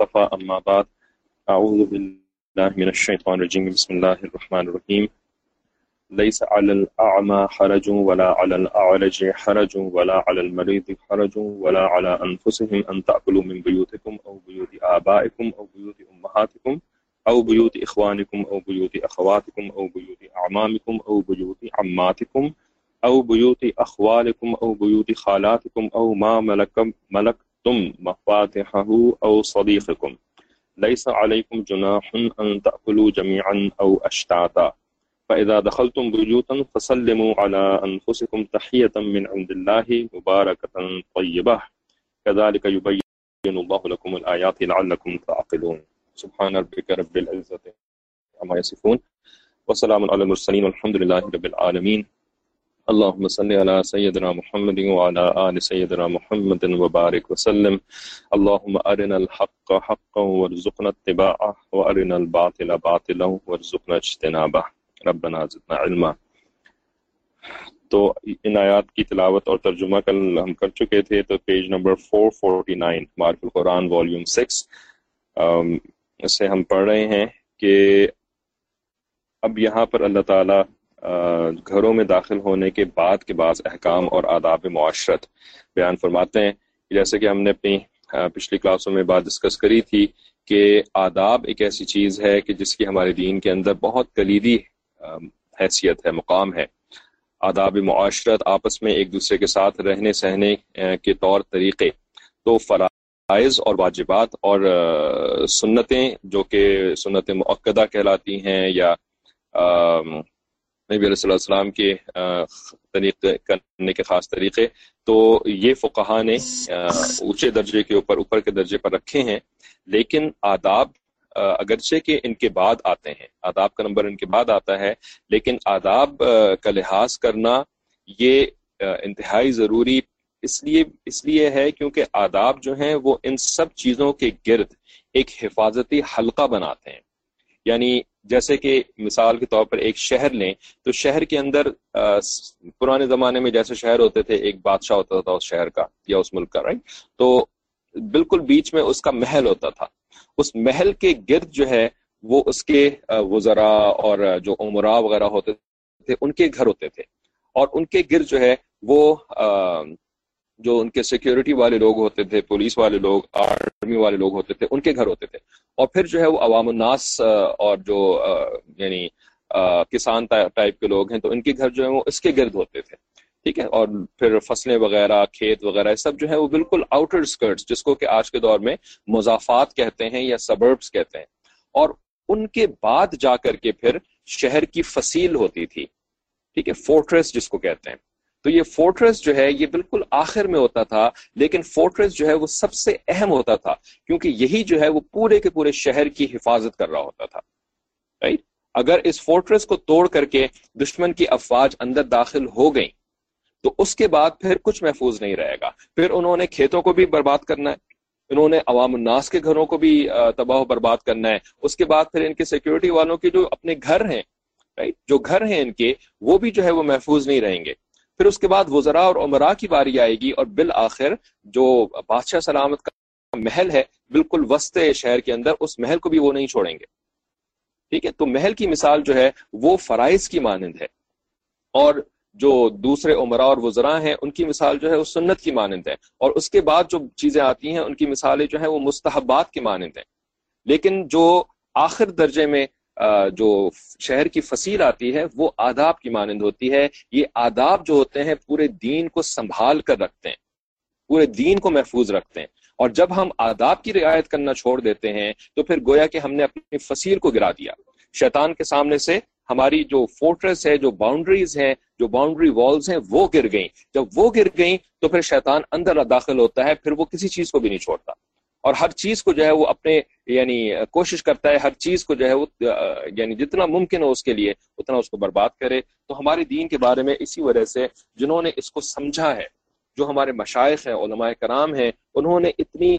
المصطفى أما بعد أعوذ بالله من الشيطان الرجيم بسم الله الرحمن الرحيم ليس على الأعمى حرج ولا على الأعرج حرج ولا على المريض حرج ولا على أنفسهم أن تأكلوا من بيوتكم أو بيوت آبائكم أو بيوت أمهاتكم أو بيوت إخوانكم أو بيوت أخواتكم أو بيوت أعمامكم أو بيوت عماتكم أو بيوت أخوالكم أو بيوت خالاتكم أو ما ملكتم مفاتحه أو صديقكم ليس عليكم جناح أن تأكلوا جميعا أو أشتاتا فإذا دخلتم بيوتا فسلموا على أنفسكم تحية من عند الله مباركة طيبة كذلك يبين الله لكم الآيات لعلكم تعقلون سبحان ربك رب العزة عما يصفون وسلام على المرسلين والحمد لله رب العالمين اللهم صل على سيدنا محمد وعلى آل سيدنا محمد وبارك وسلم اللهم أرنا الحق حقا وارزقنا اتباعه وأرنا الباطل باطلا وارزقنا اجتنابه ربنا زدنا علما۔ تو ان آیات کی تلاوت اور ترجمہ کل ہم کر چکے تھے، تو پیج نمبر 449 معارف القرآن والیوم 6 سے ہم پڑھ رہے ہیں کہ اب یہاں پر اللہ تعالیٰ گھروں میں داخل ہونے کے بعد کے بعض احکام اور آداب معاشرت بیان فرماتے ہیں، جیسے کہ ہم نے اپنی پچھلی کلاسوں میں بات ڈسکس کری تھی کہ آداب ایک ایسی چیز ہے کہ جس کی ہمارے دین کے اندر بہت کلیدی حیثیت ہے، مقام ہے۔ آداب معاشرت، آپس میں ایک دوسرے کے ساتھ رہنے سہنے کے طور طریقے، تو فرائض اور واجبات اور سنتیں جو کہ سنت مؤکدہ کہلاتی ہیں یا نبی علیہ السلام کے طریقے کرنے کے خاص طریقے، تو یہ فقہا نے اونچے درجے کے اوپر کے درجے پر رکھے ہیں، لیکن آداب اگرچہ کہ ان کے بعد آتے ہیں، آداب کا نمبر ان کے بعد آتا ہے، لیکن آداب کا لحاظ کرنا یہ انتہائی ضروری اس لیے ہے کیونکہ آداب جو ہیں وہ ان سب چیزوں کے گرد ایک حفاظتی حلقہ بناتے ہیں۔ یعنی جیسے کہ مثال کے طور پر ایک شہر لیں، تو شہر کے اندر پرانے زمانے میں جیسے شہر ہوتے تھے، ایک بادشاہ ہوتا تھا اس شہر کا یا اس ملک کا، رائٹ؟ تو بالکل بیچ میں اس کا محل ہوتا تھا، اس محل کے گرد جو ہے وہ اس کے وزراء اور جو امراء وغیرہ ہوتے تھے ان کے گھر ہوتے تھے، اور ان کے گرد جو ہے وہ جو ان کے سیکیورٹی والے لوگ ہوتے تھے، پولیس والے لوگ، آرمی والے لوگ ہوتے تھے، ان کے گھر ہوتے تھے، اور پھر جو ہے وہ عوام الناس اور جو یعنی کسان ٹائپ کے لوگ ہیں تو ان کے گھر جو ہے وہ اس کے گرد ہوتے تھے، ٹھیک ہے؟ اور پھر فصلیں وغیرہ، کھیت وغیرہ سب جو ہے وہ بالکل آؤٹر اسکرٹس، جس کو کہ آج کے دور میں مضافات کہتے ہیں یا سبربس کہتے ہیں، اور ان کے بعد جا کر کے پھر شہر کی فصیل ہوتی تھی، ٹھیک ہے؟ فورٹریس جس کو کہتے ہیں۔ تو یہ فورٹریس جو ہے یہ بالکل آخر میں ہوتا تھا، لیکن فورٹریس جو ہے وہ سب سے اہم ہوتا تھا، کیونکہ یہی جو ہے وہ پورے کے پورے شہر کی حفاظت کر رہا ہوتا تھا، رائٹ؟ اگر اس فورٹریس کو توڑ کر کے دشمن کی افواج اندر داخل ہو گئیں تو اس کے بعد پھر کچھ محفوظ نہیں رہے گا۔ پھر انہوں نے کھیتوں کو بھی برباد کرنا ہے، انہوں نے عوام الناس کے گھروں کو بھی تباہ و برباد کرنا ہے، اس کے بعد پھر ان کے سیکیورٹی والوں کے جو اپنے گھر ہیں، رائٹ، جو گھر ہیں ان کے، وہ بھی جو ہے وہ محفوظ نہیں رہیں گے۔ پھر اس کے بعد وزراء اور امراء کی باری آئے گی، اور بالآخر جو بادشاہ سلامت کا محل ہے بالکل وسط شہر کے اندر، اس محل کو بھی وہ نہیں چھوڑیں گے، ٹھیک ہے؟ تو محل کی مثال جو ہے وہ فرائض کی مانند ہے، اور جو دوسرے امراء اور وزراء ہیں ان کی مثال جو ہے وہ سنت کی مانند ہے، اور اس کے بعد جو چیزیں آتی ہیں ان کی مثالیں جو ہیں وہ مستحبات کی مانند ہیں۔ لیکن جو آخر درجے میں جو شہر کی فصیل آتی ہے وہ آداب کی مانند ہوتی ہے۔ یہ آداب جو ہوتے ہیں پورے دین کو سنبھال کر رکھتے ہیں، پورے دین کو محفوظ رکھتے ہیں، اور جب ہم آداب کی رعایت کرنا چھوڑ دیتے ہیں تو پھر گویا کہ ہم نے اپنی فصیل کو گرا دیا۔ شیطان کے سامنے سے ہماری جو فورٹریس ہے، جو باؤنڈریز ہیں، جو باؤنڈری والز ہیں، وہ گر گئیں۔ جب وہ گر گئیں تو پھر شیطان اندر داخل ہوتا ہے، پھر وہ کسی چیز کو بھی نہیں چھوڑتا، اور ہر چیز کو جو ہے وہ اپنے یعنی کوشش کرتا ہے ہر چیز کو جو ہے وہ یعنی جتنا ممکن ہو اس کے لیے اتنا اس کو برباد کرے۔ تو ہمارے دین کے بارے میں اسی وجہ سے جنہوں نے اس کو سمجھا ہے، جو ہمارے مشائخ ہیں، علماء کرام ہیں، انہوں نے اتنی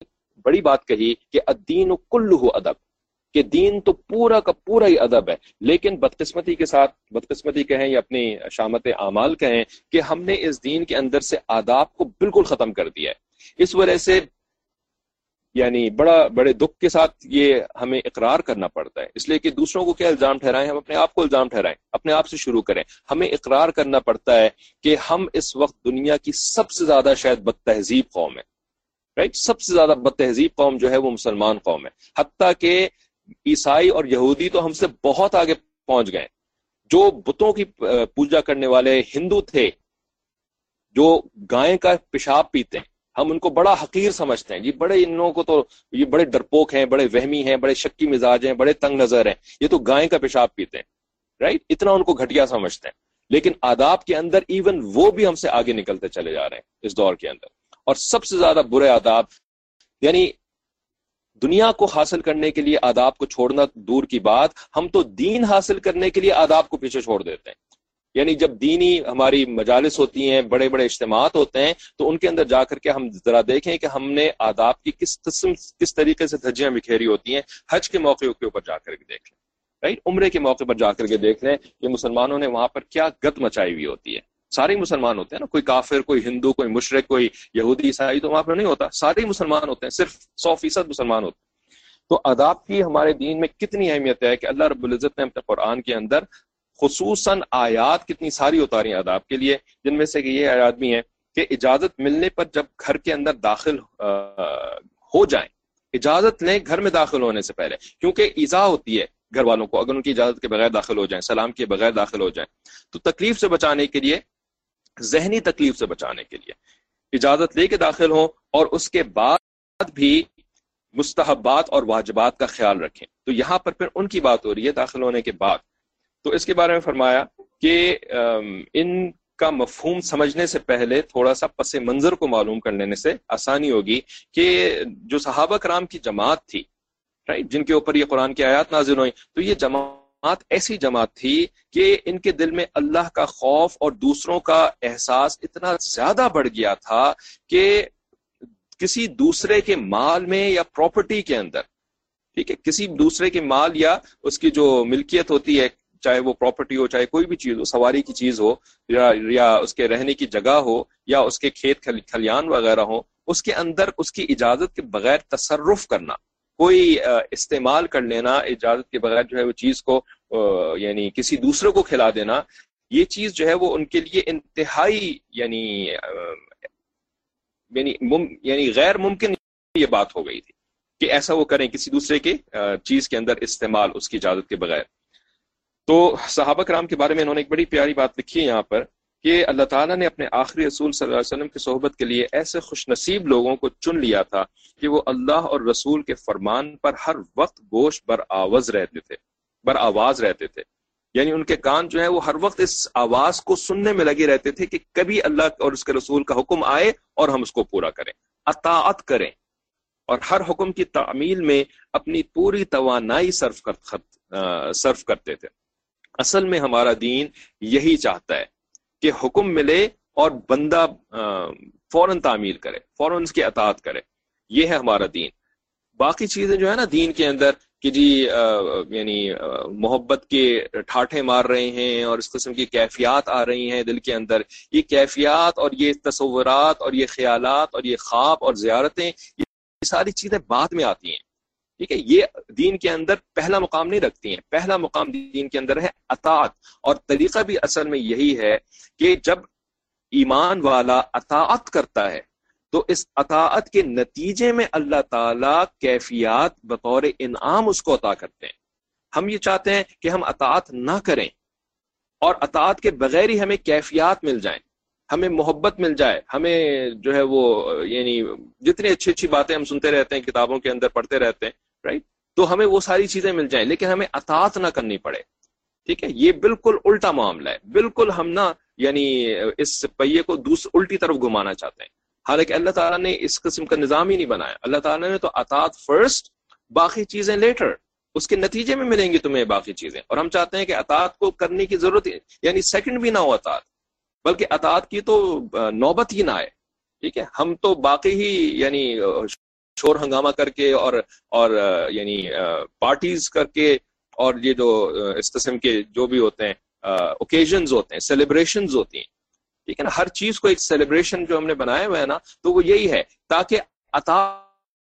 بڑی بات کہی کہ الدین کلہ ادب، کہ دین تو پورا کا پورا ہی ادب ہے، لیکن بدقسمتی کے ساتھ، بدقسمتی کہیں یا اپنی شامت اعمال کہیں، کہ ہم نے اس دین کے اندر سے آداب کو بالکل ختم کر دیا ہے۔ اس وجہ سے یعنی بڑے دکھ کے ساتھ یہ ہمیں اقرار کرنا پڑتا ہے، اس لیے کہ دوسروں کو کیا الزام ٹھہرائیں، ہم اپنے آپ کو الزام ٹھہرائیں، اپنے آپ سے شروع کریں۔ ہمیں اقرار کرنا پڑتا ہے کہ ہم اس وقت دنیا کی سب سے زیادہ شاید بد تہذیب قوم ہے، رائٹ؟ سب سے زیادہ بد تہذیب قوم جو ہے وہ مسلمان قوم ہے، حتیٰ کہ عیسائی اور یہودی تو ہم سے بہت آگے پہنچ گئے۔ جو بتوں کی پوجا کرنے والے ہندو تھے، جو گائے کا پیشاب پیتے ہیں، ہم ان کو بڑا حقیر سمجھتے ہیں، یہ بڑے ان لوگوں کو تو یہ بڑے ڈرپوک ہیں، بڑے وہمی ہیں، بڑے شکی مزاج ہیں، بڑے تنگ نظر ہیں، یہ تو گائے کا پیشاب پیتے ہیں، رائٹ؟ اتنا ان کو گھٹیا سمجھتے ہیں۔ لیکن آداب کے اندر ایون وہ بھی ہم سے آگے نکلتے چلے جا رہے ہیں اس دور کے اندر۔ اور سب سے زیادہ برے آداب، یعنی دنیا کو حاصل کرنے کے لیے آداب کو چھوڑنا دور کی بات، ہم تو دین حاصل کرنے کے لیے آداب کو پیچھے چھوڑ دیتے ہیں۔ یعنی جب دینی ہماری مجالس ہوتی ہیں، بڑے بڑے اجتماعات ہوتے ہیں، تو ان کے اندر جا کر کے ہم ذرا دیکھیں کہ ہم نے آداب کی کس طریقے سے دھجیاں بکھیری ہوتی ہیں۔ حج کے موقع کے اوپر جا کر کے دیکھ لیں، رائٹ؟ عمرے کے موقع پر جا کر کے دیکھ لیں کہ مسلمانوں نے وہاں پر کیا گت مچائی ہوئی ہوتی ہے۔ سارے مسلمان ہوتے ہیں نا، کوئی کافر، کوئی ہندو، کوئی مشرک، کوئی یہودی، عیسائی تو وہاں پر نہیں ہوتا، سارے مسلمان ہوتے ہیں، صرف 100% مسلمان ہوتے ہیں۔ تو آداب کی ہمارے دین میں کتنی اہمیت ہے کہ اللہ رب العزت نے اپنے قرآن کے اندر خصوصاً آیات کتنی ساری اتاری آداب کے لیے، جن میں سے کہ یہ آیات بھی ہیں کہ اجازت ملنے پر جب گھر کے اندر داخل ہو جائیں، اجازت لیں گھر میں داخل ہونے سے پہلے، کیونکہ ایذا ہوتی ہے گھر والوں کو اگر ان کی اجازت کے بغیر داخل ہو جائیں، سلام کے بغیر داخل ہو جائیں، تو تکلیف سے بچانے کے لیے، ذہنی تکلیف سے بچانے کے لیے اجازت لے کے داخل ہوں، اور اس کے بعد بھی مستحبات اور واجبات کا خیال رکھیں۔ تو یہاں پر پھر ان کی بات ہو رہی ہے داخل ہونے کے بعد، تو اس کے بارے میں فرمایا کہ ان کا مفہوم سمجھنے سے پہلے تھوڑا سا پس منظر کو معلوم کر لینے سے آسانی ہوگی کہ جو صحابہ کرام کی جماعت تھی، رائٹ، جن کے اوپر یہ قرآن کی آیات نازل ہوئی، تو یہ جماعت ایسی جماعت تھی کہ ان کے دل میں اللہ کا خوف اور دوسروں کا احساس اتنا زیادہ بڑھ گیا تھا کہ کسی دوسرے کے مال میں یا پراپرٹی کے اندر، ٹھیک ہے، کسی دوسرے کے مال یا اس کی جو ملکیت ہوتی ہے، چاہے وہ پراپرٹی ہو، چاہے کوئی بھی چیز ہو، سواری کی چیز ہو، یا اس کے رہنے کی جگہ ہو، یا اس کے کھیت کھلیان وغیرہ ہو، اس کے اندر اس کی اجازت کے بغیر تصرف کرنا، کوئی استعمال کر لینا اجازت کے بغیر جو ہے وہ چیز کو، یعنی کسی دوسرے کو کھلا دینا، یہ چیز جو ہے وہ ان کے لیے انتہائی یعنی غیر ممکن یہ بات ہو گئی تھی کہ ایسا وہ کریں کسی دوسرے کے چیز کے اندر استعمال اس کی اجازت کے بغیر۔ تو صحابہ کرام کے بارے میں انہوں نے ایک بڑی پیاری بات لکھی ہے یہاں پر کہ اللہ تعالیٰ نے اپنے آخری رسول صلی اللہ علیہ وسلم کی صحبت کے لیے ایسے خوش نصیب لوگوں کو چن لیا تھا کہ وہ اللہ اور رسول کے فرمان پر ہر وقت گوش برآواز رہتے تھے، یعنی ان کے کان جو ہیں وہ ہر وقت اس آواز کو سننے میں لگے رہتے تھے کہ کبھی اللہ اور اس کے رسول کا حکم آئے اور ہم اس کو پورا کریں، اطاعت کریں، اور ہر حکم کی تعمیل میں اپنی پوری توانائی صرف کرتے تھے۔ اصل میں ہمارا دین یہی چاہتا ہے کہ حکم ملے اور بندہ فوراً تعمیل کرے، فوراً اس کی اطاعت کرے، یہ ہے ہمارا دین۔ باقی چیزیں جو ہے نا دین کے اندر کہ جی یعنی محبت کے ٹھاٹھے مار رہے ہیں اور اس قسم کی کیفیات آ رہی ہیں دل کے اندر، یہ کیفیات اور یہ تصورات اور یہ خیالات اور یہ خواب اور زیارتیں، یہ ساری چیزیں بعد میں آتی ہیں، ٹھیک ہے، یہ دین کے اندر پہلا مقام نہیں رکھتی ہیں۔ پہلا مقام دین کے اندر ہے اطاعت، اور طریقہ بھی اصل میں یہی ہے کہ جب ایمان والا اطاعت کرتا ہے تو اس اطاعت کے نتیجے میں اللہ تعالیٰ کیفیات بطور انعام اس کو عطا کرتے ہیں۔ ہم یہ چاہتے ہیں کہ ہم اطاعت نہ کریں اور اطاعت کے بغیر ہی ہمیں کیفیات مل جائیں، ہمیں محبت مل جائے، ہمیں جو ہے وہ یعنی جتنی اچھی اچھی باتیں ہم سنتے رہتے ہیں، کتابوں کے اندر پڑھتے رہتے ہیں، رائٹ، تو ہمیں وہ ساری چیزیں مل جائیں لیکن ہمیں اطاعت نہ کرنی پڑے، ٹھیک ہے۔ یہ بالکل الٹا معاملہ ہے، بالکل ہم نہ یعنی اس پہیے کو الٹی طرف گھمانا چاہتے ہیں، حالانکہ اللہ تعالیٰ نے اس قسم کا نظام ہی نہیں بنایا۔ اللہ تعالیٰ نے تو اطاعت فرسٹ، باقی چیزیں لیٹر، اس کے نتیجے میں ملیں گی تمہیں باقی چیزیں، اور ہم چاہتے ہیں کہ اطاعت کو کرنے کی ضرورت یعنی سیکنڈ بھی نہ ہو اطاعت، بلکہ اطاعت کی تو نوبت ہی نہ آئے، ٹھیک ہے۔ ہم تو باقی ہی یعنی شور ہنگامہ کر کے اور یعنی پارٹیز کر کے، اور یہ جو اس قسم کے جو بھی ہوتے ہیں اوکیزنز ہوتے ہیں، سیلیبریشنز ہوتی ہیں، ٹھیک ہے نا، ہر چیز کو ایک سیلیبریشن جو ہم نے بنایا ہوا ہے نا، تو وہ یہی ہے تاکہ اطاعت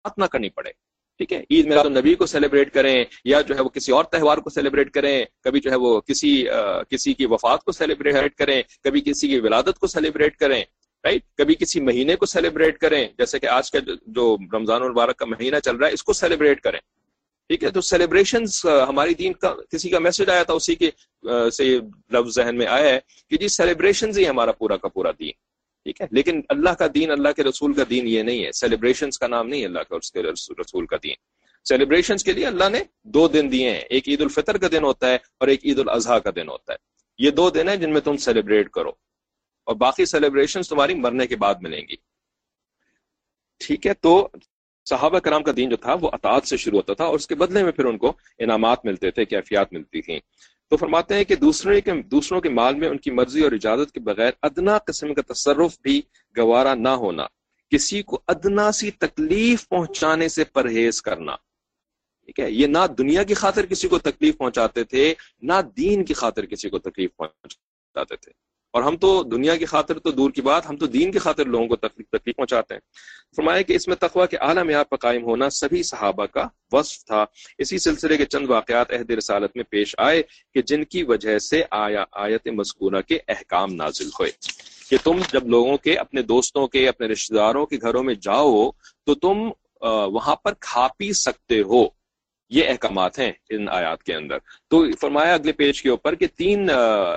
نہ کرنی پڑے. ٹھیک ہے, عید میلاد النبی کو سیلیبریٹ کریں یا جو ہے وہ کسی اور تہوار کو سیلیبریٹ کریں, کبھی جو ہے وہ کسی کی وفات کو سیلیبریٹ کریں, کبھی کسی کی ولادت کو سیلیبریٹ کریں, رائٹ, کبھی کسی مہینے کو سیلیبریٹ کریں, جیسے کہ آج کا جو رمضان المبارک کا مہینہ چل رہا ہے اس کو سیلیبریٹ کریں. ٹھیک ہے, تو سیلیبریشنز ہماری دین کا کسی کا میسج آیا تھا, اسی کے سے لفظ ذہن میں آیا ہے کہ جی سیلیبریشنز ہی ہمارا پورا کا پورا دین. ٹھیک ہے, لیکن اللہ کا دین, اللہ کے رسول کا دین یہ نہیں ہے. سیلیبریشنز کا نام نہیں ہے اللہ کا اور اس کے رسول کا دین. سیلیبریشنز کے لیے اللہ نے 2 دن دیے ہیں, ایک عید الفطر کا دن ہوتا ہے اور ایک عید الاضحیٰ کا دن ہوتا ہے. یہ 2 دن ہیں جن میں تم سیلیبریٹ کرو, اور باقی سیلیبریشنز تمہاری مرنے کے بعد ملیں گی. ٹھیک ہے, تو صحابہ کرام کا دین جو تھا وہ اطاعت سے شروع ہوتا تھا اور اس کے بدلے میں پھر ان کو انعامات ملتے تھے, کیفیات ملتی تھیں. تو فرماتے ہیں کہ دوسروں کے مال میں ان کی مرضی اور اجازت کے بغیر ادنا قسم کا تصرف بھی گوارا نہ ہونا, کسی کو ادنا سی تکلیف پہنچانے سے پرہیز کرنا. ٹھیک ہے, یہ نہ دنیا کی خاطر کسی کو تکلیف پہنچاتے تھے, نہ دین کی خاطر کسی کو تکلیف پہنچاتے تھے. اور ہم تو دنیا کی خاطر تو دور کی بات, ہم تو دین کی خاطر لوگوں کو تکلیف پہنچاتے ہیں. فرمایا کہ اس میں تقویٰ کے اعلیٰ معیار پر قائم ہونا سبھی صحابہ کا وصف تھا. اسی سلسلے کے چند واقعات عہد رسالت میں پیش آئے کہ جن کی وجہ سے آیت مذکورہ کے احکام نازل ہوئے کہ تم جب لوگوں کے, اپنے دوستوں کے, اپنے رشتہ داروں کے گھروں میں جاؤ تو تم وہاں پر کھا پی سکتے ہو. یہ احکامات ہیں ان آیات کے اندر. تو فرمایا اگلے پیج کے اوپر کہ 3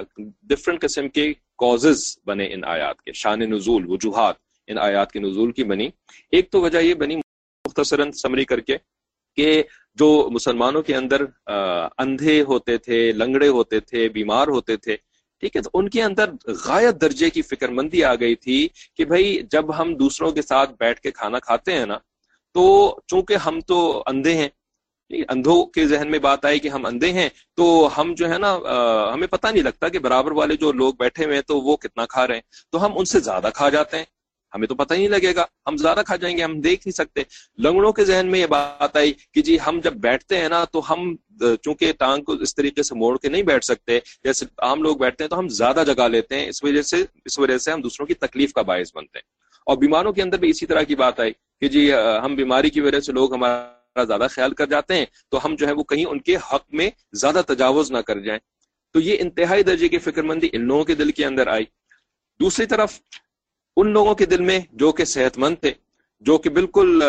ڈفرنٹ قسم کے کازز بنے ان آیات کے, شان نزول, وجوہات ان آیات کے نزول کی بنی. ایک تو وجہ یہ بنی مختصراً سمری کر کے کہ جو مسلمانوں کے اندر اندھے ہوتے تھے, لنگڑے ہوتے تھے, بیمار ہوتے تھے, ٹھیک ہے, تو ان کے اندر غایت درجے کی فکر مندی آ گئی تھی کہ بھائی جب ہم دوسروں کے ساتھ بیٹھ کے کھانا کھاتے ہیں نا, تو چونکہ ہم تو اندھے ہیں, اندھوں کے ذہن میں بات آئی کہ ہم اندھے ہیں, تو ہم جو ہے نا ہمیں پتہ نہیں لگتا کہ برابر والے جو لوگ بیٹھے ہوئے ہیں تو وہ کتنا کھا رہے ہیں, تو ہم ان سے زیادہ کھا جاتے ہیں, ہمیں تو پتہ ہی نہیں لگے گا, ہم زیادہ کھا جائیں گے, ہم دیکھ نہیں سکتے. لنگڑوں کے ذہن میں یہ بات آئی کہ جی ہم جب بیٹھتے ہیں نا تو ہم چونکہ ٹانگ کو اس طریقے سے موڑ کے نہیں بیٹھ سکتے جیسے عام لوگ بیٹھتے ہیں, تو ہم زیادہ جگہ لیتے ہیں, اس وجہ سے ہم دوسروں کی تکلیف کا باعث بنتے ہیں. اور بیماروں کے اندر بھی اسی طرح کی بات آئی کہ جی ہم بیماری کی وجہ سے لوگ ہمارا زیادہ خیال کر جاتے ہیں, تو ہم جو ہے وہ کہیں ان کے حق میں زیادہ تجاوز نہ کر جائیں. تو یہ انتہائی درجے کی فکر مندی ان لوگوں کے دل کے اندر آئی. دوسری طرف ان لوگوں کے دل میں جو کہ صحت مند تھے, جو کہ بالکل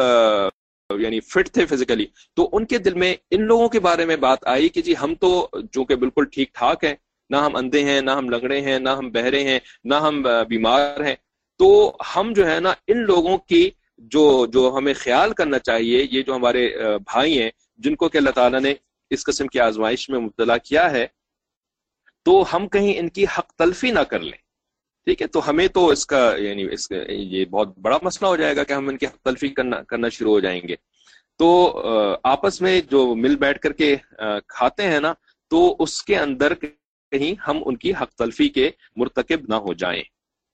یعنی فٹ تھے فزیکلی, تو ان کے دل میں ان لوگوں کے بارے میں بات آئی کہ جی ہم تو چونکہ بالکل ٹھیک ٹھاک ہیں, نہ ہم اندھے ہیں, نہ ہم لنگڑے ہیں, نہ ہم بہرے ہیں, نہ ہم بیمار ہیں, تو ہم جو ہے نا ان لوگوں کی جو ہمیں خیال کرنا چاہیے, یہ جو ہمارے بھائی ہیں جن کو کہ اللہ تعالیٰ نے اس قسم کی آزمائش میں مبتلا کیا ہے, تو ہم کہیں ان کی حق تلفی نہ کر لیں. ٹھیک ہے, تو ہمیں تو اس کا یعنی یہ بہت بڑا مسئلہ ہو جائے گا کہ ہم ان کی حق تلفی کرنا شروع ہو جائیں گے. تو آپس میں جو مل بیٹھ کر کے کھاتے ہیں نا, تو اس کے اندر کہیں ہم ان کی حق تلفی کے مرتکب نہ ہو جائیں.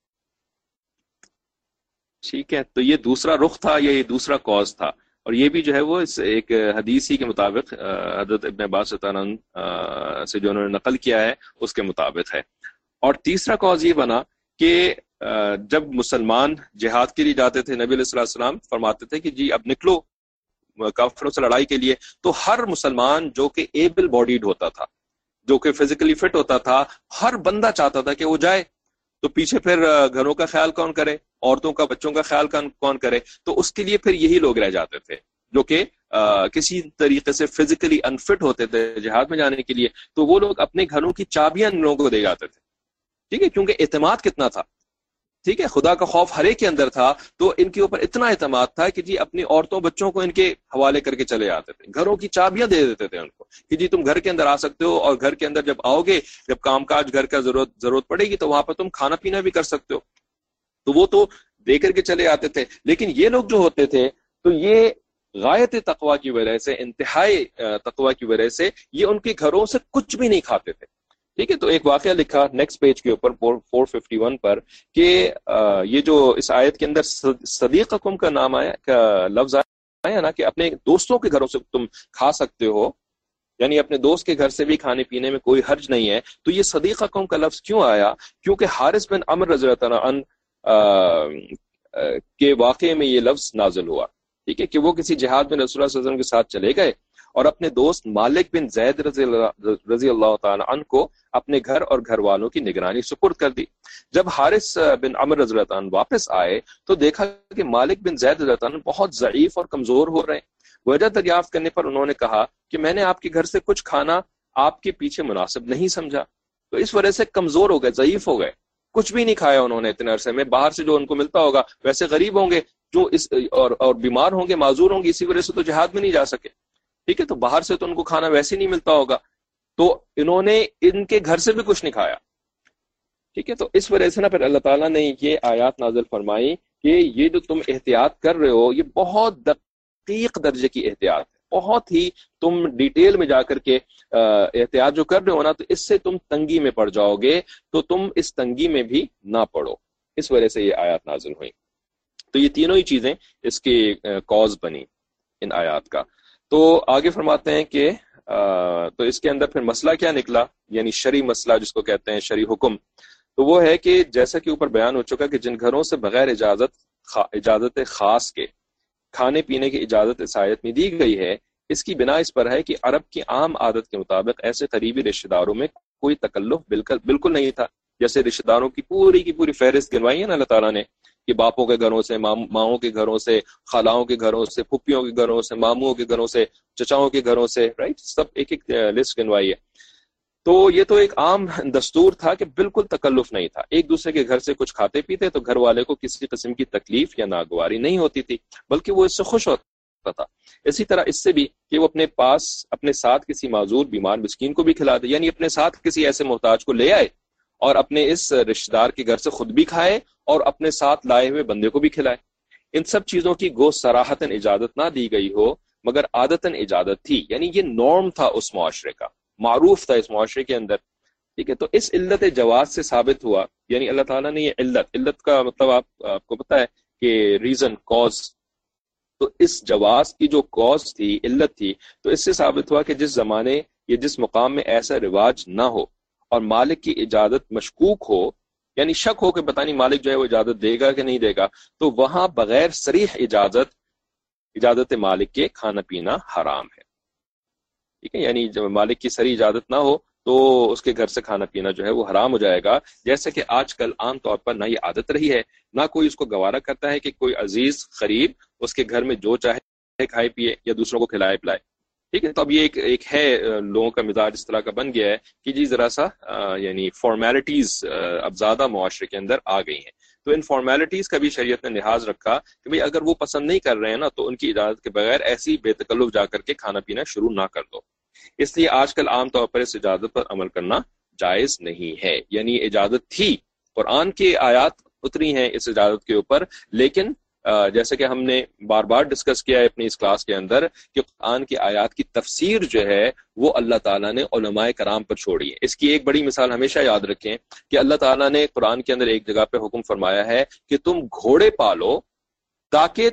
ٹھیک ہے, تو یہ دوسرا رخ تھا, یہ دوسرا کاز تھا, اور یہ بھی جو ہے وہ اس ایک حدیث ہی کے مطابق حضرت ابن عباس سے جو انہوں نے نقل کیا ہے اس کے مطابق ہے. اور تیسرا کاز یہ بنا کہ جب مسلمان جہاد کے لیے جاتے تھے, نبی علیہ السلام فرماتے تھے کہ جی اب نکلو کافروں سے لڑائی کے لیے, تو ہر مسلمان جو کہ ایبل باڈیڈ ہوتا تھا, جو کہ فزیکلی فٹ ہوتا تھا, ہر بندہ چاہتا تھا کہ وہ جائے. تو پیچھے پھر گھروں کا خیال کون کرے, عورتوں کا, بچوں کا خیال کون کرے, تو اس کے لیے پھر یہی لوگ رہ جاتے تھے جو کہ کسی طریقے سے فزیکلی انفٹ ہوتے تھے جہاد میں جانے کے لیے. تو وہ لوگ اپنے گھروں کی چابیاں ان لوگوں کو دے جاتے تھے. ٹھیک ہے, کیونکہ اعتماد کتنا تھا, ٹھیک ہے, خدا کا خوف ہر ایک کے اندر تھا, تو ان کے اوپر اتنا اعتماد تھا کہ جی اپنی عورتوں بچوں کو ان کے حوالے کر کے چلے جاتے تھے, گھروں کی چابیاں دے دیتے تھے ان کو کہ جی تم گھر کے اندر آ سکتے ہو, اور گھر کے اندر جب آؤ گے, جب کام کاج گھر کا ضرورت پڑے گی, تو وہاں پر تم کھانا پینا بھی کر سکتے ہو. تو وہ تو دے کر کے چلے آتے تھے. لیکن یہ لوگ جو ہوتے تھے, تو یہ غایت تقویٰ کی وجہ سے, انتہائی تقویٰ کی وجہ سے, یہ ان کے گھروں سے کچھ بھی نہیں کھاتے تھے. ٹھیک ہے, تو ایک واقعہ لکھا نیکسٹ پیج کے اوپر 451 پر کہ یہ جو اس آیت کے اندر صدیقکم کا نام آیا, کا لفظ آیا نا, کہ اپنے دوستوں کے گھروں سے تم کھا سکتے ہو, یعنی اپنے دوست کے گھر سے بھی کھانے پینے میں کوئی حرج نہیں ہے. تو یہ صدیقکم کا لفظ کیوں آیا؟ کیونکہ حارث بن عمرو رضی اللہ عنہ کے واقعے میں یہ لفظ نازل ہوا. ٹھیک ہے، کہ وہ کسی جہاد میں رسول اللہ صلی اللہ علیہ وسلم کے ساتھ چلے گئے اور اپنے دوست مالک بن زید رضی اللہ تعالی عنہ کو اپنے گھر اور گھر والوں کی نگرانی سپرد کر دی۔ جب حارث بن عمر رضی اللہ عنہ واپس آئے تو دیکھا کہ مالک بن زید رضی اللہ عنہ بہت ضعیف اور کمزور ہو رہے ہیں۔ وجہ دریافت کرنے پر انہوں نے کہا کہ میں نے آپ کے گھر سے کچھ کھانا آپ کے پیچھے مناسب نہیں سمجھا، تو اس وجہ سے کمزور ہو گئے، ضعیف ہو گئے، کچھ بھی نہیں کھایا انہوں نے اتنے عرصے میں، باہر سے جو ان کو ملتا ہوگا، ویسے غریب ہوں گے جو اس اور بیمار ہوں گے، معذور ہوں گے، اسی وجہ سے تو جہاد میں نہیں جا سکے، ٹھیک ہے، تو باہر سے تو ان کو کھانا ویسے نہیں ملتا ہوگا، تو انہوں نے ان کے گھر سے بھی کچھ نہیں کھایا، ٹھیک ہے۔ تو اس وجہ سے نا پھر اللہ تعالیٰ نے یہ آیات نازل فرمائی کہ یہ جو تم احتیاط کر رہے ہو یہ بہت دقیق درجے کی احتیاط ہے، بہت ہی تم ڈیٹیل میں جا کر کے احتیاط جو کر رہے ہو نا، تو اس سے تم تنگی میں پڑ جاؤ گے، تو تم اس تنگی میں بھی نہ پڑو، اس وجہ سے یہ آیات نازل ہوئی۔ تو یہ تینوں ہی چیزیں اس کی کاز بنی ان آیات کا۔ تو آگے فرماتے ہیں کہ تو اس کے اندر پھر مسئلہ کیا نکلا، یعنی شرعی مسئلہ جس کو کہتے ہیں شرعی حکم، تو وہ ہے کہ جیسا کہ اوپر بیان ہو چکا کہ جن گھروں سے بغیر اجازت خاص کے کھانے پینے کی اجازت عیسائیت میں دی گئی ہے، اس کی بنا اس پر ہے کہ عرب کی عام عادت کے مطابق ایسے قریبی رشتہ داروں میں کوئی تکلف بالکل نہیں تھا، جیسے رشتہ داروں کی پوری فہرست گنوائی ہے نا اللہ تعالیٰ نے، کہ باپوں کے گھروں سے، ماؤں کے گھروں سے، خالاؤں کے گھروں سے، پھپھیوں کے گھروں سے، ماموں کے گھروں سے، چچاؤں کے گھروں سے، رائٹ، سب ایک ایک لسٹ گنوائی ہے۔ تو یہ تو ایک عام دستور تھا کہ بالکل تکلف نہیں تھا، ایک دوسرے کے گھر سے کچھ کھاتے پیتے تو گھر والے کو کسی قسم کی تکلیف یا ناگواری نہیں ہوتی تھی، بلکہ وہ اس سے خوش ہوتا تھا۔ اسی طرح اس سے بھی کہ وہ اپنے ساتھ کسی معذور بیمار مسکین کو بھی کھلا دے، یعنی اپنے ساتھ کسی ایسے محتاج کو لے آئے اور اپنے اس رشتہ دار کے گھر سے خود بھی کھائے اور اپنے ساتھ لائے ہوئے بندے کو بھی کھلائے۔ ان سب چیزوں کی گو صراحتاً اجازت نہ دی گئی ہو مگر عادتاً اجازت تھی، یعنی یہ نارم تھا اس معاشرے کا، معروف تھا اس معاشرے کے اندر، ٹھیک ہے۔ تو اس علت جواز سے ثابت ہوا، یعنی اللہ تعالیٰ نے یہ علت کا مطلب آپ کو پتہ ہے کہ ریزن، کاز، تو اس جواز کی جو کاز تھی، علت تھی، تو اس سے ثابت ہوا کہ جس زمانے یا جس مقام میں ایسا رواج نہ ہو اور مالک کی اجازت مشکوک ہو، یعنی شک ہو کہ پتہ نہیں مالک جو ہے وہ اجازت دے گا کہ نہیں دے گا، تو وہاں بغیر صریح اجازت مالک کے کھانا پینا حرام ہے، ٹھیک ہے، یعنی جب مالک کی صریح اجازت نہ ہو تو اس کے گھر سے کھانا پینا جو ہے وہ حرام ہو جائے گا، جیسے کہ آج کل عام طور پر نہ یہ عادت رہی ہے، نہ کوئی اس کو گوارا کرتا ہے کہ کوئی عزیز قریب اس کے گھر میں جو چاہے کھائے پیے یا دوسروں کو کھلائے پلائے، ٹھیک ہے۔ تو اب یہ ایک ہے لوگوں کا مزاج اس طرح کا بن گیا ہے کہ جی ذرا سا یعنی فارمیلٹیز اب زیادہ معاشرے کے اندر آ گئی ہیں، تو ان فارمیلٹیز کا بھی شریعت نے لحاظ رکھا کہ بھئی اگر وہ پسند نہیں کر رہے ہیں نا تو ان کی اجازت کے بغیر ایسی بے تکلف جا کر کے کھانا پینا شروع نہ کر دو۔ اس لیے آج کل عام طور پر اس اجازت پر عمل کرنا جائز نہیں ہے، یعنی اجازت تھی، قرآن کی آیات اتری ہیں اس اجازت کے اوپر، لیکن جیسے کہ ہم نے بار بار ڈسکس کیا ہے اپنی اس کلاس کے اندر کہ قرآن کی آیات کی تفسیر جو ہے وہ اللہ تعالیٰ نے علماء کرام پر چھوڑی ہے۔ اس کی ایک بڑی مثال ہمیشہ یاد رکھیں کہ اللہ تعالیٰ نے قرآن کے اندر ایک جگہ پہ حکم فرمایا ہے کہ تم گھوڑے پالو تاکہ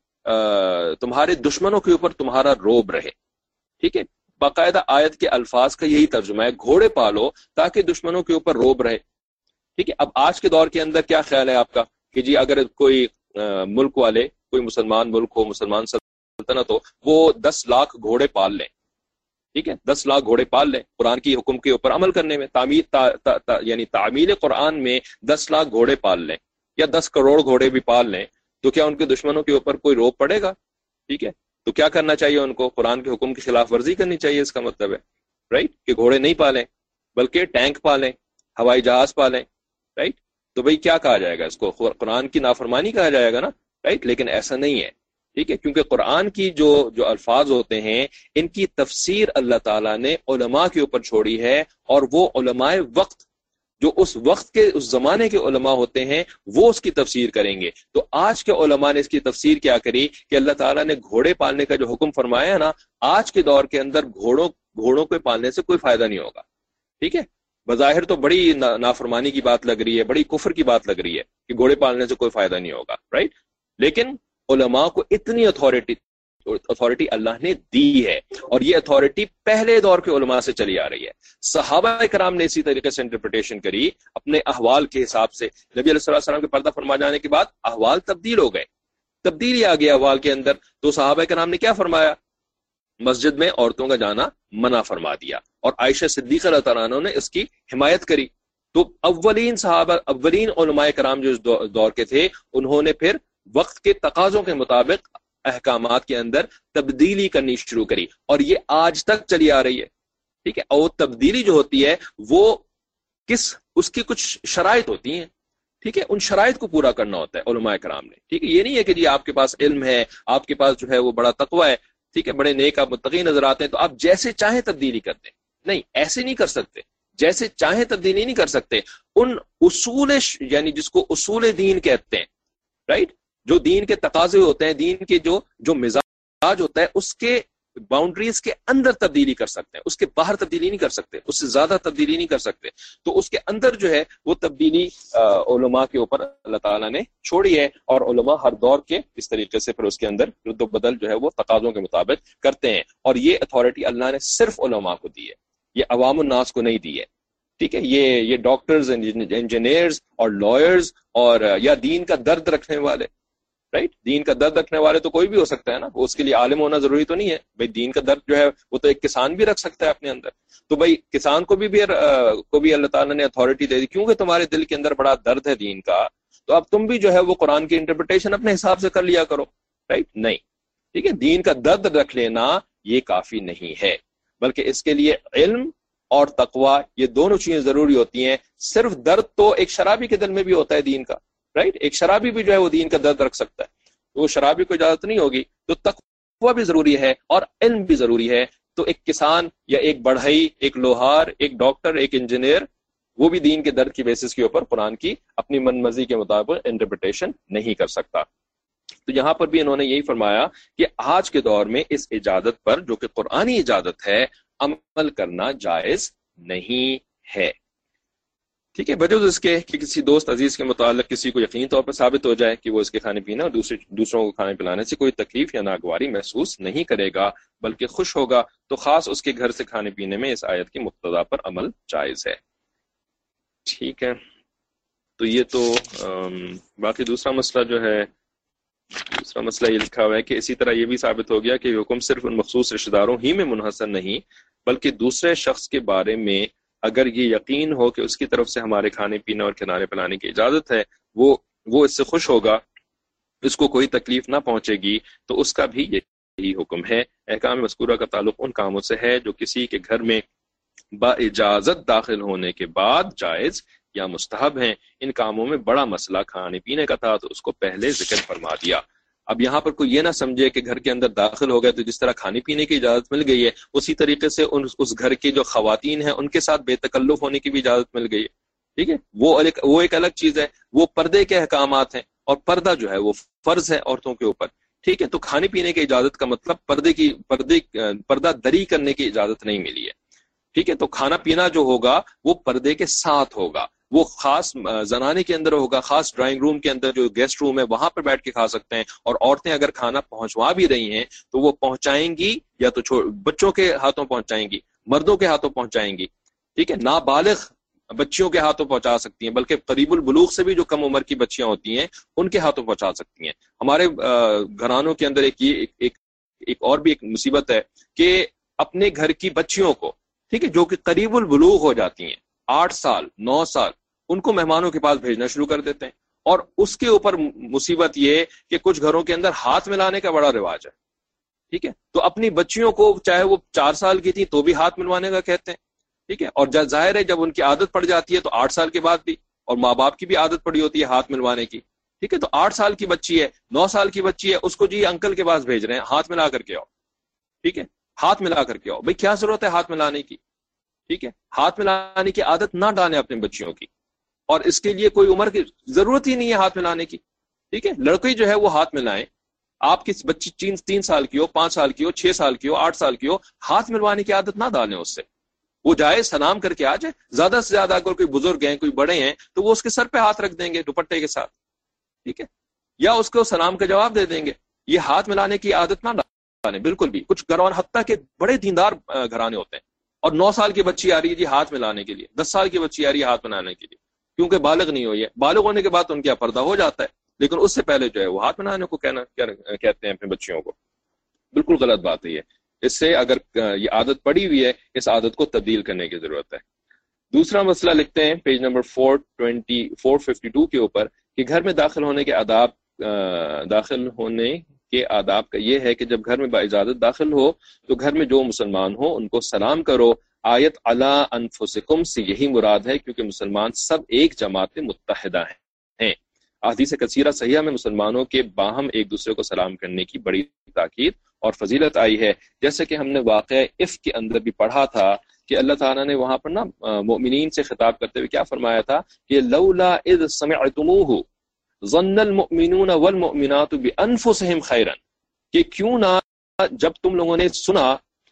تمہارے دشمنوں کے اوپر تمہارا روب رہے، ٹھیک ہے، باقاعدہ آیت کے الفاظ کا یہی ترجمہ ہے، گھوڑے پالو تاکہ دشمنوں کے اوپر روب رہے، ٹھیک ہے۔ اب آج کے دور کے اندر کیا خیال ہے آپ کا کہ جی اگر کوئی ملک والے، کوئی مسلمان ملک ہو، مسلمان سلطنت ہو، وہ 10 لاکھ گھوڑے پال لیں، ٹھیک ہے، 10 لاکھ گھوڑے پال لیں قرآن کی حکم کے اوپر عمل کرنے میں، یعنی تعمیل قرآن میں 10 لاکھ گھوڑے پال لیں یا 10 کروڑ گھوڑے بھی پال لیں، تو کیا ان کے دشمنوں کے اوپر کوئی روب پڑے گا؟ ٹھیک ہے، تو کیا کرنا چاہیے ان کو؟ قرآن کے حکم کی خلاف ورزی کرنی چاہیے، اس کا مطلب ہے رائٹ کہ گھوڑے نہیں پالیں بلکہ ٹینک پالیں، ہوائی جہاز پالیں، رائٹ۔ تو بھئی کیا کہا جائے گا؟ اس کو قرآن کی نافرمانی کہا جائے گا نا، رائٹ، لیکن ایسا نہیں ہے، ٹھیک ہے، کیونکہ قرآن کی جو الفاظ ہوتے ہیں ان کی تفسیر اللہ تعالیٰ نے علماء کے اوپر چھوڑی ہے، اور وہ علماء وقت جو اس وقت کے اس زمانے کے علماء ہوتے ہیں وہ اس کی تفسیر کریں گے۔ تو آج کے علماء نے اس کی تفسیر کیا کری کہ اللہ تعالیٰ نے گھوڑے پالنے کا جو حکم فرمایا ہے نا، آج کے دور کے اندر گھوڑوں کو پالنے سے کوئی فائدہ نہیں ہوگا، ٹھیک ہے، بظاہر تو بڑی نافرمانی کی بات لگ رہی ہے، بڑی کفر کی بات لگ رہی ہے کہ گھوڑے پالنے سے کوئی فائدہ نہیں ہوگا، رائٹ، لیکن علماء کو اتنی اتھارٹی اللہ نے دی ہے، اور یہ اتھارٹی پہلے دور کے علماء سے چلی آ رہی ہے۔ صحابہ کرام نے اسی طریقے سے انٹرپریٹیشن کری اپنے احوال کے حساب سے۔ نبی علیہ السلام کے پردہ فرما جانے کے بعد احوال تبدیل ہو گئے، تبدیلی آ گیا احوال کے اندر. تو صحابہ کرام نے کیا فرمایا؟ مسجد میں عورتوں کا جانا منع فرما دیا، اور عائشہ صدیقہ رضی اللہ عنہ نے اس کی حمایت کری. تو اولین صحابہ، اولین علماء کرام جو اس دور کے تھے، انہوں نے پھر وقت کے تقاضوں کے مطابق احکامات کے اندر تبدیلی کرنی شروع کری، اور یہ آج تک چلی آ رہی ہے. ٹھیک ہے، اور تبدیلی جو ہوتی ہے وہ اس کی کچھ شرائط ہوتی ہیں. ٹھیک ہے، ان شرائط کو پورا کرنا ہوتا ہے علماء کرام نے. ٹھیک ہے، یہ نہیں ہے کہ جی آپ کے پاس علم ہے، آپ کے پاس جو ہے وہ بڑا تقوی ہے، ٹھیک ہے، بڑے نیک آپ متقی نظر آتے ہیں تو آپ جیسے چاہیں تبدیلی کر دیں. نہیں، ایسے نہیں کر سکتے، جیسے چاہیں تبدیلی نہیں کر سکتے. ان اصول، یعنی جس کو اصول دین کہتے ہیں، رائٹ، جو دین کے تقاضے ہوتے ہیں، دین کے جو مزاج ہوتا ہے، اس کے باؤنڈریز کے اندر تبدیلی کر سکتے ہیں، اس کے باہر تبدیلی نہیں کر سکتے، اس سے زیادہ تبدیلی نہیں کر سکتے. تو اس کے اندر جو ہے وہ تبدیلی علماء کے اوپر اللہ تعالیٰ نے چھوڑی ہے، اور علماء ہر دور کے اس طریقے سے پھر اس کے اندر رد و بدل جو ہے وہ تقاضوں کے مطابق کرتے ہیں. اور یہ اتھارٹی اللہ نے صرف علماء کو دی ہے، یہ عوام الناس کو نہیں دی ہے. ٹھیک ہے، یہ ڈاکٹرز، انجینئرز اور لائرز اور یا دین کا درد رکھنے والے، رائٹ، دین کا درد رکھنے والے تو کوئی بھی ہو سکتا ہے نا، اس کے لیے عالم ہونا ضروری تو نہیں ہے. بھائی دین کا درد جو ہے وہ تو ایک کسان بھی رکھ سکتا ہے اپنے اندر. تو بھائی کسان کو بھی اللہ تعالیٰ نے اتھارٹی دے دی، کیونکہ تمہارے دل کے اندر بڑا درد ہے دین کا، تو اب تم بھی جو ہے وہ قرآن کی انٹرپریٹیشن اپنے حساب سے کر لیا کرو، رائٹ. نہیں، ٹھیک ہے، دین کا درد رکھ لینا یہ کافی نہیں ہے، بلکہ اس کے لیے علم اور تقوی، یہ دونوں چیزیں ضروری ہوتی ہیں. صرف درد تو ایک شرابی کے دل میں بھی ہوتا ہے دین کا، رائٹ. ایک شرابی بھی جو ہے وہ دین کا درد رکھ سکتا ہے، تو وہ شرابی کو اجازت نہیں ہوگی. تو تقوی بھی ضروری ہے اور علم بھی ضروری ہے. تو ایک کسان یا ایک بڑھئی، ایک لوہار، ایک ڈاکٹر، ایک انجینئر، وہ بھی دین کے درد کی بیسس کے اوپر قرآن کی اپنی من مرضی کے مطابق انٹرپریٹیشن نہیں کر سکتا. تو یہاں پر بھی انہوں نے یہی فرمایا کہ آج کے دور میں اس اجازت پر، جو کہ قرآنی اجازت ہے، عمل کرنا جائز نہیں ہے. ٹھیک ہے، بجوز اس کے کہ کسی دوست عزیز کے متعلق کسی کو یقینی طور پر ثابت ہو جائے کہ وہ اس کے کھانے پینے اور دوسروں کو کھانے پلانے سے کوئی تکلیف یا ناگواری محسوس نہیں کرے گا بلکہ خوش ہوگا، تو خاص اس کے گھر سے کھانے پینے میں اس آیت کی مقتضا پر عمل جائز ہے. ٹھیک ہے، تو یہ تو باقی دوسرا مسئلہ جو ہے، دوسرا مسئلہ یہ لکھا ہوا ہے کہ اسی طرح یہ بھی ثابت ہو گیا کہ حکم صرف ان مخصوص رشتہ داروں ہی میں منحصر نہیں، بلکہ دوسرے شخص کے بارے میں اگر یہ یقین ہو کہ اس کی طرف سے ہمارے کھانے پینے اور کھلانے پلانے کی اجازت ہے، وہ اس سے خوش ہوگا، اس کو کوئی تکلیف نہ پہنچے گی، تو اس کا بھی یہی حکم ہے. احکام مذکورہ کا تعلق ان کاموں سے ہے جو کسی کے گھر میں با اجازت داخل ہونے کے بعد جائز یا مستحب ہیں. ان کاموں میں بڑا مسئلہ کھانے پینے کا تھا تو اس کو پہلے ذکر فرما دیا. اب یہاں پر کوئی یہ نہ سمجھے کہ گھر کے اندر داخل ہو گئے تو جس طرح کھانے پینے کی اجازت مل گئی ہے، اسی طریقے سے اس گھر کی جو خواتین ہیں ان کے ساتھ بے تکلف ہونے کی بھی اجازت مل گئی ہے. ٹھیک ہے، وہ ایک الگ چیز ہے، وہ پردے کے احکامات ہیں، اور پردہ جو ہے وہ فرض ہے عورتوں کے اوپر. ٹھیک ہے، تو کھانے پینے کی اجازت کا مطلب پردہ دری کرنے کی اجازت نہیں ملی ہے. ٹھیک ہے، تو کھانا پینا جو ہوگا وہ پردے کے ساتھ ہوگا، وہ خاص زنانے کے اندر ہوگا، خاص ڈرائنگ روم کے اندر جو گیسٹ روم ہے وہاں پر بیٹھ کے کھا سکتے ہیں. اور عورتیں اگر کھانا پہنچوا بھی رہی ہیں تو وہ پہنچائیں گی یا تو بچوں کے ہاتھوں پہنچائیں گی، مردوں کے ہاتھوں پہنچائیں گی. ٹھیک ہے، نابالغ بچیوں کے ہاتھوں پہنچا سکتی ہیں، بلکہ قریب البلوغ سے بھی جو کم عمر کی بچیاں ہوتی ہیں ان کے ہاتھوں پہنچا سکتی ہیں. ہمارے گھرانوں کے اندر ایک اور بھی ایک مصیبت ہے کہ اپنے گھر کی بچیوں کو، ٹھیک ہے، جو کہ قریب البلوغ ہو جاتی ہیں، 8 سال 9 سال، ان کو مہمانوں کے پاس بھیجنا شروع کر دیتے ہیں. اور اس کے اوپر مصیبت یہ کہ کچھ گھروں کے اندر ہاتھ ملانے کا بڑا رواج ہے. ٹھیک ہے، تو اپنی بچیوں کو چاہے وہ 4 سال کی تھی تو بھی ہاتھ ملوانے کا کہتے ہیں. ٹھیک ہے، اور ظاہر ہے جب ان کی عادت پڑ جاتی ہے تو 8 سال کے بعد بھی، اور ماں باپ کی بھی عادت پڑی ہوتی ہے ہاتھ ملوانے کی. ٹھیک ہے، تو 8 سال کی بچی ہے، 9 سال کی بچی ہے، اس کو جی انکل کے پاس بھیج رہے ہیں، ہاتھ ملا کر کے آؤ. ٹھیک ہے، ہاتھ ملا کر کے آؤ. بھائی کیا ضرورت ہے ہاتھ ملانے کی؟ ٹھیک ہے، ہاتھ ملانے کی عادت نہ ڈالیں اپنے بچیوں کی، اور اس کے لیے کوئی عمر کی ضرورت ہی نہیں ہے ہاتھ ملانے کی. ٹھیک ہے، لڑکی جو ہے وہ ہاتھ ملائیں. آپ کی بچی 3 سال کی ہو، 5 سال کی ہو، 6 سال کی ہو، 8 سال کی ہو، ہاتھ ملوانے کی عادت نہ ڈالیں اس سے. وہ جائے سلام کر کے آ جائے. زیادہ سے زیادہ اگر کوئی بزرگ ہیں، کوئی بڑے ہیں تو وہ اس کے سر پہ ہاتھ رکھ دیں گے دوپٹے کے ساتھ. ٹھیک ہے، یا اس کو سلام کا جواب دے دیں گے. یہ ہاتھ ملانے کی عادت نہ ڈالیں بالکل بھی. کچھ گھران حتیٰ کہ بڑے دیندار گھرانے ہوتے ہیں، اور 9 سال کی بچی آ رہی ہے جی ہاتھ ملانے کے لیے، 10 سال کی بچی آ رہی ہے ہاتھ ملانے کے لیے، کیونکہ بالغ نہیں ہوئی ہے. بالغ ہونے کے بعد ان کا پردہ ہو جاتا ہے. لیکن اس سے پہلے جو ہے وہ ہاتھ بنانے کو کہتے ہیں اپنے بچیوں کو. بالکل غلط بات ہے یہ. اس سے اگر یہ عادت پڑی ہوئی ہے اس عادت کو تبدیل کرنے کی ضرورت ہے. دوسرا مسئلہ لکھتے ہیں پیج نمبر 452 کے اوپر کہ گھر میں داخل ہونے کے آداب کا یہ ہے کہ جب گھر میں باجازت داخل ہو تو گھر میں جو مسلمان ہو ان کو سلام کرو. آیت علی انفسکم سے یہی مراد ہے کیونکہ مسلمان سب ایک جماعت متحدہ ہیں. احادیث کثیرہ صحیحہ میں مسلمانوں کے باہم ایک دوسرے کو سلام کرنے کی بڑی تاکید اور فضیلت آئی ہے. جیسے کہ ہم نے واقعہ عفق کے اندر بھی پڑھا تھا کہ اللہ تعالیٰ نے وہاں پر مومنین سے خطاب کرتے ہوئے کیا فرمایا تھا کہ لولا اذ سمعتموہ ظن المؤمنون والمؤمنات بانفسهم خیرا، کہ کیوں نہ جب تم لوگوں نے سنا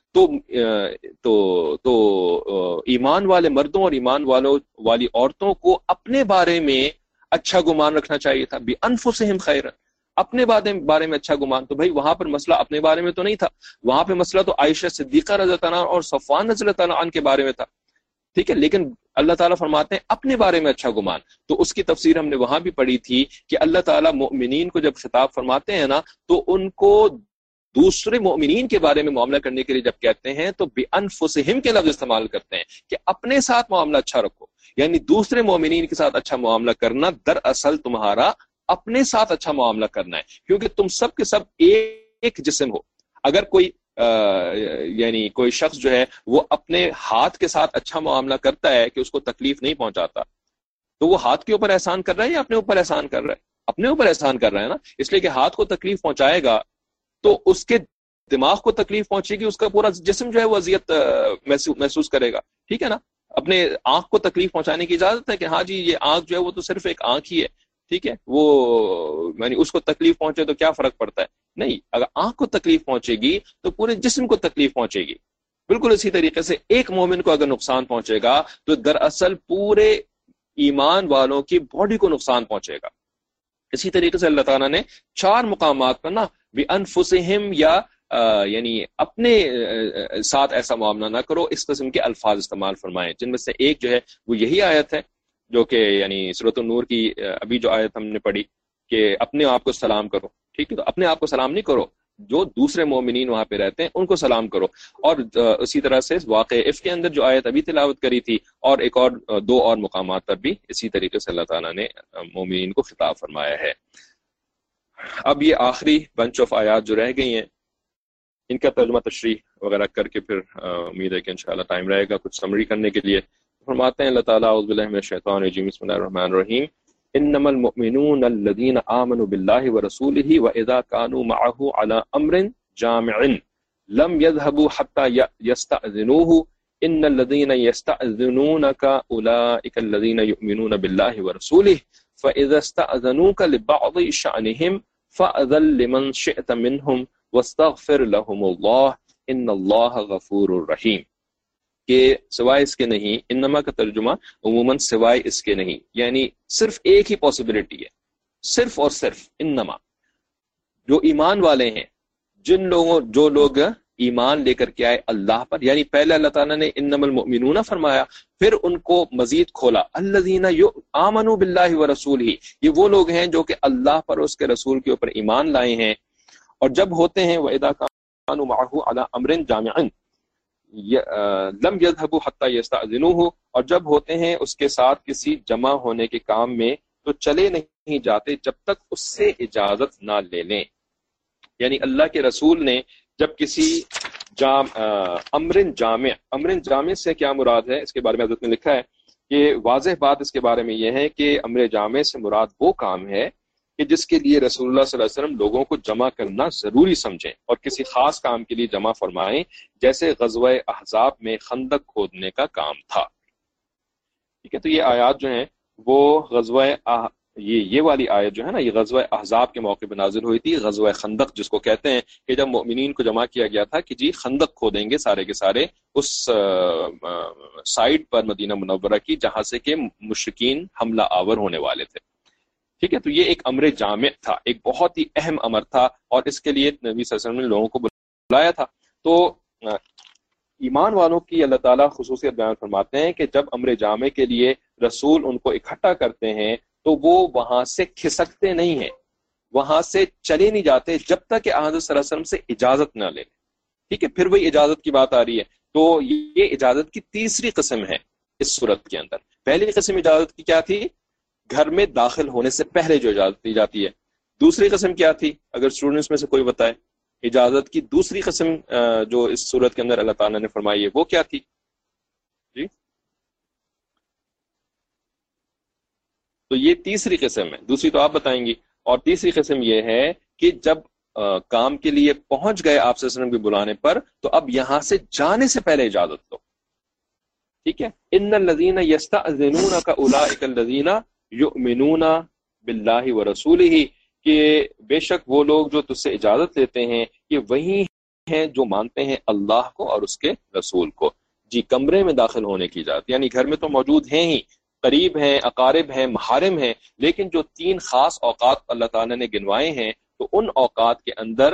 تو ایمان والے مردوں اور ایمان والی عورتوں کو اپنے بارے میں اچھا گمان رکھنا چاہیے تھا. بانفسهم خیرا، اپنے بارے میں اچھا گمان. تو بھائی وہاں پر مسئلہ اپنے بارے میں تو نہیں تھا، وہاں پہ مسئلہ تو عائشہ صدیقہ رضی اللہ عنہ اور صفوان رضی اللہ عنہ کے بارے میں تھا. ٹھیک ہے، لیکن اللہ تعالیٰ فرماتے ہیں اپنے بارے میں اچھا گمان. تو اس کی تفسیر ہم نے وہاں بھی پڑھی تھی کہ اللہ تعالیٰ مؤمنین کو جب خطاب فرماتے ہیں نا تو ان کو دوسرے مؤمنین کے بارے میں معاملہ کرنے کے لیے جب کہتے ہیں تو بِأَنفُسِهِمْ کے لفظ استعمال کرتے ہیں کہ اپنے ساتھ معاملہ اچھا رکھو. یعنی دوسرے مومنین کے ساتھ اچھا معاملہ کرنا دراصل تمہارا اپنے ساتھ اچھا معاملہ کرنا ہے، کیونکہ تم سب کے سب ایک جسم ہو. اگر یعنی کوئی شخص جو ہے وہ اپنے ہاتھ کے ساتھ اچھا معاملہ کرتا ہے کہ اس کو تکلیف نہیں پہنچاتا، تو وہ ہاتھ کے اوپر احسان کر رہا ہے یا اپنے اوپر احسان کر رہا ہے؟ اپنے اوپر احسان کر رہا ہے نا. اس لیے کہ ہاتھ کو تکلیف پہنچائے گا تو اس کے دماغ کو تکلیف پہنچے گی، اس کا پورا جسم جو ہے وہ اذیت محسوس کرے گا. ٹھیک ہے نا. اپنے آنکھ کو تکلیف پہنچانے کی اجازت ہے کہ ہاں جی یہ آنکھ جو ہے وہ تو صرف ایک آنکھ ہی ہے، ٹھیک ہے، وہ یعنی اس کو تکلیف پہنچے تو کیا فرق پڑتا ہے؟ نہیں، اگر آنکھ کو تکلیف پہنچے گی تو پورے جسم کو تکلیف پہنچے گی. بالکل اسی طریقے سے ایک مومن کو اگر نقصان پہنچے گا تو دراصل پورے ایمان والوں کی باڈی کو نقصان پہنچے گا. اسی طریقے سے اللہ تعالیٰ نے 4 مقامات پر بِأَنفُسِهِمْ یا یعنی اپنے ساتھ ایسا معاملہ نہ کرو اس قسم کے الفاظ استعمال فرمائے، جن میں سے ایک جو ہے وہ یہی آیت ہے جو کہ یعنی سورۃ النور کی ابھی جو آیت ہم نے پڑھی کہ اپنے آپ کو سلام کرو. ٹھیک ہے، تو اپنے آپ کو سلام نہیں کرو، جو دوسرے مومنین وہاں پہ رہتے ہیں ان کو سلام کرو. اور اسی طرح سے واقع عفق کے اندر جو آیت ابھی تلاوت کری تھی اور ایک اور 2 اور مقامات پر بھی اسی طریقے سے اللہ تعالیٰ نے مومنین کو خطاب فرمایا ہے. اب یہ آخری بنچ آف آیات جو رہ گئی ہیں ان کا ترجمہ تشریح وغیرہ کر کے پھر امید ہے کہ انشاءاللہ ٹائم رہے گا کچھ سمری کرنے کے لیے. فرماتے ہیں اللہ تعالیٰ اعوذ باللہ من الشیطان الرجیم بسم اللہ الرحمن الرحیم انما المؤمنون الذين آمنوا بالله ورسوله واذا كانوا معه على امر جامع لم يذهبوا حتى يستأذنوه ان الذين يستأذنونك اولئك الذين يؤمنون بالله ورسوله فاذا استأذنوك لبعض شأنهم فأذن لمن شئت منهم واستغفر لهم الله ان اللہ غفور الرحیم. کہ سوائے اس کے نہیں، انما کا ترجمہ عموماً سوائے اس کے نہیں، یعنی صرف ایک ہی پاسبلٹی ہے، صرف اور صرف انما جو ایمان والے ہیں، جو لوگ ایمان لے کر کے آئے اللہ پر، یعنی پہلے اللہ تعالیٰ نے انما المؤمنون فرمایا، پھر ان کو مزید کھولا الذین آمنوا باللہ ورسولہ، یہ وہ لوگ ہیں جو کہ اللہ پر اور اس کے رسول کے اوپر ایمان لائے ہیں. اور جب ہوتے ہیں وَإِذَا كَانُوا مَعَهُ عَلَىٰ أَمْرٍ جَامِعٍ لَمْ يَذْهَبُوا حَتَّى يَسْتَأْذِنُوهُ، اور جب ہوتے ہیں اس کے ساتھ کسی جمع ہونے کے کام میں تو چلے نہیں جاتے جب تک اس سے اجازت نہ لے لیں. یعنی اللہ کے رسول نے جب کسی امر جامع سے کیا مراد ہے، اس کے بارے میں حضرت نے لکھا ہے کہ واضح بات اس کے بارے میں یہ ہے کہ امر جامع سے مراد وہ کام ہے کہ جس کے لیے رسول اللہ صلی اللہ علیہ وسلم لوگوں کو جمع کرنا ضروری سمجھیں اور کسی خاص کام کے لیے جمع فرمائیں، جیسے غزوہ احزاب میں خندق کھودنے کا کام تھا. ٹھیک ہے، تو یہ آیات جو ہیں وہ غزوہ یہ والی آیت جو ہے نا، یہ غزوہ احزاب کے موقع پہ نازل ہوئی تھی. غزوہ خندق جس کو کہتے ہیں کہ جب مومنین کو جمع کیا گیا تھا کہ جی خندق کھودیں گے سارے کے سارے اس سائٹ پر مدینہ منورہ کی جہاں سے کہ مشرکین حملہ آور ہونے والے تھے. ٹھیک ہے، تو یہ ایک امر جامع تھا، ایک بہت ہی اہم امر تھا اور اس کے لیے نبی صلی اللہ علیہ وسلم نے لوگوں کو بلایا تھا. تو ایمان والوں کی اللہ تعالیٰ خصوصیت بیان فرماتے ہیں کہ جب امر جامع کے لیے رسول ان کو اکٹھا کرتے ہیں تو وہ وہاں سے کھسکتے نہیں ہیں، وہاں سے چلے نہیں جاتے جب تک کہ حضرت صلی اللہ علیہ وسلم سے اجازت نہ لے. ٹھیک ہے، پھر وہی اجازت کی بات آ رہی ہے. تو یہ اجازت کی تیسری قسم ہے اس صورت کے اندر. پہلی قسم اجازت کی کیا تھی؟ گھر میں داخل ہونے سے پہلے جو اجازت دی جاتی ہے. دوسری قسم کیا تھی؟ اگر اسٹوڈنٹس میں سے کوئی بتائے اجازت کی دوسری قسم جو اس صورت کے اندر اللہ تعالیٰ نے فرمائی ہے وہ کیا تھی؟ جی، تو یہ تیسری قسم ہے. دوسری تو آپ بتائیں گی. اور تیسری قسم یہ ہے کہ جب کام کے لیے پہنچ گئے آپ صلی اللہ علیہ وسلم کے بلانے پر، تو اب یہاں سے جانے سے پہلے اجازت دو. ٹھیک ہے، ان الذین یستأذنونک اولئک الذین یؤمنون باللہ ورسولہ، کہ بے شک وہ لوگ جو تجھ سے اجازت لیتے ہیں یہ وہی ہیں جو مانتے ہیں اللہ کو اور اس کے رسول کو. جی، کمرے میں داخل ہونے کی اجازت، یعنی گھر میں تو موجود ہیں ہی، قریب ہیں، اقارب ہیں، محارم ہیں، لیکن جو 3 خاص اوقات اللہ تعالیٰ نے گنوائے ہیں تو ان اوقات کے اندر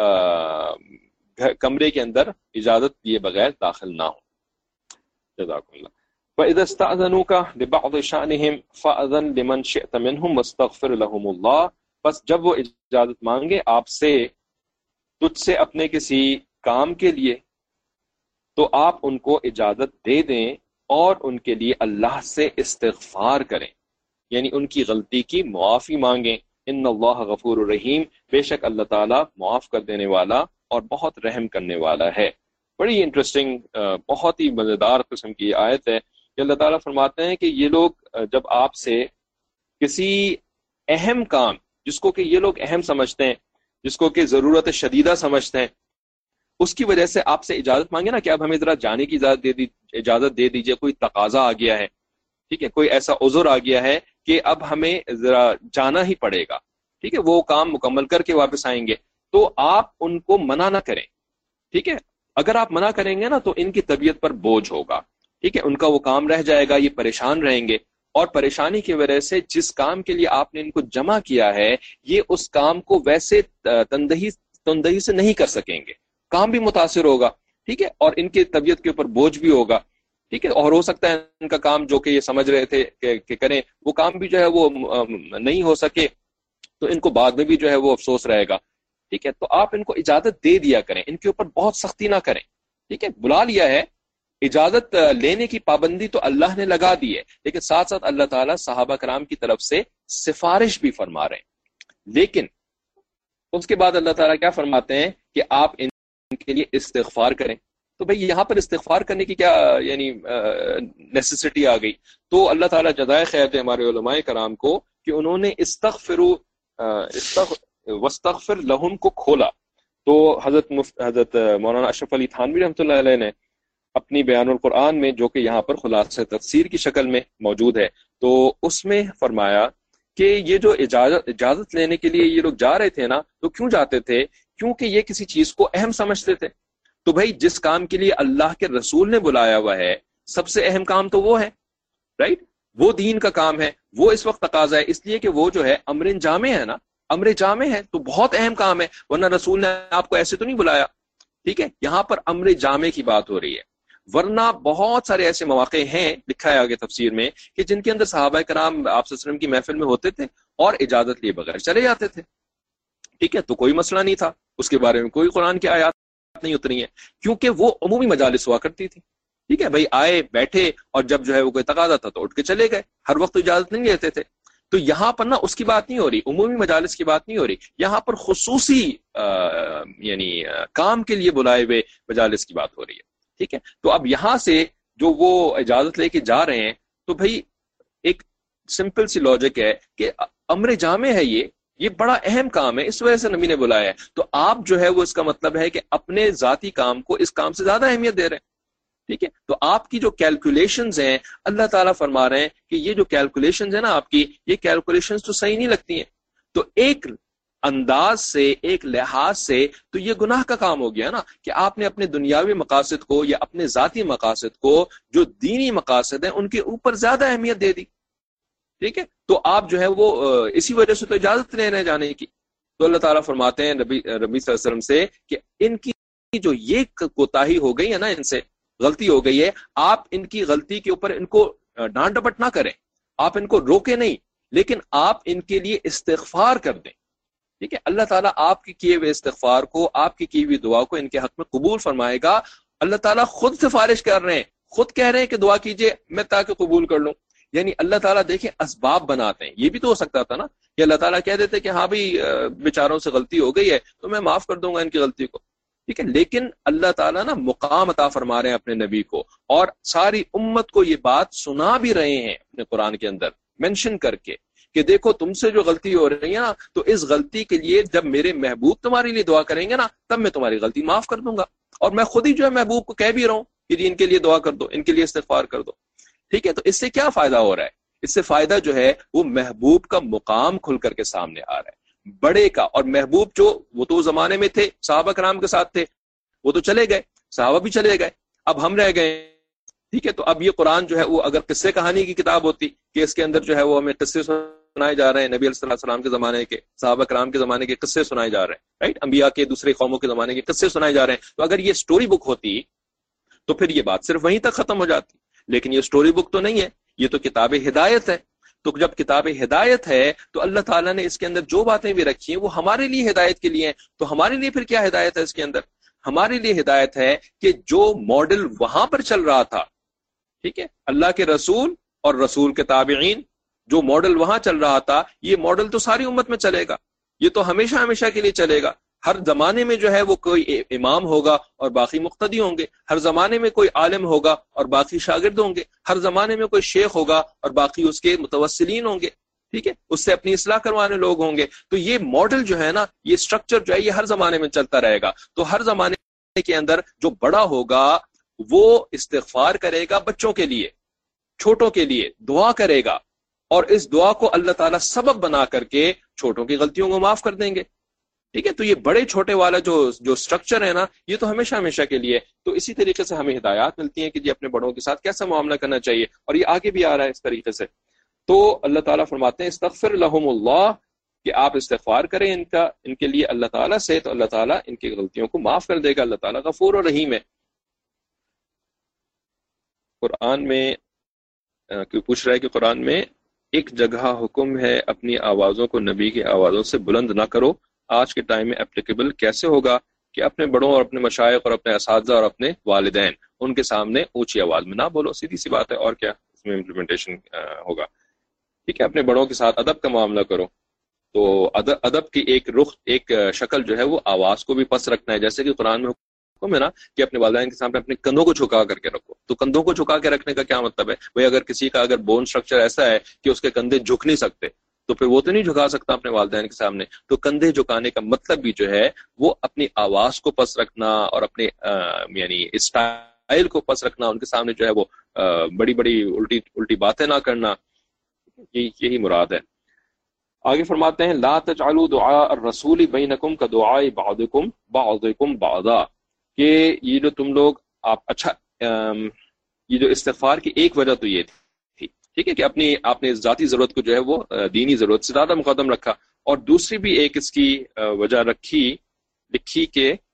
کمرے کے اندر اجازت دیے بغیر داخل نہ ہو. جزاکم اللہ. فَإِذَا اسْتَأْذَنُوكَ لِبَعْضِ شَأْنِهِمْ فَأْذَنْ لِمَنْ شِئْتَ مِنْهُمْ وَاسْتَغْفِرْ لَهُمُ اللَّهُ. بس جب وہ اجازت مانگے آپ سے تجھ سے اپنے کسی کام کے لیے، تو آپ ان کو اجازت دے دیں اور ان کے لیے اللہ سے استغفار کریں، یعنی ان کی غلطی کی معافی مانگیں. ان اللہ غفور الرحیم، بے شک اللہ تعالیٰ معاف کر دینے والا اور بہت رحم کرنے والا ہے. بڑی انٹرسٹنگ، بہت ہی مزیدار قسم کی آیت ہے کہ اللہ تعالیٰ فرماتے ہیں کہ یہ لوگ جب آپ سے کسی اہم کام، جس کو کہ یہ لوگ اہم سمجھتے ہیں، جس کو کہ ضرورت شدیدہ سمجھتے ہیں، اس کی وجہ سے آپ سے اجازت مانگے نا کہ اب ہمیں ذرا جانے کی اجازت دے دیجئے، کوئی تقاضا آ گیا ہے، ٹھیک ہے، کوئی ایسا عذر آ گیا ہے کہ اب ہمیں ذرا جانا ہی پڑے گا، ٹھیک ہے، وہ کام مکمل کر کے واپس آئیں گے، تو آپ ان کو منع نہ کریں. ٹھیک ہے، اگر آپ منع کریں گے نا تو ان کی طبیعت پر بوجھ ہوگا. ٹھیک ہے، ان کا وہ کام رہ جائے گا، یہ پریشان رہیں گے، اور پریشانی کی وجہ سے جس کام کے لیے آپ نے ان کو جمع کیا ہے یہ اس کام کو ویسے تندہی سے نہیں کر سکیں گے، کام بھی متاثر ہوگا. ٹھیک ہے، اور ان کی طبیعت کے اوپر بوجھ بھی ہوگا. ٹھیک ہے، اور ہو سکتا ہے ان کا کام جو کہ یہ سمجھ رہے تھے کہ کریں، وہ کام بھی جو ہے وہ نہیں ہو سکے، تو ان کو بعد میں بھی جو ہے وہ افسوس رہے گا. ٹھیک ہے، تو آپ ان کو اجازت دے دیا کریں، ان کے اوپر بہت سختی نہ کریں. ٹھیک ہے، بلا لیا ہے، اجازت لینے کی پابندی تو اللہ نے لگا دی ہے، لیکن ساتھ ساتھ اللہ تعالیٰ صحابہ کرام کی طرف سے سفارش بھی فرما رہے ہیں. لیکن اس کے بعد اللہ تعالیٰ کیا فرماتے ہیں کہ آپ ان کے لیے استغفار کریں. تو بھئی یہاں پر استغفار کرنے کی کیا یعنی نیسیسٹی آ گئی؟ تو اللہ تعالیٰ جزائے خیر دے ہمارے علماء کرام کو کہ انہوں نے واستغفر لہم کو کھولا. تو حضرت مولانا اشرف علی تھانوی رحمۃ اللہ علیہ نے اپنی بیان القرآن میں، جو کہ یہاں پر خلاصہ تفسیر کی شکل میں موجود ہے، تو اس میں فرمایا کہ یہ جو اجازت لینے کے لیے یہ لوگ جا رہے تھے نا، تو کیوں جاتے تھے؟ کیونکہ یہ کسی چیز کو اہم سمجھتے تھے. تو بھائی جس کام کے لیے اللہ کے رسول نے بلایا ہوا ہے، سب سے اہم کام تو وہ ہے، رائٹ؟ وہ دین کا کام ہے، وہ اس وقت تقاضا ہے، اس لیے کہ وہ جو ہے امر جامع ہے نا، امر جامع ہے تو بہت اہم کام ہے، ورنہ رسول نے آپ کو ایسے تو نہیں بلایا. ٹھیک ہے، یہاں پر امر جامع کی بات ہو رہی ہے، ورنہ بہت سارے ایسے مواقع ہیں، لکھا ہے آگے تفسیر میں، کہ جن کے اندر صحابہ کرام آپ صلی اللہ علیہ وسلم کی محفل میں ہوتے تھے اور اجازت لیے بغیر چلے جاتے تھے. ٹھیک ہے، تو کوئی مسئلہ نہیں تھا، اس کے بارے میں کوئی قرآن کی آیات نہیں اتری ہیں، کیونکہ وہ عمومی مجالس ہوا کرتی تھی. ٹھیک ہے بھائی، آئے بیٹھے اور جب جو ہے وہ کوئی تقاضا تھا تو اٹھ کے چلے گئے، ہر وقت اجازت نہیں لیتے تھے. تو یہاں پر نا اس کی بات نہیں ہو رہی، عمومی مجالس کی بات نہیں ہو رہی، یہاں پر خصوصی یعنی کام کے لیے بلائے ہوئے مجالس کی بات ہو رہی ہے. ٹھیک ہے، تو اب یہاں سے جو وہ اجازت لے کے جا رہے ہیں، تو بھائی ایک سمپل سی لاجک ہے کہ امر جامع ہے، یہ بڑا اہم کام ہے، اس وجہ سے نبی نے بلایا ہے. تو آپ جو ہے وہ اس کا مطلب ہے کہ اپنے ذاتی کام کو اس کام سے زیادہ اہمیت دے رہے ہیں. ٹھیک ہے، تو آپ کی جو کیلکولیشنز ہیں، اللہ تعالیٰ فرما رہے ہیں کہ یہ جو کیلکولیشنز ہیں نا آپ کی، یہ کیلکولیشنز تو صحیح نہیں لگتی ہیں. تو ایک انداز سے، ایک لحاظ سے تو یہ گناہ کا کام ہو گیا نا کہ آپ نے اپنے دنیاوی مقاصد کو یا اپنے ذاتی مقاصد کو، جو دینی مقاصد ہیں، ان کے اوپر زیادہ اہمیت دے دی. ٹھیک ہے، تو آپ جو ہے وہ اسی وجہ سے تو اجازت لے رہے جانے کی. تو اللہ تعالیٰ فرماتے ہیں نبی صلی اللہ علیہ وسلم سے کہ ان کی جو یہ کوتاہی ہو گئی ہے نا، ان سے غلطی ہو گئی ہے، آپ ان کی غلطی کے اوپر ان کو ڈانٹ ڈپٹ نہ کریں، آپ ان کو روکے نہیں، لیکن آپ ان کے لیے استغفار کر دیں. ٹھیک ہے, اللہ تعالیٰ آپ کے کیے ہوئے استغفار کو, آپ کی ہوئی دعا کو ان کے حق میں قبول فرمائے گا. اللہ تعالیٰ خود سفارش کر رہے ہیں, خود کہہ رہے ہیں کہ دعا کیجئے میں تاکہ قبول کر لوں. یعنی اللہ تعالیٰ دیکھیں اسباب بناتے ہیں. یہ بھی تو ہو سکتا تھا نا کہ اللہ تعالیٰ کہہ دیتے کہ ہاں بھائی بیچاروں سے غلطی ہو گئی ہے تو میں معاف کر دوں گا ان کی غلطی کو. ٹھیک ہے, لیکن اللہ تعالیٰ نا مقام عطا فرما رہے ہیں اپنے نبی کو, اور ساری امت کو یہ بات سنا بھی رہے ہیں اپنے قرآن کے اندر مینشن کر کے کہ دیکھو تم سے جو غلطی ہو رہی ہے نا, تو اس غلطی کے لیے جب میرے محبوب تمہارے لیے دعا کریں گے نا تب میں تمہاری غلطی معاف کر دوں گا. اور میں خود ہی جو ہے محبوب کو کہہ بھی رہا ہوں کہ جی ان کے لیے دعا کر دو, ان کے لیے استغفار کر دو. ٹھیک ہے, تو اس سے کیا فائدہ ہو رہا ہے؟ اس سے فائدہ جو ہے وہ محبوب کا مقام کھل کر کے سامنے آ رہا ہے, بڑے کا. اور محبوب جو وہ تو زمانے میں تھے, صحابہ کرام کے ساتھ تھے, وہ تو چلے گئے, صحابہ بھی چلے گئے, اب ہم رہ گئے. ٹھیک ہے, تو اب یہ قرآن جو ہے وہ اگر قصے کہانی کی کتاب ہوتی کہ اس کے اندر جو ہے وہ ہمیں قصے سنائے جا رہے ہیں, نبی علیہ السلام کے زمانے کے, صحابہ کرام کے زمانے کے قصے سنائے جا رہے ہیں, رائٹ, انبیاء کے دوسرے قوموں کے زمانے کے قصے سنائے جا رہے ہیں, تو اگر یہ سٹوری بک ہوتی تو پھر یہ بات صرف وہیں تک ختم ہو جاتی. لیکن یہ سٹوری بک تو نہیں ہے, یہ تو کتاب ہدایت ہے. تو جب کتاب ہدایت ہے تو اللہ تعالیٰ نے اس کے اندر جو باتیں بھی رکھی ہیں وہ ہمارے لیے ہدایت کے لیے ہیں. تو ہمارے لیے پھر کیا ہدایت ہے اس کے اندر؟ ہمارے لیے ہدایت ہے کہ جو ماڈل وہاں پر چل رہا تھا, ٹھیک ہے, اللہ کے رسول اور رسول کے تابعین, جو ماڈل وہاں چل رہا تھا یہ ماڈل تو ساری امت میں چلے گا. یہ تو ہمیشہ ہمیشہ کے لیے چلے گا. ہر زمانے میں جو ہے وہ کوئی امام ہوگا اور باقی مقتدی ہوں گے, ہر زمانے میں کوئی عالم ہوگا اور باقی شاگرد ہوں گے, ہر زمانے میں کوئی شیخ ہوگا اور باقی اس کے متوسلین ہوں گے. ٹھیک ہے, اس سے اپنی اصلاح کروانے لوگ ہوں گے. تو یہ ماڈل جو ہے نا, یہ سٹرکچر جو ہے یہ ہر زمانے میں چلتا رہے گا. تو ہر زمانے کے اندر جو بڑا ہوگا وہ استغفار کرے گا بچوں کے لیے, چھوٹوں کے لیے دعا کرے گا, اور اس دعا کو اللہ تعالیٰ سبب بنا کر کے چھوٹوں کی غلطیوں کو معاف کر دیں گے. ٹھیک ہے, تو یہ بڑے چھوٹے والا جو سٹرکچر ہے نا, یہ تو ہمیشہ ہمیشہ کے لیے. تو اسی طریقے سے ہمیں ہدایات ملتی ہیں کہ جی اپنے بڑوں کے ساتھ کیسا معاملہ کرنا چاہیے, اور یہ آگے بھی آ رہا ہے اس طریقے سے. تو اللہ تعالیٰ فرماتے ہیں استغفر لہم اللہ, کہ آپ استغفار کریں ان کے لیے اللہ تعالیٰ سے, تو اللہ تعالیٰ ان کی غلطیوں کو معاف کر دے گا. اللہ تعالیٰ غفور و رحیم ہے. قرآن میں کوئی پوچھ رہا ہے کہ قرآن میں ایک جگہ حکم ہے اپنی آوازوں کو نبی کی آوازوں سے بلند نہ کرو, آج کے ٹائم میں اپلیکیبل کیسے ہوگا کہ اپنے بڑوں اور اپنے مشائخ اور اپنے اساتذہ اور اپنے والدین ان کے سامنے اونچی آواز میں نہ بولو؟ سیدھی سی بات ہے, اور کیا اس میں امپلیمنٹیشن ہوگا. ٹھیک ہے, اپنے بڑوں کے ساتھ ادب کا معاملہ کرو. تو ادب کی ایک رخ, ایک شکل جو ہے وہ آواز کو بھی پس رکھنا ہے. جیسے کہ قرآن میں حکم ہے نا کہ اپنے والدین کے سامنے اپنے کندھوں کو جھکا کر کے رکھو. تو کندھوں کو جھکا کے رکھنے کا کیا مطلب ہے بھائی؟ اگر کسی کا اگر بون سٹرکچر ایسا ہے کہ اس کے کندھے جھک نہیں سکتے تو پھر وہ تو نہیں جھکا سکتا اپنے والدین کے سامنے. تو کندھے جھکانے کا مطلب بھی جو ہے وہ اپنی آواز کو پس رکھنا اور اپنے یعنی اسٹائل کو پس رکھنا, ان کے سامنے جو ہے وہ بڑی بڑی الٹی باتیں نہ کرنا, یہی مراد ہے. آگے فرماتے ہیں لا تجعلوا دعاء الرسول بینکم کدعاء بعضکم بعضا, کہ یہ جو تم لوگ یہ جو استغفار کی ایک وجہ تو یہ تھی, ٹھیک ہے, کہ آپ نے ذاتی ضرورت کو جو ہے وہ دینی ضرورت سے زیادہ مقدم رکھا. اور دوسری بھی ایک اس کی وجہ لکھی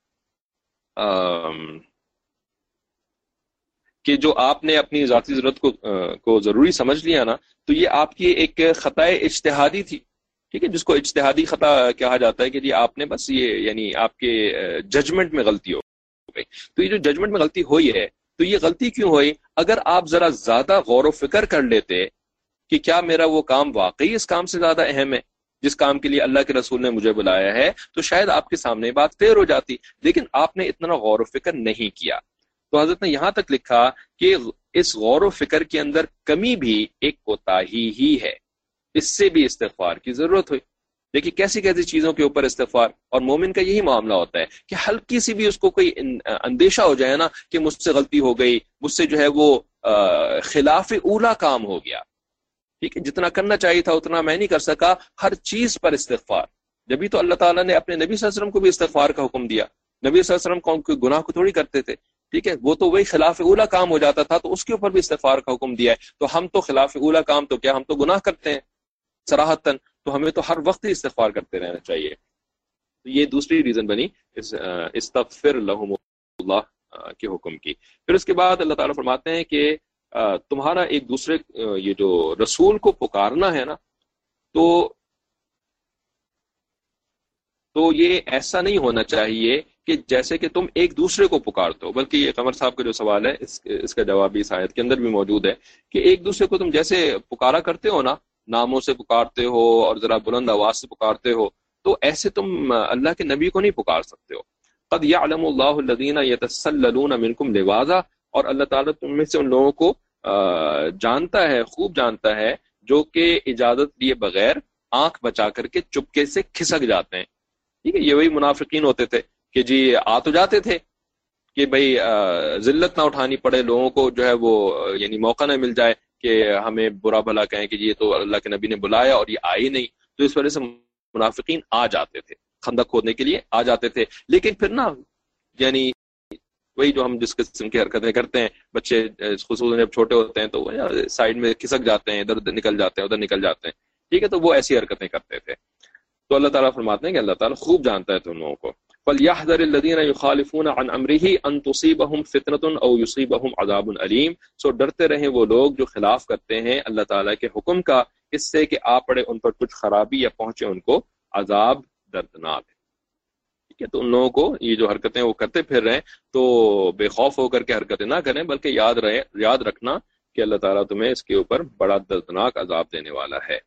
کہ جو آپ نے اپنی ذاتی ضرورت کو ضروری سمجھ لیا نا, تو یہ آپ کی ایک خطا اجتہادی تھی. ٹھیک ہے, جس کو اجتہادی خطا کہا جاتا ہے کہ جی آپ نے بس یہ یعنی آپ کے ججمنٹ میں غلطی ہو گئی. تو یہ جو ججمنٹ میں غلطی ہوئی ہے, تو یہ غلطی کیوں ہوئی؟ اگر آپ ذرا زیادہ غور و فکر کر لیتے کہ کیا میرا وہ کام واقعی اس کام سے زیادہ اہم ہے جس کام کے لیے اللہ کے رسول نے مجھے بلایا ہے, تو شاید آپ کے سامنے بات کلیئر ہو جاتی. لیکن آپ نے اتنا غور و فکر نہیں کیا. تو حضرت نے یہاں تک لکھا کہ اس غور و فکر کے اندر کمی بھی ایک کوتاہی ہی ہے, اس سے بھی استغفار کی ضرورت ہوئی. دیکھیے کیسی کیسی چیزوں کے اوپر استغفار, اور مومن کا یہی معاملہ ہوتا ہے کہ ہلکی سی بھی اس کو کوئی اندیشہ ہو جائے نا کہ مجھ سے غلطی ہو گئی, مجھ سے جو ہے وہ خلاف اولا کام ہو گیا, ٹھیک ہے, جتنا کرنا چاہیے تھا اتنا میں نہیں کر سکا, ہر چیز پر استغفار. جبھی تو اللہ تعالیٰ نے اپنے نبی صلی اللہ علیہ وسلم کو بھی استغفار کا حکم دیا. نبی صلی اللہ علیہ وسلم کوئی گناہ کو تھوڑی کرتے تھے, ٹھیک ہے, وہ تو وہی خلاف اولا کام ہو جاتا تھا, تو اس کے اوپر بھی استغفار کا حکم دیا ہے. تو ہم تو خلاف اولا کام تو کیا, ہم تو گناہ کرتے ہیں صراحتاً, تو ہمیں تو ہر وقت ہی استغفار کرتے رہنا چاہیے. تو یہ دوسری ریزن بنی استغفر لہم اللہ کے حکم کی. پھر اس کے بعد اللہ تعالیٰ فرماتے ہیں کہ تمہارا ایک دوسرے یہ جو رسول کو پکارنا ہے نا, تو یہ ایسا نہیں ہونا چاہیے کہ جیسے کہ تم ایک دوسرے کو پکارتے ہو، بلکہ یہ قمر صاحب کا جو سوال ہے اس کا جواب اس آیت کے اندر بھی موجود ہے کہ ایک دوسرے کو تم جیسے پکارا کرتے ہو نا، ناموں سے پکارتے ہو اور ذرا بلند آواز سے پکارتے ہو، تو ایسے تم اللہ کے نبی کو نہیں پکار سکتے ہو۔ قد یعلم اللہ الذین یتسللون منکم لواذا، اور اللہ تعالیٰ تم میں سے ان لوگوں کو جانتا ہے، خوب جانتا ہے، جو کہ اجازت لیے بغیر آنکھ بچا کر کے چپکے سے کھسک جاتے ہیں۔ ٹھیک ہے، یہ وہی منافقین ہوتے تھے کہ جی آ تو جاتے تھے کہ بھئی ذلت نہ اٹھانی پڑے لوگوں کو، جو ہے وہ یعنی موقع نہ مل جائے کہ ہمیں برا بھلا کہیں کہ جی یہ تو اللہ کے نبی نے بلایا اور یہ آئی نہیں، تو اس وجہ سے منافقین آ جاتے تھے، خندق کھودنے کے لیے آ جاتے تھے۔ لیکن پھر نا یعنی وہی جو ہم جس قسم کی حرکتیں کرتے ہیں، بچے خصوصاً جب چھوٹے ہوتے ہیں تو سائڈ میں کھسک جاتے ہیں، ادھر نکل جاتے ہیں، ادھر نکل جاتے ہیں، ٹھیک ہے، تو وہ ایسی حرکتیں کرتے تھے۔ تو اللہ تعالیٰ فرماتے ہیں کہ اللہ تعالیٰ خوب جانتا ہے تم لوگوں کو۔ فَلْيَحْذَرِ الَّذِينَ يُخَالِفُونَ عَنْ أَمْرِهِ أَن تُصِيبَهُمْ فِتْنَةٌ أَوْ يُصِيبَهُمْ عَذَابٌ أَلِيمٌ، سو ڈرتے رہیں وہ لوگ جو خلاف کرتے ہیں اللہ تعالیٰ کے حکم کا، اس سے کہ آ پڑے ان پر کچھ خرابی یا پہنچے ان کو عذاب دردناک ہے۔ ٹھیک ہے، تو ان لوگوں کو یہ جو حرکتیں وہ کرتے پھر رہے تو بے خوف ہو کر کے حرکتیں نہ کریں، بلکہ یاد رکھنا کہ اللہ تعالیٰ تمہیں اس کے اوپر بڑا دردناک عذاب دینے والا ہے۔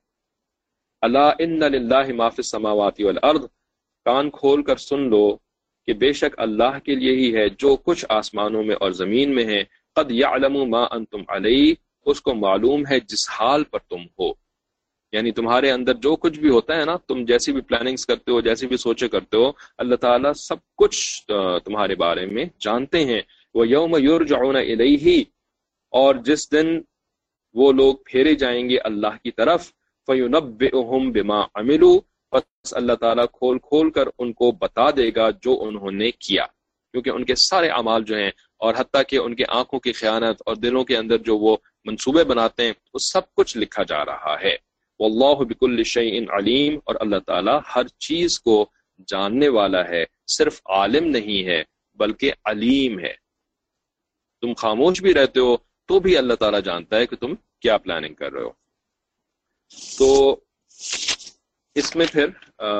الا ان للہ ما فی السماوات والارض، کان کھول کر سن لو کہ بے شک اللہ کے لیے ہی ہے جو کچھ آسمانوں میں اور زمین میں ہے۔ قد یعلم ما انتم علیہ، اس کو معلوم ہے جس حال پر تم ہو، یعنی تمہارے اندر جو کچھ بھی ہوتا ہے نا، تم جیسی بھی پلاننگز کرتے ہو، جیسی بھی سوچے کرتے ہو، اللہ تعالیٰ سب کچھ تمہارے بارے میں جانتے ہیں۔ وَيَوْمَ يُرْجَعُونَ إِلَيْهِ، اور جس دن وہ لوگ پھیرے جائیں گے اللہ کی طرف، فَيُنَبِّئُهُم بِمَا عَمِلُوا، پس اللہ تعالیٰ کھول کھول کر ان کو بتا دے گا جو انہوں نے کیا، کیونکہ ان کے سارے اعمال جو ہیں، اور حتیٰ کہ ان کے آنکھوں کی خیانت اور دلوں کے اندر جو وہ منصوبے بناتے ہیں، وہ سب کچھ لکھا جا رہا ہے۔ واللہ بکل شیء علیم، اور اللہ تعالیٰ ہر چیز کو جاننے والا ہے، صرف عالم نہیں ہے بلکہ علیم ہے۔ تم خاموش بھی رہتے ہو تو بھی اللہ تعالیٰ جانتا ہے کہ تم کیا پلاننگ کر رہے ہو۔ تو اس میں پھر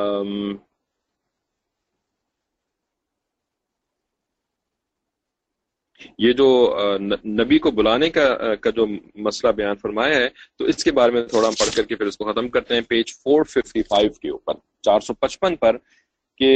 یہ جو نبی کو بلانے کا جو مسئلہ بیان فرمایا ہے، تو اس کے بارے میں تھوڑا ہم پڑھ کر کے پھر اس کو ختم کرتے ہیں۔ پیج 455 کے اوپر 455 پر کہ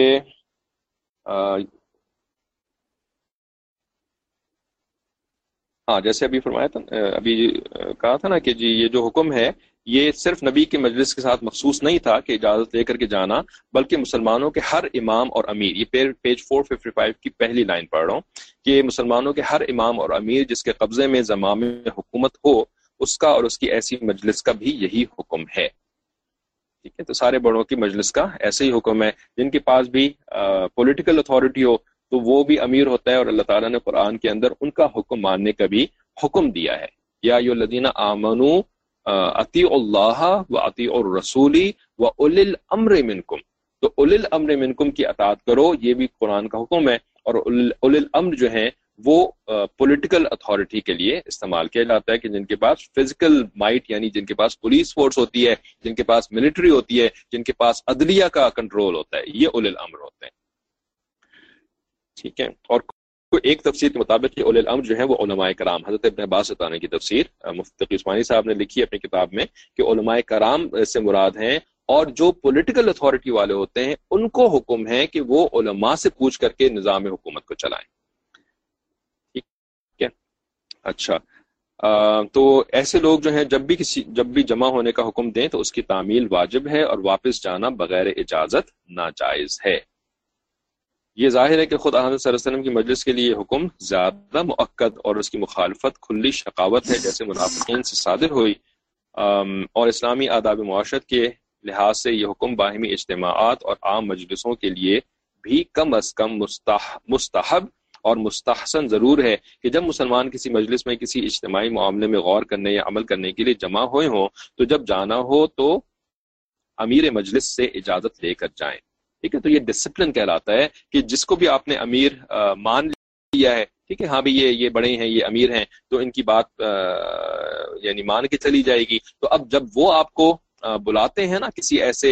ہاں جیسے ابھی فرمایا تھا، ابھی کہا تھا نا کہ جی یہ جو حکم ہے یہ صرف نبی کے مجلس کے ساتھ مخصوص نہیں تھا کہ اجازت لے کر کے جانا، بلکہ مسلمانوں کے ہر امام اور امیر، یہ پیج 455 کی پہلی لائن پڑھ رہا ہوں، کہ مسلمانوں کے ہر امام اور امیر جس کے قبضے میں زمام حکومت ہو، اس کا اور اس کی ایسی مجلس کا بھی یہی حکم ہے۔ ٹھیک ہے، تو سارے بڑوں کی مجلس کا ایسے ہی حکم ہے، جن کے پاس بھی پولیٹیکل اتھارٹی ہو تو وہ بھی امیر ہوتا ہے، اور اللہ تعالیٰ نے قرآن کے اندر ان کا حکم ماننے کا بھی حکم دیا ہے۔ یا ایھا الذین آمنوا اطیعوا اللہ واطیعوا الرسول واولی الامر منکم، تو اولی الامر منکم کی اطاعت کرو، یہ بھی قرآن کا حکم ہے۔ اور اولی الامر جو ہیں وہ پولیٹیکل اتھارٹی کے لیے استعمال کیا جاتا ہے، کہ جن کے پاس فزیکل مائٹ، یعنی جن کے پاس پولیس فورس ہوتی ہے، جن کے پاس ملٹری ہوتی ہے، جن کے پاس عدلیہ کا کنٹرول ہوتا ہے، یہ اولی الامر ہوتے ہیں۔ ٹھیک ہے، اور ایک تفسیر کے مطابق یہ اولی الامر جو ہیں وہ علماء کرام، حضرت ابن عباس عنہ کی تفسیر مفتی تقی عثمانی صاحب نے لکھی اپنی کتاب میں کہ علماء کرام سے مراد ہیں، اور جو پولیٹیکل اتھارٹی والے ہوتے ہیں ان کو حکم ہے کہ وہ علماء سے پوچھ کر کے نظام حکومت کو چلائیں۔ ٹھیک ہے، اچھا، تو ایسے لوگ جو ہیں جب بھی جمع ہونے کا حکم دیں تو اس کی تعمیل واجب ہے، اور واپس جانا بغیر اجازت ناجائز ہے۔ یہ ظاہر ہے کہ خود حضرت صلی اللہ علیہ وسلم کی مجلس کے لیے حکم زیادہ مؤکد اور اس کی مخالفت کھلی شقاوت ہے، جیسے منافقین سے صادر ہوئی، اور اسلامی آداب معاشرت کے لحاظ سے یہ حکم باہمی اجتماعات اور عام مجلسوں کے لیے بھی کم از کم مستحب اور مستحسن ضرور ہے کہ جب مسلمان کسی مجلس میں کسی اجتماعی معاملے میں غور کرنے یا عمل کرنے کے لیے جمع ہوئے ہوں تو جب جانا ہو تو امیر مجلس سے اجازت لے کر جائیں۔ ٹھیک ہے، تو یہ ڈسپلن کہلاتا ہے کہ جس کو بھی آپ نے امیر مان لیا ہے، ٹھیک ہے، ہاں بھی یہ بڑے ہیں، یہ امیر ہیں، تو ان کی بات یعنی مان کے چلی جائے گی، تو اب جب وہ آپ کو بلاتے ہیں نا کسی ایسے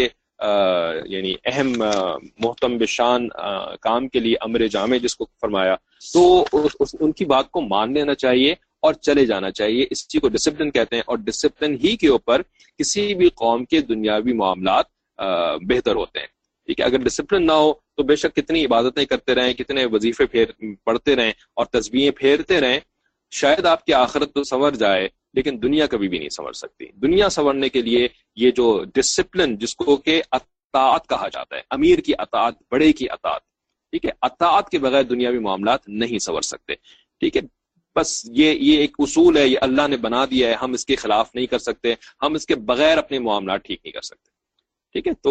یعنی اہم محتم بشان کام کے لیے، امر جامع جس کو فرمایا، تو ان کی بات کو مان لینا چاہیے اور چلے جانا چاہیے. اسی کو ڈسپلن کہتے ہیں، اور ڈسپلن ہی کے اوپر کسی بھی قوم کے دنیاوی معاملات بہتر ہوتے ہیں. ٹھیک ہے، اگر ڈسپلن نہ ہو تو بے شک کتنی عبادتیں کرتے رہیں، کتنے وظیفے پڑھتے رہیں اور تسبیحیں پھیرتے رہیں، شاید آپ کی آخرت تو سنور جائے لیکن دنیا کبھی بھی نہیں سنور سکتی. دنیا سنورنے کے لیے یہ جو ڈسپلن، جس کو کہ اطاعت کہا جاتا ہے، امیر کی اطاعت، بڑے کی اطاعت، ٹھیک ہے، اطاعت کے بغیر دنیاوی معاملات نہیں سنور سکتے. ٹھیک ہے، بس یہ ایک اصول ہے، یہ اللہ نے بنا دیا ہے، ہم اس کے خلاف نہیں کر سکتے، ہم اس کے بغیر اپنے معاملات ٹھیک نہیں کر سکتے. ٹھیک ہے، تو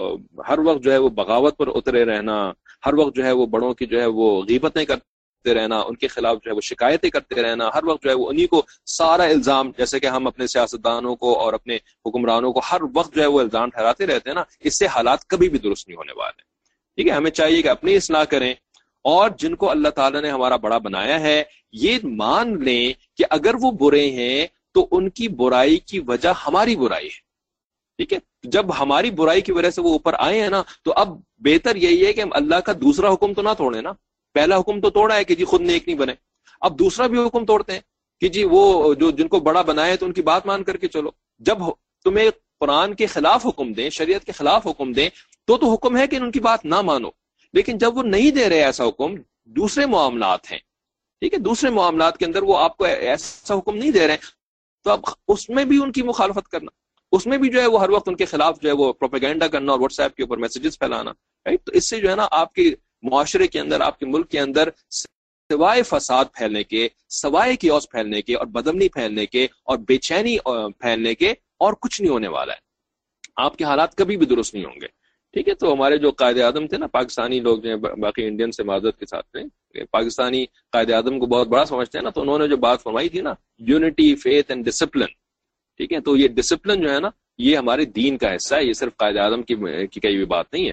ہر وقت جو ہے وہ بغاوت پر اترے رہنا، ہر وقت جو ہے وہ بڑوں کی جو ہے وہ غیبتیں کرتے رہنا، ان کے خلاف جو ہے وہ شکایتیں کرتے رہنا، ہر وقت جو ہے وہ انہی کو سارا الزام، جیسے کہ ہم اپنے سیاستدانوں کو اور اپنے حکمرانوں کو ہر وقت جو ہے وہ الزام ٹھہراتے رہتے ہیں نا، اس سے حالات کبھی بھی درست نہیں ہونے والے. ٹھیک ہے، ہمیں چاہیے کہ اپنی اصلاح کریں، اور جن کو اللہ تعالیٰ نے ہمارا بڑا بنایا ہے یہ مان لیں کہ اگر وہ برے ہیں تو ان کی برائی کی وجہ ہماری برائی ہے. ٹھیک ہے، جب ہماری برائی کی وجہ سے وہ اوپر آئے ہیں نا، تو اب بہتر یہی ہے کہ ہم اللہ کا دوسرا حکم تو نہ توڑیں نا. پہلا حکم تو توڑا ہے کہ جی خود نیک نہیں بنے، اب دوسرا بھی حکم توڑتے ہیں کہ جی وہ جن کو بڑا بنائے تو ان کی بات مان کر کے چلو. جب تمہیں قرآن کے خلاف حکم دیں، شریعت کے خلاف حکم دیں، تو حکم ہے کہ ان کی بات نہ مانو. لیکن جب وہ نہیں دے رہے ایسا حکم، دوسرے معاملات ہیں، ٹھیک ہے، دوسرے معاملات کے اندر وہ آپ کو ایسا حکم نہیں دے رہے ہیں، تو اب اس میں بھی ان کی مخالفت کرنا، اس میں بھی جو ہے وہ ہر وقت ان کے خلاف جو ہے وہ پروپیگنڈا کرنا اور واٹس ایپ کے اوپر میسیجز پھیلانا، رائٹ. تو اس سے جو ہے نا آپ کے معاشرے کے اندر، آپ کے ملک کے اندر سوائے فساد پھیلنے کے، سوائے کیوس پھیلنے کے اور بدامنی پھیلنے کے اور بے چینی پھیلنے کے اور کچھ نہیں ہونے والا ہے. آپ کے حالات کبھی بھی درست نہیں ہوں گے. ٹھیک ہے، تو ہمارے جو قائد اعظم تھے نا، پاکستانی لوگ جو ہیں، باقی انڈین سے معذرت کے ساتھ تھے، پاکستانی قائد اعظم کو بہت بڑا سمجھتے ہیں نا، تو انہوں نے جو بات فرمائی تھی نا، یونٹی، فیتھ اینڈ ڈسپلن. ٹھیک ہے، تو یہ ڈسپلن جو ہے نا، یہ ہمارے دین کا حصہ ہے، یہ صرف قائد اعظم کی کہی ہوئی بات نہیں ہے.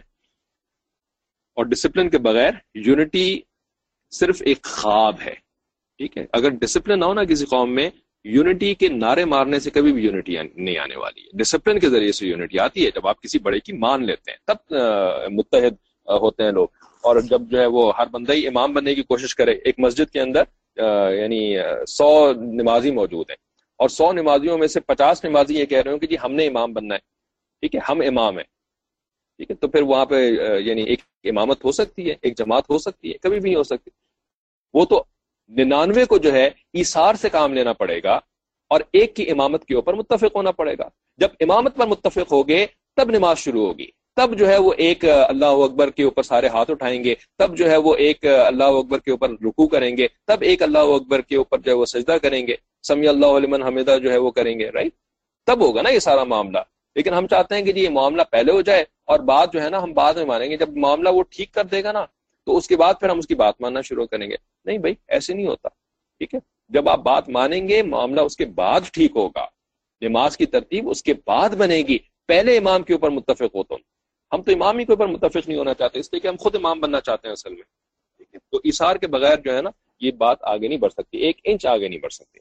اور ڈسپلن کے بغیر یونٹی صرف ایک خواب ہے. ٹھیک ہے، اگر ڈسپلن نہ ہونا کسی قوم میں، یونٹی کے نعرے مارنے سے کبھی بھی یونٹی نہیں آنے والی ہے. ڈسپلن کے ذریعے سے یونٹی آتی ہے، جب آپ کسی بڑے کی مان لیتے ہیں تب متحد ہوتے ہیں لوگ. اور جب جو ہے وہ ہر بندہ ہی امام بننے کی کوشش کرے، ایک مسجد کے اندر یعنی 100 نمازی موجود ہیں اور 100 نمازیوں میں سے 50 نمازی یہ کہہ رہے ہوں کہ جی ہم نے امام بننا ہے، ٹھیک ہے، ہم امام ہیں، ٹھیک ہے، تو پھر وہاں پہ یعنی ایک امامت ہو سکتی ہے، ایک جماعت ہو سکتی ہے؟ کبھی بھی نہیں ہو سکتی. وہ تو 99 کو جو ہے ایثار سے کام لینا پڑے گا اور ایک کی امامت کے اوپر متفق ہونا پڑے گا. جب امامت پر متفق ہوگے تب نماز شروع ہوگی، تب جو ہے وہ ایک اللہ اکبر کے اوپر سارے ہاتھ اٹھائیں گے، تب جو ہے وہ ایک اللہ اکبر کے اوپر رکوع کریں گے، تب ایک اللہ اکبر کے اوپر جو ہے وہ سجدہ کریں گے، سمیع اللہ لمن حمدہ جو ہے وہ کریں گے، رائٹ. تب ہوگا نا یہ سارا معاملہ. لیکن ہم چاہتے ہیں کہ جی یہ معاملہ پہلے ہو جائے اور بات جو ہے نا ہم بعد میں مانیں گے. جب معاملہ وہ ٹھیک کر دے گا نا تو اس کے بعد پھر ہم اس کی بات ماننا شروع کریں گے. نہیں بھائی، ایسے نہیں ہوتا. ٹھیک ہے، جب آپ بات مانیں گے معاملہ اس کے بعد ٹھیک ہوگا. نماز کی ترتیب اس کے بعد بنے گی، پہلے امام کے اوپر متفق ہو تم. ہم تو امام ہی کے اوپر متفق نہیں ہونا چاہتے، اس لیے کہ ہم خود امام بننا چاہتے ہیں اصل میں. ٹھیک ہے، تو ایثار کے بغیر جو ہے نا یہ بات آگے نہیں بڑھ سکتی، 1 انچ آگے نہیں بڑھ سکتی.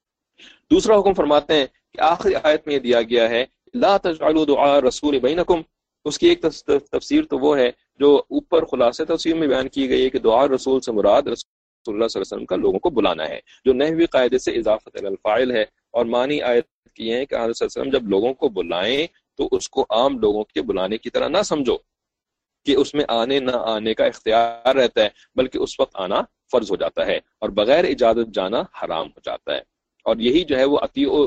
دوسرا حکم فرماتے ہیں کہ آخری آیت میں یہ دیا گیا ہے لا تجعلوا دعاء الرسول بینکم. اس کی ایک تفسیر تو وہ ہے جو اوپر خلاصے تفسیر میں بیان کی گئی ہے کہ دعا رسول سے مراد رسول اللہ صلی اللہ علیہ وسلم کا لوگوں کو بلانا ہے، جو نحوی قاعدے سے اضافت الفاعل ہے. اور معنی آیت کی ہے کہ آپ صلی اللہ علیہ وسلم جب لوگوں کو بلائیں تو اس کو عام لوگوں کے بلانے کی طرح نہ سمجھو کہ اس میں آنے نہ آنے کا اختیار رہتا ہے، بلکہ اس وقت آنا فرض ہو جاتا ہے اور بغیر اجازت جانا حرام ہو جاتا ہے. اور یہی جو ہے وہ اطیعوا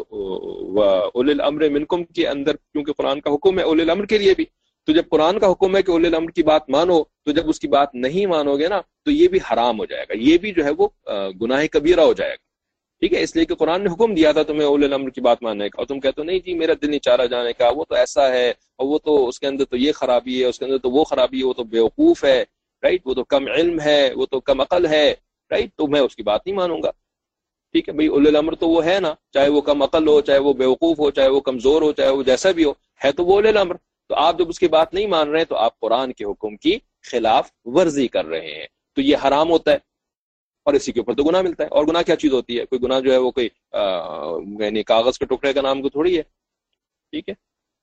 واولی الامر منکم کے اندر، کیونکہ قرآن کا حکم ہے اولی الامر کے لیے بھی، تو جب قرآن کا حکم ہے کہ اولی الامر کی بات مانو، تو جب اس کی بات نہیں مانو گے نا تو یہ بھی حرام ہو جائے گا، یہ بھی جو ہے وہ گناہ کبیرہ ہو جائے گا. ٹھیک ہے، اس لیے کہ قرآن نے حکم دیا تھا تمہیں اولی الامر کی بات ماننے کا، اور تم کہتے ہو نہیں جی میرا دل نہیں چاہ رہا جانے کا، وہ تو ایسا ہے اور وہ تو اس کے اندر تو یہ خرابی ہے، اس کے اندر تو وہ خرابی ہے، وہ تو بیوقوف ہے، رائٹ، وہ تو کم علم ہے، وہ تو کم عقل ہے، رائٹ، تو میں اس کی بات نہیں مانوں گا. ٹھیک ہے بھائی، اولی الامر تو وہ ہے نا، چاہے وہ کم عقل ہو، چاہے وہ بیوقوف ہو، چاہے وہ کمزور ہو، چاہے وہ جیسا بھی ہو، ہے تو وہ اولی الامر. تو آپ جب اس کی بات نہیں مان رہے تو آپ قرآن کے حکم کی خلاف ورزی کر رہے ہیں، تو یہ حرام ہوتا ہے اور اسی کے اوپر تو گناہ ملتا ہے. اور گناہ کیا چیز ہوتی ہے؟ کوئی گناہ جو ہے وہ کوئی یعنی کاغذ کے ٹکڑے کا نام کو تھوڑی ہے. ٹھیک ہے،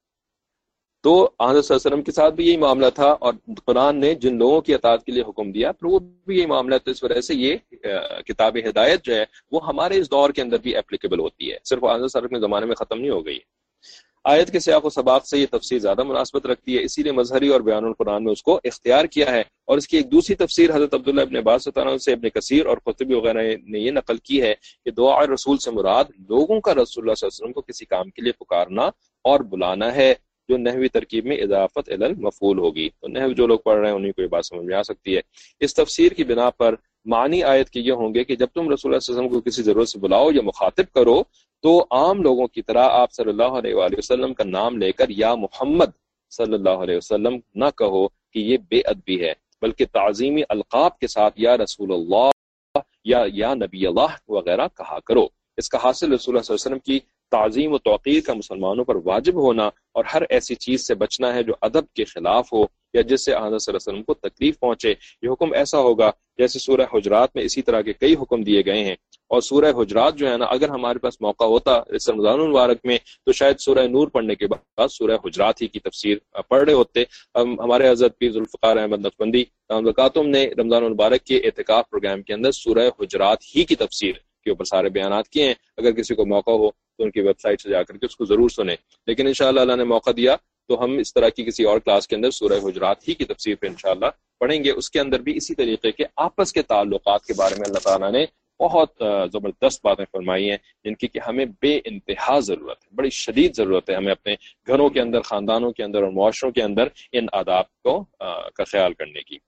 تو آن صلی اللہ علیہ وسلم کے ساتھ بھی یہی معاملہ تھا، اور قرآن نے جن لوگوں کی اطاعت کے لیے حکم دیا پھر وہ بھی یہی معاملہ ہے۔ تو اس وجہ سے یہ کتاب ہدایت جو ہے وہ ہمارے اس دور کے اندر بھی اپلیکیبل ہوتی ہے، صرف آن صلی اللہ علیہ وسلم کے زمانے میں ختم نہیں ہو گئی۔ آیت کے سیاق و سباق سے یہ تفسیر زیادہ مناسبت رکھتی ہے، اسی لیے مظہری اور بیان القرآن میں اس کو اختیار کیا ہے۔ اور اس کی ایک دوسری تفسیر حضرت عبداللہ ابن عباس رضی اللہ عنہ سے ابن کثیر اور قرطبی وغیرہ نے یہ نقل کی ہے کہ دعا رسول سے مراد لوگوں کا رسول اللہ صلی اللہ علیہ وسلم کو کسی کام کے لیے پکارنا اور بلانا ہے، جو نحوی ترکیب میں اضافت الی المفعول ہوگی۔ تو نحو جو لوگ پڑھ رہے ہیں انہیں کو یہ بات سمجھ میں آ سکتی ہے۔ اس تفسیر کی بنا پر معنی آیت کے یہ ہوں گے کہ جب تم رسول اللہ صلی اللہ علیہ وسلم کو کسی ضرورت سے بلاؤ یا مخاطب کرو تو عام لوگوں کی طرح آپ صلی اللہ علیہ وآلہ وسلم کا نام لے کر یا محمد صلی اللہ علیہ وسلم نہ کہو کہ یہ بے ادبی ہے، بلکہ تعظیمی القاب کے ساتھ یا رسول اللہ یا نبی اللہ وغیرہ کہا کرو۔ اس کا حاصل رسول اللہ صلی اللہ علیہ وسلم کی تعظیم و توقیر کا مسلمانوں پر واجب ہونا اور ہر ایسی چیز سے بچنا ہے جو ادب کے خلاف ہو یا جس سے حضرت صلی اللہ علیہ وسلم کو تکلیف پہنچے۔ یہ حکم ایسا ہوگا جیسے سورہ حجرات میں اسی طرح کے کئی حکم دیے گئے ہیں، اور سورہ حجرات جو ہے نا، اگر ہمارے پاس موقع ہوتا اس رمضان المبارک میں تو شاید سورہ نور پڑھنے کے بعد سورہ حجرات ہی کی تفسیر پڑھ رہے ہوتے۔ ہمارے حضرت پیر ذوالفقار احمد نقشبندی برکاتہم نے رمضان المبارک کے اعتکاف پروگرام کے اندر سورہ حجرات ہی کی تفسیر کے اوپر سارے بیانات کیے ہیں۔ اگر کسی کو موقع ہو تو ان کی ویب سائٹ سے جا کر کے اس کو ضرور سنیں، لیکن انشاءاللہ اللہ نے موقع دیا تو ہم اس طرح کی کسی اور کلاس کے اندر سورہ حجرات ہی کی تفسیر پہ انشاءاللہ پڑھیں گے۔ اس کے اندر بھی اسی طریقے کے آپس کے تعلقات کے بارے میں اللہ تعالیٰ نے بہت زبردست باتیں فرمائی ہیں، جن کی کہ ہمیں بے انتہا ضرورت ہے، بڑی شدید ضرورت ہے ہمیں اپنے گھروں کے اندر، خاندانوں کے اندر اور معاشروں کے اندر ان آداب کو کا خیال کرنے کی۔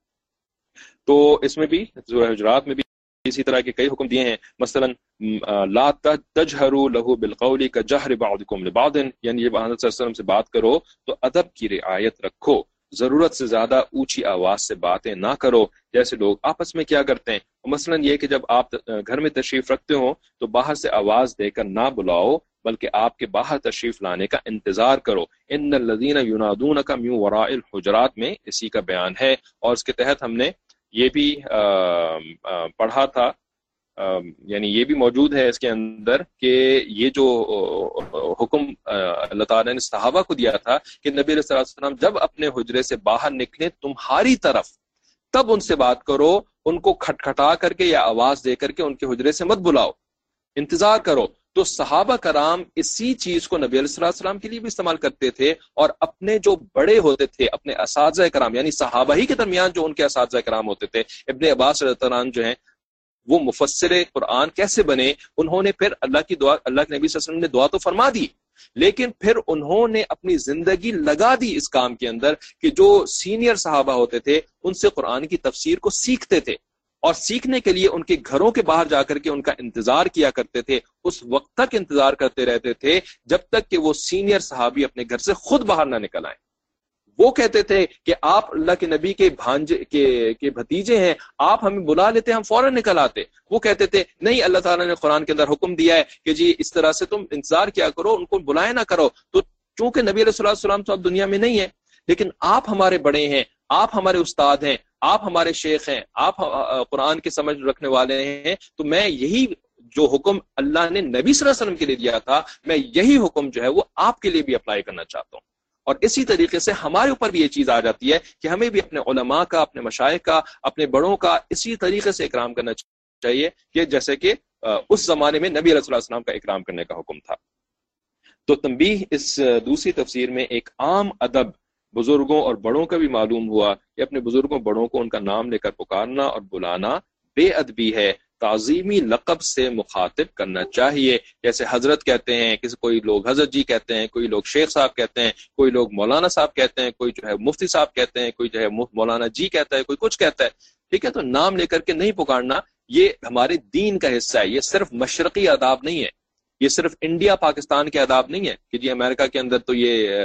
تو اس میں بھی سورہ حجرات میں بھی اسی طرح کے کئی حکم دیے ہیں، مثلا لا تجہروا له بالقول کجہر بعضکم لبعض، یعنی جب حضرت صلی اللہ علیہ وسلم سے بات کرو تو ادب کی رعایت رکھو، ضرورت سے زیادہ اونچی آواز سے باتیں نہ کرو جیسے لوگ آپس میں کیا کرتے ہیں۔ مثلا یہ کہ جب آپ گھر میں تشریف رکھتے ہو تو باہر سے آواز دے کر نہ بلاؤ، بلکہ آپ کے باہر تشریف لانے کا انتظار کرو۔ ان الذین ینادونک من وراء الحجرات میں اسی کا بیان ہے، اور اس کے تحت ہم نے یہ بھی پڑھا تھا، یعنی یہ بھی موجود ہے اس کے اندر کہ یہ جو حکم اللہ تعالیٰ نے صحابہ کو دیا تھا کہ نبی علیہ الصلوۃ والسلام جب اپنے حجرے سے باہر نکلے تمہاری طرف تب ان سے بات کرو، ان کو کھٹکھٹا کر کے یا آواز دے کر کے ان کے حجرے سے مت بلاؤ، انتظار کرو۔ تو صحابہ کرام اسی چیز کو نبی علیہ السلام کے لیے بھی استعمال کرتے تھے، اور اپنے جو بڑے ہوتے تھے، اپنے اساتذہ کرام یعنی صحابہ ہی کے درمیان جو ان کے اساتذہ کرام ہوتے تھے، ابن عباس رضی اللہ عنہ جو ہیں وہ مفسر قرآن کیسے بنے؟ انہوں نے پھر اللہ کی دعا، اللہ کے نبی صلی اللہ علیہ وسلم نے دعا تو فرما دی، لیکن پھر انہوں نے اپنی زندگی لگا دی اس کام کے اندر کہ جو سینئر صحابہ ہوتے تھے ان سے قرآن کی تفسیر کو سیکھتے تھے، اور سیکھنے کے لیے ان کے گھروں کے باہر جا کر کے ان کا انتظار کیا کرتے تھے، اس وقت تک انتظار کرتے رہتے تھے جب تک کہ وہ سینئر صحابی اپنے گھر سے خود باہر نہ نکل آئیں۔ وہ کہتے تھے کہ آپ اللہ کے نبی کے بھانجے کے بھتیجے ہیں، آپ ہمیں بلا لیتے ہم فوراً نکل آتے۔ وہ کہتے تھے نہیں، اللہ تعالیٰ نے قرآن کے اندر حکم دیا ہے کہ جی اس طرح سے تم انتظار کیا کرو، ان کو بلائے نہ کرو۔ تو چونکہ نبی علیہ السلام تو اب دنیا میں نہیں ہے، لیکن آپ ہمارے بڑے ہیں، آپ ہمارے استاد ہیں، آپ ہمارے شیخ ہیں، آپ قرآن کی سمجھ رکھنے والے ہیں، تو میں یہی جو حکم اللہ نے نبی صلی اللہ علیہ وسلم کے لیے دیا تھا، میں یہی حکم جو ہے وہ آپ کے لیے بھی اپلائی کرنا چاہتا ہوں۔ اور اسی طریقے سے ہمارے اوپر بھی یہ چیز آ جاتی ہے کہ ہمیں بھی اپنے علماء کا، اپنے مشائخ کا، اپنے بڑوں کا اسی طریقے سے اکرام کرنا چاہیے کہ جیسے کہ اس زمانے میں نبی علیہ السلام کا اکرام کرنے کا حکم تھا۔ تو تنبیہ اس دوسری تفسیر میں ایک عام ادب بزرگوں اور بڑوں کا بھی معلوم ہوا کہ اپنے بزرگوں بڑوں کو ان کا نام لے کر پکارنا اور بلانا بے ادبی ہے، تعظیمی لقب سے مخاطب کرنا چاہیے، جیسے حضرت کہتے ہیں، کوئی لوگ حضرت جی کہتے ہیں، کوئی لوگ شیخ صاحب کہتے ہیں، کوئی لوگ مولانا صاحب کہتے ہیں، کوئی جو ہے مفتی صاحب کہتے ہیں، کوئی جو ہے مولانا جی کہتا ہے، کوئی کچھ کہتا ہے، ٹھیک ہے۔ تو نام لے کر کے نہیں پکارنا، یہ ہمارے دین کا حصہ ہے، یہ صرف مشرقی آداب نہیں ہے، یہ صرف انڈیا پاکستان کے آداب نہیں ہے کہ جی امریکہ کے اندر تو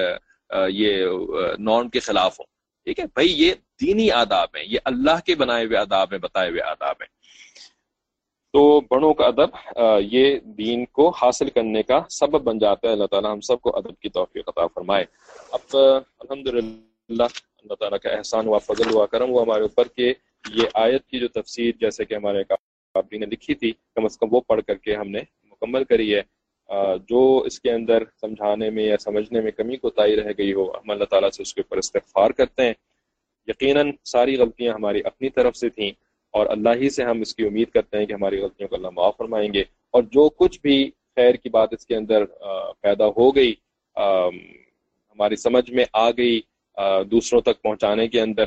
یہ نارم کے خلاف ہوں، ٹھیک ہے بھائی، یہ دینی آداب ہیں، یہ اللہ کے بنائے ہوئے آداب ہیں، بتائے ہوئے آداب ہیں۔ تو بڑوں کا ادب یہ دین کو حاصل کرنے کا سبب بن جاتا ہے۔ اللہ تعالیٰ ہم سب کو ادب کی توفیق عطا فرمائے۔ اب الحمدللہ اللہ تعالیٰ کا احسان ہوا، فضل ہوا، کرم ہوا ہمارے اوپر کہ یہ آیت کی جو تفسیر جیسے کہ ہمارے کابی نے لکھی تھی، کم از کم وہ پڑھ کر کے ہم نے مکمل کری ہے۔ جو اس کے اندر سمجھانے میں یا سمجھنے میں کمی کوتاہی رہ گئی ہو، ہم اللہ تعالیٰ سے اس کے اوپر استغفار کرتے ہیں۔ یقیناً ساری غلطیاں ہماری اپنی طرف سے تھیں، اور اللہ ہی سے ہم اس کی امید کرتے ہیں کہ ہماری غلطیوں کو اللہ معاف فرمائیں گے، اور جو کچھ بھی خیر کی بات اس کے اندر پیدا ہو گئی، ہماری سمجھ میں آ گئی، دوسروں تک پہنچانے کے اندر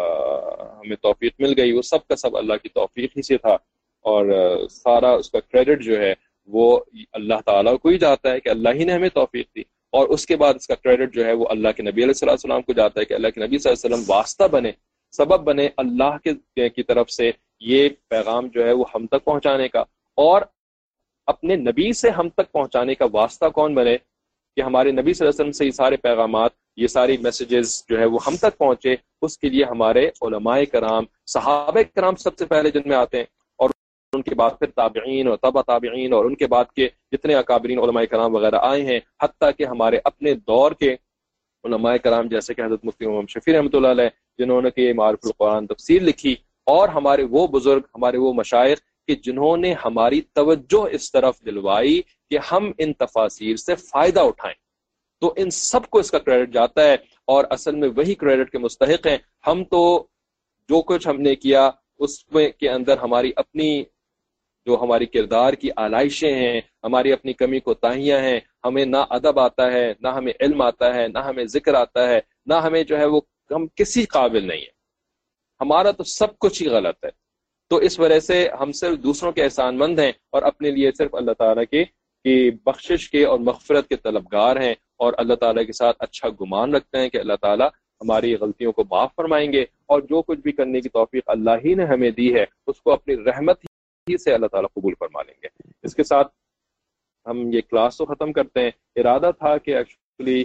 ہمیں توفیق مل گئی، وہ سب کا سب اللہ کی توفیق ہی سے تھا، اور سارا اس کا کریڈٹ جو ہے وہ اللہ تعالیٰ کو ہی جاتا ہے کہ اللہ ہی نے ہمیں توفیق دی، اور اس کے بعد اس کا کریڈٹ جو ہے وہ اللہ کے نبی علیہ السلام کو جاتا ہے کہ اللہ کے نبی صلی اللہ علیہ وسلم واسطہ بنے، سبب بنے اللہ کی طرف سے یہ پیغام جو ہے وہ ہم تک پہنچانے کا، اور اپنے نبی سے ہم تک پہنچانے کا واسطہ کون بنے کہ ہمارے نبی صلی اللہ علیہ وسلم سے یہ سارے پیغامات، یہ ساری میسیجز جو ہے وہ ہم تک پہنچے۔ اس کے لیے ہمارے علماء کرام، صحابہ کرام سب سے پہلے جن میں آتے ہیں، اور ان کے بعد پھر تابعین اور تبع تابعین، اور ان کے بعد کے جتنے اکابرین علماء کرام وغیرہ آئے ہیں، حتیٰ کہ ہمارے اپنے دور کے علماء کرام جیسے کہ حضرت مفتی محمد شفیع رحمۃ اللہ علیہ، جنہوں نے کہ معارف القرآن تفسیر لکھی، اور ہمارے وہ بزرگ، ہمارے وہ مشائخ کہ جنہوں نے ہماری توجہ اس طرف دلوائی کہ ہم ان تفاسیر سے فائدہ اٹھائیں، تو ان سب کو اس کا کریڈٹ جاتا ہے، اور اصل میں وہی کریڈٹ کے مستحق ہیں۔ ہم تو جو کچھ ہم نے کیا اس میں کے اندر ہماری اپنی جو ہماری کردار کی آلائشیں ہیں، ہماری اپنی کمی کوتاہیاں ہیں، ہمیں نہ ادب آتا ہے، نہ ہمیں علم آتا ہے، نہ ہمیں ذکر آتا ہے، نہ ہمیں جو ہے وہ، ہم کسی قابل نہیں ہیں، ہمارا تو سب کچھ ہی غلط ہے۔ تو اس وجہ سے ہم صرف دوسروں کے احسان مند ہیں، اور اپنے لیے صرف اللہ تعالیٰ کی بخشش کے اور مغفرت کے طلبگار ہیں، اور اللہ تعالیٰ کے ساتھ اچھا گمان رکھتے ہیں کہ اللہ تعالیٰ ہماری غلطیوں کو معاف فرمائیں گے، اور جو کچھ بھی کرنے کی توفیق اللہ ہی نے ہمیں دی ہے اس کو اپنی رحمت ہی سے اللہ تعالیٰ قبول فرما لیں گے۔ اس کے ساتھ ہم یہ کلاس تو ختم کرتے ہیں۔ ارادہ تھا کہ ایکچولی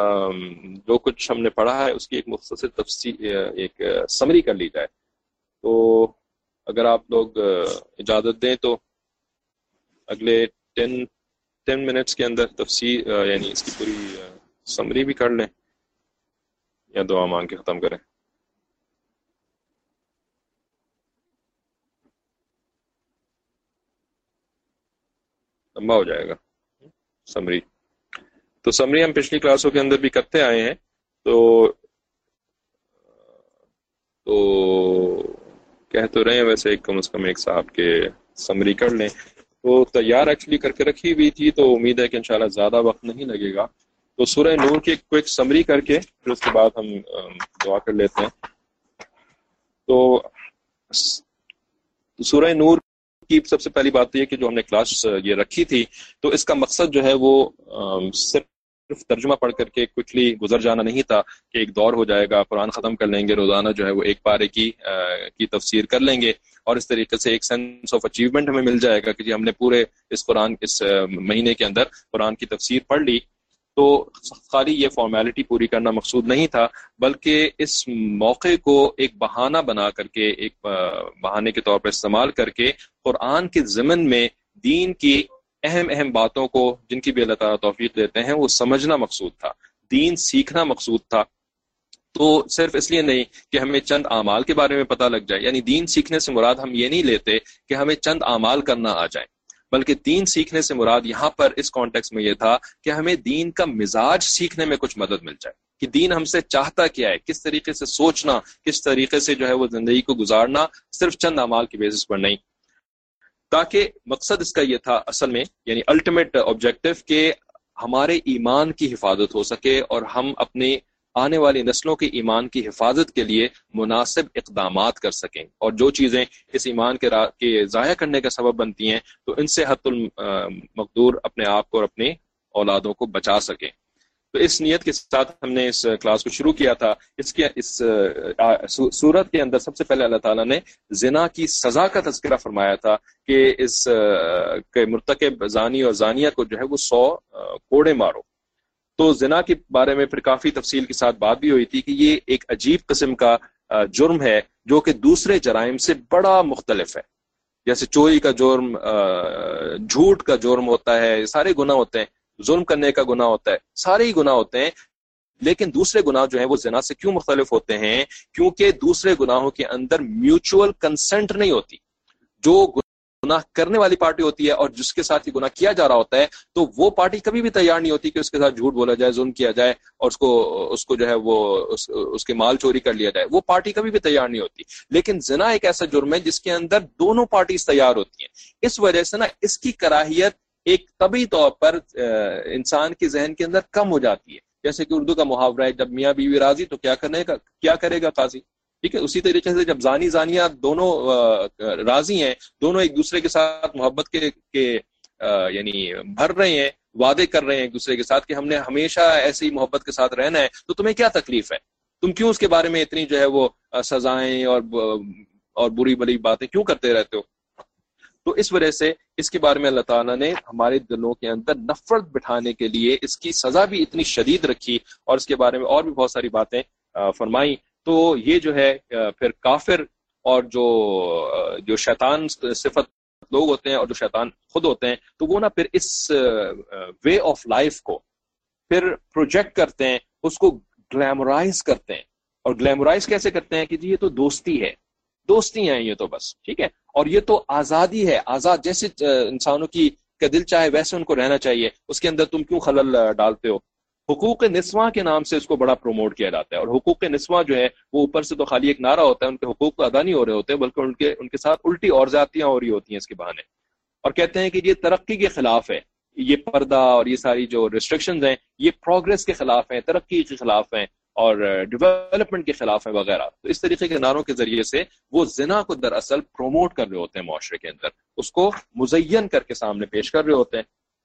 جو کچھ ہم نے پڑھا ہے اس کی ایک مختصر تفصیل، ایک سمری کر لی جائے، تو اگر آپ لوگ اجازت دیں تو اگلے 10 منٹس کے اندر تفصیل یعنی اس کی پوری سمری بھی کر لیں، یا دعا مانگ کے ختم کریں۔ لمبا ہو جائے گا سمری، تو سمری ہم پچھلی کلاسوں کے اندر بھی کرتے آئے ہیں، تو کہہ تو رہے ہیں ویسے ایک کم از کم ایک صاحب کے سمری کر لیں، تو تیار ایکچولی کر کے رکھی ہوئی تھی، تو امید ہے کہ انشاءاللہ زیادہ وقت نہیں لگے گا۔ تو سورہ نور کی ایک کوئک سمری کر کے پھر اس کے بعد ہم دعا کر لیتے ہیں۔ تو سورہ نور کی سب سے پہلی بات یہ کہ جو ہم نے کلاس یہ رکھی تھی، تو اس کا مقصد جو ہے وہ صرف ترجمہ پڑھ کر کے کوئکلی گزر جانا نہیں تھا کہ ایک دور ہو جائے گا، قرآن ختم کر لیں گے، روزانہ جو ہے وہ ایک پارے کی تفسیر کر لیں گے، اور اس طریقے سے ایک سینس آف اچیومنٹ ہمیں مل جائے گا کہ جی ہم نے پورے اس مہینے کے اندر قرآن کی تفسیر پڑھ لی۔ تو خالی یہ فارمیلٹی پوری کرنا مقصود نہیں تھا، بلکہ اس موقع کو ایک بہانہ بنا کر کے، ایک بہانے کے طور پر استعمال کر کے قرآن کے ضمن میں دین کی اہم باتوں کو، جن کی بھی اللہ تعالیٰ توفیق دیتے ہیں، وہ سمجھنا مقصود تھا، دین سیکھنا مقصود تھا۔ تو صرف اس لیے نہیں کہ ہمیں چند اعمال کے بارے میں پتہ لگ جائے، یعنی دین سیکھنے سے مراد ہم یہ نہیں لیتے کہ ہمیں چند اعمال کرنا آ جائیں، بلکہ دین سیکھنے سے مراد یہاں پر اس کانٹیکس میں یہ تھا کہ ہمیں دین کا مزاج سیکھنے میں کچھ مدد مل جائے، کہ دین ہم سے چاہتا کیا ہے، کس طریقے سے سوچنا، کس طریقے سے جو ہے وہ زندگی کو گزارنا، صرف چند اعمال کی بیسس پر نہیں۔ تاکہ مقصد اس کا یہ تھا اصل میں، یعنی الٹیمیٹ آبجیکٹو، کہ ہمارے ایمان کی حفاظت ہو سکے، اور ہم اپنے آنے والی نسلوں کے ایمان کی حفاظت کے لیے مناسب اقدامات کر سکیں، اور جو چیزیں اس ایمان کے ضائع کرنے کا سبب بنتی ہیں تو ان سے حد المقدور اپنے آپ کو اور اپنے اولادوں کو بچا سکیں۔ تو اس نیت کے ساتھ ہم نے اس کلاس کو شروع کیا تھا۔ اس سورت کے اندر سب سے پہلے اللہ تعالیٰ نے زنا کی سزا کا تذکرہ فرمایا تھا کہ اس کے مرتکب زانی اور زانیہ کو جو ہے وہ 100 کوڑے مارو۔ تو زنا کے بارے میں پھر کافی تفصیل کے ساتھ بات بھی ہوئی تھی کہ یہ ایک عجیب قسم کا جرم ہے جو کہ دوسرے جرائم سے بڑا مختلف ہے، جیسے چوری کا جرم، جھوٹ کا جرم ہوتا ہے، سارے گناہ ہوتے ہیں، ظلم کرنے کا گناہ ہوتا ہے، سارے ہی گناہ ہوتے ہیں، لیکن دوسرے گناہ جو ہیں وہ زنا سے کیوں مختلف ہوتے ہیں؟ کیونکہ دوسرے گناہوں کے اندر میوچول کنسنٹ نہیں ہوتی۔ جو گناہ کرنے والی پارٹی ہوتی ہے اور جس کے ساتھ یہ گناہ کیا جا رہا ہوتا ہے تو وہ پارٹی کبھی بھی تیار نہیں ہوتی کہ اس کے ساتھ جھوٹ بولا جائے, ظلم کیا جائے اور اس کو جو ہے وہ اس کے مال چوری کر لیا جائے. وہ پارٹی کبھی بھی تیار نہیں ہوتی. لیکن زنا ایک ایسا جرم ہے جس کے اندر دونوں پارٹیز تیار ہوتی ہیں. اس وجہ سے نا اس کی کراہیت ایک طبی طور پر انسان کے ذہن کے اندر کم ہو جاتی ہے. جیسے کہ اردو کا محاورہ ہے, جب میاں بیوی راضی تو کیا کرے گا قاضی. ٹھیک ہے, اسی طریقے سے جب زانی زانیہ دونوں راضی ہیں, دونوں ایک دوسرے کے ساتھ محبت کے یعنی بھر رہے ہیں, وعدے کر رہے ہیں ایک دوسرے کے ساتھ کہ ہم نے ہمیشہ ایسی محبت کے ساتھ رہنا ہے, تو تمہیں کیا تکلیف ہے؟ تم کیوں اس کے بارے میں اتنی جو ہے وہ سزائیں اور بری بری باتیں کیوں کرتے رہتے ہو؟ تو اس وجہ سے اس کے بارے میں اللہ تعالیٰ نے ہمارے دلوں کے اندر نفرت بٹھانے کے لیے اس کی سزا بھی اتنی شدید رکھی اور اس کے بارے میں اور بھی بہت ساری باتیں فرمائیں. تو یہ جو ہے پھر کافر اور جو شیطان صفت لوگ ہوتے ہیں اور جو شیطان خود ہوتے ہیں, تو وہ نا پھر اس وے آف لائف کو پھر پروجیکٹ کرتے ہیں, اس کو گلیمرائز کرتے ہیں. اور گلیمرائز کیسے کرتے ہیں کہ جی یہ تو دوستی ہے, دوستی ہیں یہ تو بس, ٹھیک ہے, اور یہ تو آزادی ہے, آزاد جیسے انسانوں کی کا دل چاہے ویسے ان کو رہنا چاہیے, اس کے اندر تم کیوں خلل ڈالتے ہو؟ حقوق نسواں کے نام سے اس کو بڑا پروموٹ کیا جاتا ہے. اور حقوق نسواں جو ہے وہ اوپر سے تو خالی ایک نعرہ ہوتا ہے, ان کے حقوق تو ادا نہیں ہو رہے ہوتے بلکہ ان کے ساتھ الٹی اور زیادتیاں ہو رہی ہوتی ہیں اس کے بہانے. اور کہتے ہیں کہ یہ ترقی کے خلاف ہے, یہ پردہ اور یہ ساری جو ریسٹرکشنز ہیں یہ پروگریس کے خلاف ہیں, ترقی کے خلاف ہیں اور ڈیولپمنٹ کے خلاف ہیں وغیرہ. تو اس طریقے کے نعروں کے ذریعے سے وہ زنا کو دراصل پروموٹ کر رہے ہوتے ہیں معاشرے کے اندر, اس کو مزین کر کے سامنے پیش کر رہے ہوتے ہیں,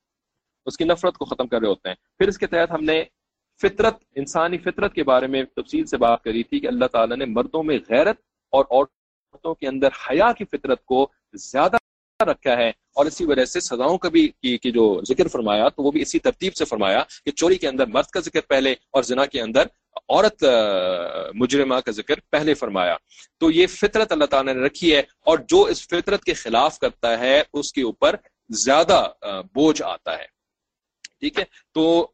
اس کی نفرت کو ختم کر رہے ہوتے ہیں. پھر اس کے تحت ہم نے فطرت, انسانی فطرت کے بارے میں تفصیل سے بات کری تھی کہ اللہ تعالیٰ نے مردوں میں غیرت اور عورتوں کے اندر حیا کی فطرت کو زیادہ رکھا ہے, اور اسی وجہ سے سزاؤں کا بھی کی جو ذکر فرمایا تو وہ بھی اسی ترتیب سے فرمایا کہ چوری کے اندر مرد کا ذکر پہلے اور زنا کے اندر عورت مجرمہ کا ذکر پہلے فرمایا. تو یہ فطرت اللہ تعالیٰ نے رکھی ہے, اور جو اس فطرت کے خلاف کرتا ہے اس کے اوپر زیادہ بوجھ آتا ہے. ٹھیک ہے, تو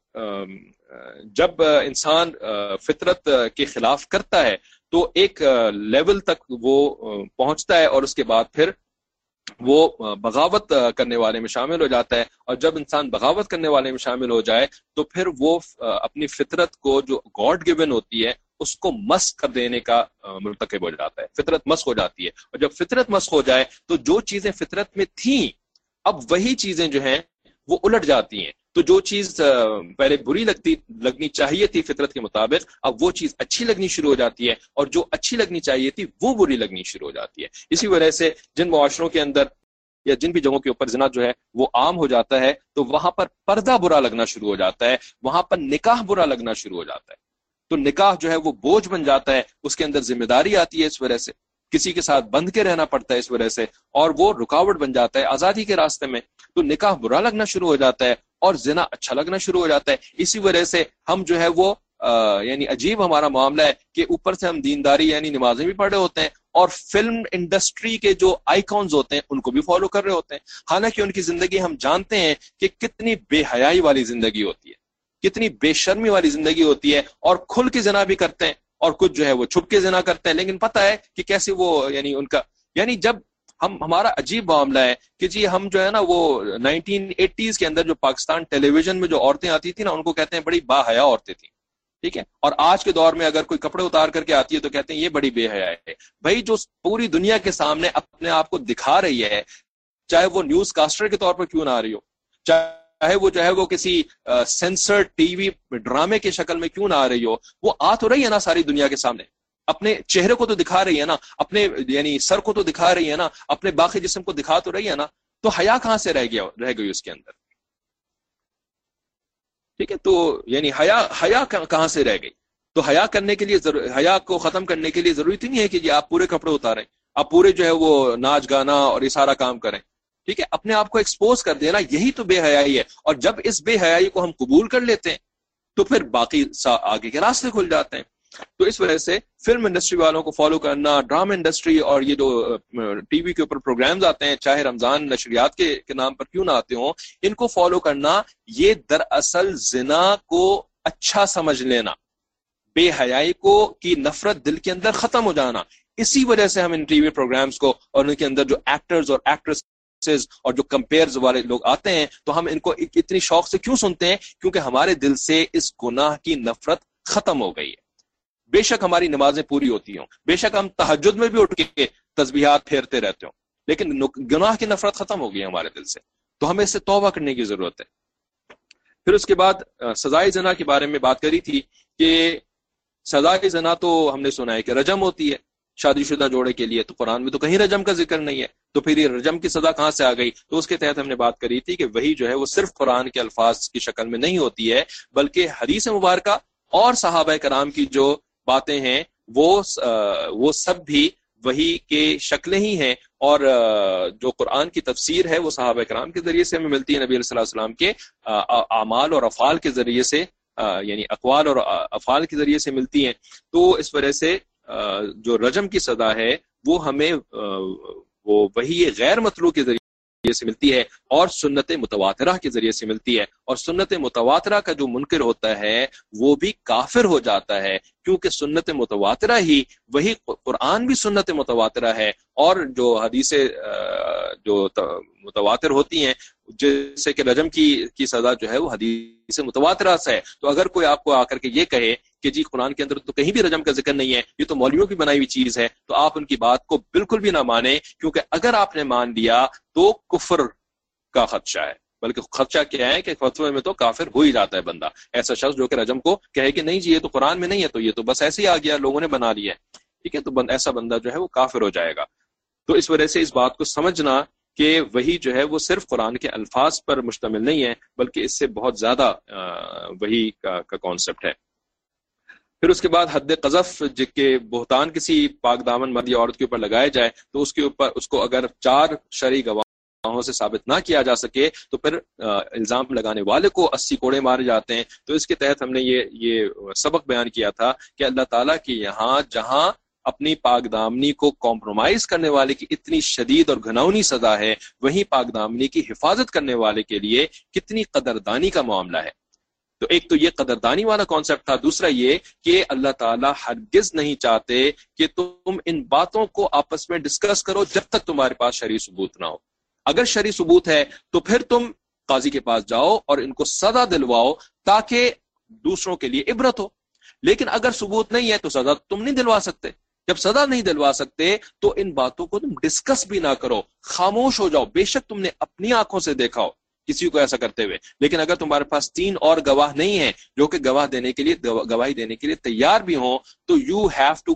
جب انسان فطرت کے خلاف کرتا ہے تو ایک لیول تک وہ پہنچتا ہے اور اس کے بعد پھر وہ بغاوت کرنے والے میں شامل ہو جاتا ہے. اور جب انسان بغاوت کرنے والے میں شامل ہو جائے تو پھر وہ اپنی فطرت کو جو گاڈ گیون ہوتی ہے اس کو مسخ کر دینے کا مرتکب ہو جاتا ہے. فطرت مسخ ہو جاتی ہے, اور جب فطرت مسخ ہو جائے تو جو چیزیں فطرت میں تھیں اب وہی چیزیں جو ہیں وہ الٹ جاتی ہیں. تو جو چیز پہلے بری لگنی چاہیے تھی فطرت کے مطابق, اب وہ چیز اچھی لگنی شروع ہو جاتی ہے, اور جو اچھی لگنی چاہیے تھی وہ بری لگنی شروع ہو جاتی ہے. اسی وجہ سے جن معاشروں کے اندر یا جن بھی جگہوں کے اوپر زنا جو ہے وہ عام ہو جاتا ہے تو وہاں پر پردہ برا لگنا شروع ہو جاتا ہے, وہاں پر نکاح برا لگنا شروع ہو جاتا ہے. تو نکاح جو ہے وہ بوجھ بن جاتا ہے, اس کے اندر ذمہ داری آتی ہے, اس وجہ سے کسی کے ساتھ بندھ کے رہنا پڑتا ہے اس وجہ سے, اور وہ رکاوٹ بن جاتا ہے آزادی کے راستے میں. تو نکاح برا لگنا شروع ہو جاتا ہے اور زنا اچھا لگنا شروع ہو جاتا ہے. اسی وجہ سے ہم جو ہے وہ یعنی عجیب ہمارا معاملہ ہے کہ اوپر سے ہم دینداری یعنی نمازیں بھی پڑھ رہے ہوتے ہیں اور فلم انڈسٹری کے جو آئیکونز ہوتے ہیں ان کو بھی فالو کر رہے ہوتے ہیں, حالانکہ ان کی زندگی ہم جانتے ہیں کہ کتنی بے حیائی والی زندگی ہوتی ہے, کتنی بے شرمی والی زندگی ہوتی ہے, اور کھل کے زنا بھی کرتے ہیں اور کچھ جو ہے وہ چھپ کے زنا کرتے ہیں. لیکن پتہ ہے کہ کیسے وہ یعنی ان کا یعنی جب ہمارا عجیب معاملہ ہے کہ جی ہم جو ہے نا وہ 1980s کے اندر جو پاکستان ٹیلی ویژن میں جو عورتیں آتی تھی نا ان کو کہتے ہیں بڑی با حیا عورتیں تھیں, ٹھیک ہے, اور آج کے دور میں اگر کوئی کپڑے اتار کر کے آتی ہے تو کہتے ہیں یہ بڑی بے حیا ہے. بھائی جو پوری دنیا کے سامنے اپنے آپ کو دکھا رہی ہے, چاہے وہ نیوز کاسٹر کے طور پر کیوں نہ آ رہی ہو, چاہے وہ جو ہے وہ کسی سینسر ٹی وی ڈرامے کی شکل میں کیوں نہ آ رہی ہو, وہ آ تو رہی ہے نا ساری دنیا کے سامنے, اپنے چہرے کو تو دکھا رہی ہے نا, اپنے یعنی سر کو تو دکھا رہی ہے نا, اپنے باقی جسم کو دکھا تو رہی ہے نا. تو حیا کہاں سے رہ گئی اس کے اندر, ٹھیک ہے. تو یعنی حیا کہاں سے رہ گئی. تو حیا کرنے کے لیے حیا کو ختم کرنے کے لیے ضروری نہیں ہے کہ جی آپ پورے کپڑے اتاریں, آپ پورے جو ہے وہ ناچ گانا اور یہ سارا کام کریں, ٹھیک ہے, اپنے آپ کو ایکسپوز کر دینا, یہی تو بے حیائی ہے. اور جب اس بے حیائی کو ہم قبول کر لیتے ہیں تو پھر باقی آگے کے راستے کھل جاتے ہیں. تو اس وجہ سے فلم انڈسٹری والوں کو فالو کرنا, ڈرامہ انڈسٹری اور یہ جو ٹی وی کے اوپر پروگرامز آتے ہیں چاہے رمضان نشریات کے نام پر کیوں نہ آتے ہوں, ان کو فالو کرنا یہ دراصل زنا کو اچھا سمجھ لینا, بے حیائی کی نفرت دل کے اندر ختم ہو جانا. اسی وجہ سے ہم ان ٹی وی پروگرامز کو اور ان کے اندر جو ایکٹرز اور ایکٹریس اور جو کمپیئرز والے لوگ آتے ہیں تو ہم ان کو اتنی شوق سے کیوں سنتے ہیں؟ کیونکہ ہمارے دل سے اس گناہ کی نفرت ختم ہو گئی ہے. بے شک ہماری نمازیں پوری ہوتی ہوں، بے شک ہم تہجد میں بھی اٹھ کے تسبیحات پھیرتے رہتے ہوں، لیکن گناہ کی نفرت ختم ہو گئی ہے ہمارے دل سے، تو ہمیں اس سے توبہ کرنے کی ضرورت ہے. پھر اس کے بعد سزائے زنا کے بارے میں بات کری تھی کہ سزائے زنا تو ہم نے سنا ہے کہ رجم ہوتی ہے شادی شدہ جوڑے کے لیے، تو قرآن میں تو کہیں رجم کا ذکر نہیں ہے، تو پھر یہ رجم کی سزا کہاں سے آ گئی؟ تو اس کے تحت ہم نے بات کری تھی کہ وہی جو ہے وہ صرف قرآن کے الفاظ کی شکل میں نہیں ہوتی ہے، بلکہ حدیث مبارکہ اور صحابہ کرام کی جو باتیں ہیں وہ سب بھی وہی کے شکلیں ہی ہیں، اور جو قرآن کی تفسیر ہے وہ صحابہ کرام کے ذریعے سے ہمیں ملتی ہے، نبی علیہ الصلوۃ والسلام کے اعمال اور افعال کے ذریعے سے، یعنی اقوال اور افعال کے ذریعے سے ملتی ہیں. تو اس وجہ سے جو رجم کی سزا ہے وہ ہمیں وہ وہی غیر مطلوع کے ذریعے سے ملتی ہے اور سنت متواترہ کے ذریعے سے ملتی ہے، اور سنت متواترہ کا جو منکر ہوتا ہے وہ بھی کافر ہو جاتا ہے، کیونکہ سنت متواترہ ہی وہی قرآن بھی سنت متواترہ ہے، اور جو حدیثیں جو متواتر ہوتی ہیں جیسے کہ رجم کی سزا جو ہے وہ حدیث متواترہ سے ہے. تو اگر کوئی آپ کو آ کر کے یہ کہے کہ جی قرآن کے اندر تو کہیں بھی رجم کا ذکر نہیں ہے، یہ تو مولویوں کی بنائی ہوئی چیز ہے، تو آپ ان کی بات کو بالکل بھی نہ مانیں، کیونکہ اگر آپ نے مان لیا تو کفر کا خدشہ ہے. بلکہ خدشہ کیا ہے کہ فتوے میں تو کافر ہو ہی جاتا ہے بندہ. ایسا شخص جو کہ رجم کو کہے کہ نہیں جی یہ تو قرآن میں نہیں ہے، تو یہ تو بس ایسے ہی آ گیا، لوگوں نے بنا لیا ہے، ٹھیک ہے، تو ایسا بندہ جو ہے وہ کافر ہو جائے گا. تو اس وجہ سے اس بات کو سمجھنا کہ وہی جو ہے وہ صرف قرآن کے الفاظ پر مشتمل نہیں ہے، بلکہ اس سے بہت زیادہ وہی کا کانسیپٹ ہے. پھر اس کے بعد حد قذف کے بہتان کسی پاک دامن مرد یا عورت کے اوپر لگائے جائے تو اس کو اگر 4 شرعی گواہوں سے ثابت نہ کیا جا سکے تو پھر الزام لگانے والے کو 80 کوڑے مارے جاتے ہیں. تو اس کے تحت ہم نے یہ سبق بیان کیا تھا کہ اللہ تعالیٰ کے یہاں جہاں اپنی پاک دامنی کو کمپرومائز کرنے والے کی اتنی شدید اور گھناؤنی سزا ہے، وہیں پاک دامنی کی حفاظت کرنے والے کے لیے کتنی قدردانی کا معاملہ ہے. تو ایک تو یہ قدردانی والا کانسیپٹ تھا، دوسرا یہ کہ اللہ تعالیٰ ہرگز نہیں چاہتے کہ تم ان باتوں کو آپس میں ڈسکس کرو جب تک تمہارے پاس شرعی ثبوت نہ ہو. اگر شرعی ثبوت ہے تو پھر تم قاضی کے پاس جاؤ اور ان کو سزا دلواؤ تاکہ دوسروں کے لیے عبرت ہو. لیکن اگر ثبوت نہیں ہے تو سزا تم نہیں دلوا سکتے. جب سزا نہیں دلوا سکتے تو ان باتوں کو تم ڈسکس بھی نہ کرو، خاموش ہو جاؤ. بے شک تم نے اپنی آنکھوں سے دیکھا ہو کسی کو ایسا کرتے ہوئے، لیکن اگر تمہارے پاس 3 اور گواہ نہیں ہیں جو کہ گواہی دینے کے لیے تیار بھی ہوں تو you have to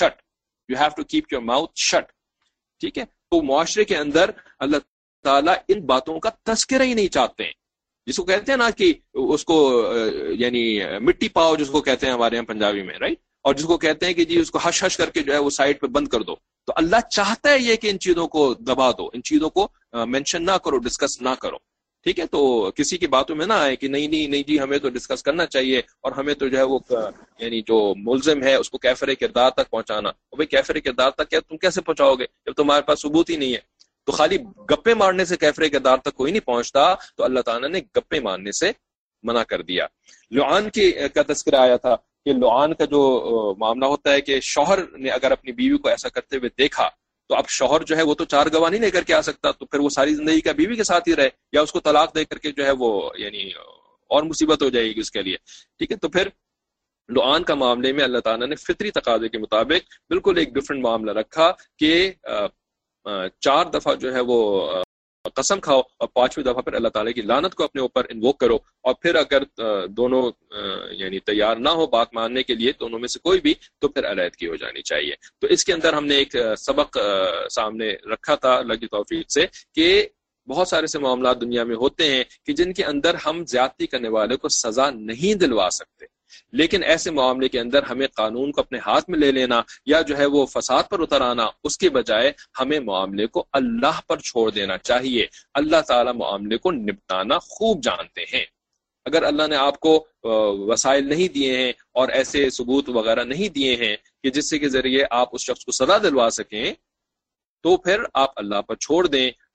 keep your mouth shut. ٹھیک ہے، تو معاشرے کے اندر اللہ تعالیٰ ان باتوں کا تذکرہ ہی نہیں چاہتے ہیں، جس کو کہتے ہیں نا کہ اس کو یعنی مٹی پاؤ جس کو کہتے ہیں ہمارے یہاں پنجابی میں، رائٹ، اور جس کو کہتے ہیں کہ جی اس کو ہش ہش کر کے جو ہے وہ سائڈ پہ بند کر دو. تو اللہ چاہتا ہے یہ کہ ان چیزوں کو دبا دو، ان چیزوں کو مینشن نہ کرو، ڈسکس نہ کرو. ٹھیک ہے، تو کسی کی باتوں میں نہ آئے کہ نہیں جی ہمیں تو ڈسکس کرنا چاہیے اور ہمیں تو جو ہے وہ یعنی جو ملزم ہے اس کو کیفر کردار تک پہنچانا. اور بھائی کیفر کردار تک کیا تم کیسے پہنچاؤ گے جب تمہارے پاس ثبوت ہی نہیں ہے؟ تو خالی گپے مارنے سے کیفر کردار تک کوئی نہیں پہنچتا. تو اللہ تعالیٰ نے گپے مارنے سے منع کر دیا. لعان کا تذکرہ آیا تھا کہ لعان کا جو معاملہ ہوتا ہے کہ شوہر نے اگر اپنی بیوی کو ایسا کرتے ہوئے دیکھا تو اب شوہر جو ہے وہ تو 4 گواہ نہیں لے کر کے آ سکتا، تو پھر وہ ساری زندگی کا بیوی کے ساتھ ہی رہے یا اس کو طلاق دے کر کے جو ہے وہ یعنی اور مصیبت ہو جائے گی اس کے لیے. ٹھیک ہے، تو پھر لعان کا معاملے میں اللہ تعالیٰ نے فطری تقاضے کے مطابق بالکل ایک ڈفرنٹ معاملہ رکھا کہ 4 دفعہ جو ہے وہ قسم کھاؤ اور 5ویں دفعہ پھر اللہ تعالیٰ کی لعنت کو اپنے اوپر انووک کرو، اور پھر اگر دونوں یعنی تیار نہ ہو بات ماننے کے لیے دونوں میں سے کوئی بھی تو پھر علیحدگی ہو جانی چاہیے. تو اس کے اندر ہم نے ایک سبق سامنے رکھا تھا اللہ کی توفیق سے کہ بہت سارے سے معاملات دنیا میں ہوتے ہیں کہ جن کے اندر ہم زیادتی کرنے والے کو سزا نہیں دلوا سکتے، لیکن ایسے معاملے کے اندر ہمیں قانون کو اپنے ہاتھ میں لے لینا یا جو ہے وہ فساد پر اتر آنا، اس کے بجائے ہمیں معاملے کو اللہ پر چھوڑ دینا چاہیے. اللہ تعالیٰ معاملے کو نپٹانا خوب جانتے ہیں. اگر اللہ نے آپ کو وسائل نہیں دیے ہیں اور ایسے ثبوت وغیرہ نہیں دیے ہیں کہ جس سے کے ذریعے آپ اس شخص کو سزا دلوا سکیں تو پھر آپ اللہ پر چھوڑ دیں.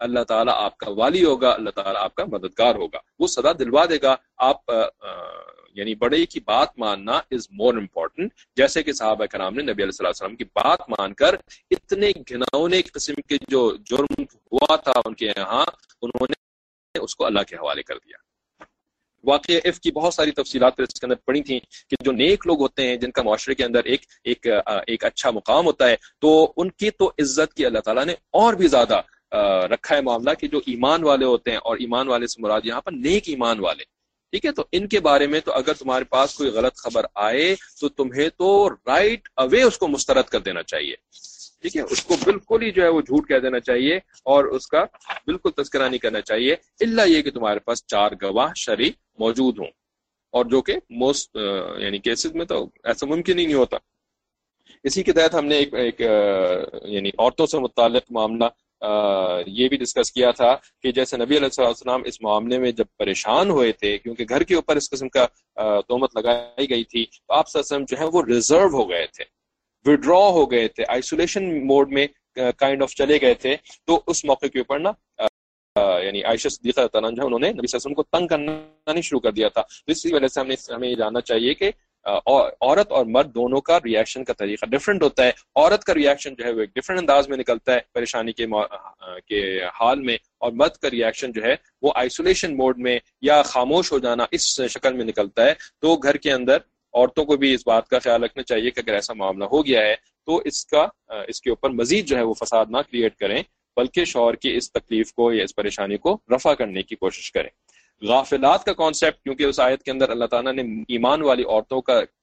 اللہ تعالیٰ آپ کا والی ہوگا، اللہ تعالیٰ آپ کا مددگار ہوگا، وہ صدا دلوا دے گا. آپ یعنی بڑے کی بات ماننا از مور امپورٹنٹ. جیسے کہ صحابہ کرام نے نبی علیہ السلام کی بات مان کر اتنے گھناؤنے قسم کے جو جرم ہوا تھا ان کے یہاں، انہوں نے اس کو اللہ کے حوالے کر دیا. واقعہ اف کی بہت ساری تفصیلات اس کے اندر پڑی تھیں کہ جو نیک لوگ ہوتے ہیں، جن کا معاشرے کے اندر ایک اچھا مقام ہوتا ہے، تو ان کی تو عزت کی اللہ تعالیٰ نے اور بھی زیادہ رکھا ہے معاملہ، کہ جو ایمان والے ہوتے ہیں، اور ایمان والے سے مراد یہاں پر نیک ایمان والے، ٹھیک ہے. تو ان کے بارے میں تو اگر تمہارے پاس کوئی غلط خبر آئے تو تمہیں تو رائٹ اوے اس کو مسترد کر دینا چاہیے، ٹھیک ہے. اس کو بالکل ہی جو ہے وہ جھوٹ کہہ دینا چاہیے اور اس کا بالکل تذکرہ نہیں کرنا چاہیے، الا یہ کہ تمہارے پاس 4 گواہ شرعی موجود ہوں، اور جو کہ موسٹ یعنی کیسز میں تو ایسا ممکن ہی نہیں ہوتا. اسی کے تحت ہم نے ایک یعنی عورتوں سے متعلق معاملہ یہ بھی ڈسکس کیا تھا کہ جیسے نبی علیہ السلام اس معاملے میں جب پریشان ہوئے تھے، کیونکہ گھر کے اوپر اس قسم کا تہمت لگائی گئی تھی، تو آپ صلی اللہ علیہ وسلم جو ہے وہ ریزرو ہو گئے تھے، وڈرا ہو گئے تھے، آئسولیشن موڈ میں کائنڈ آف چلے گئے تھے. تو اس موقع کے اوپر نا یعنی عائشہ صدیقہ تعالیٰ عنہا انہوں نے نبی صلی اللہ علیہ وسلم کو تنگ کرنا نہیں شروع کر دیا تھا. تو اسی وجہ سے ہمیں یہ جاننا چاہیے کہ عورت اور مرد دونوں کا ریاکشن کا طریقہ ڈفرینٹ ہوتا ہے. عورت کا ریاکشن جو ہے وہ ایک ڈفرینٹ انداز میں نکلتا ہے پریشانی کے حال میں، اور مرد کا ریاکشن جو ہے وہ آئسولیشن موڈ میں یا خاموش ہو جانا اس شکل میں نکلتا ہے. تو گھر کے اندر عورتوں کو بھی اس بات کا خیال رکھنا چاہیے کہ اگر ایسا معاملہ ہو گیا ہے تو اس کے اوپر مزید جو ہے وہ فساد نہ کریٹ کریں، بلکہ شوہر کی اس تکلیف کو یا اس پریشانی کو رفع کرنے کی کوشش کریں. غافلات کا کانسیپٹ، کیونکہ اس آیت کے اندر اللہ تعالیٰ نے ایمان والی عورتوں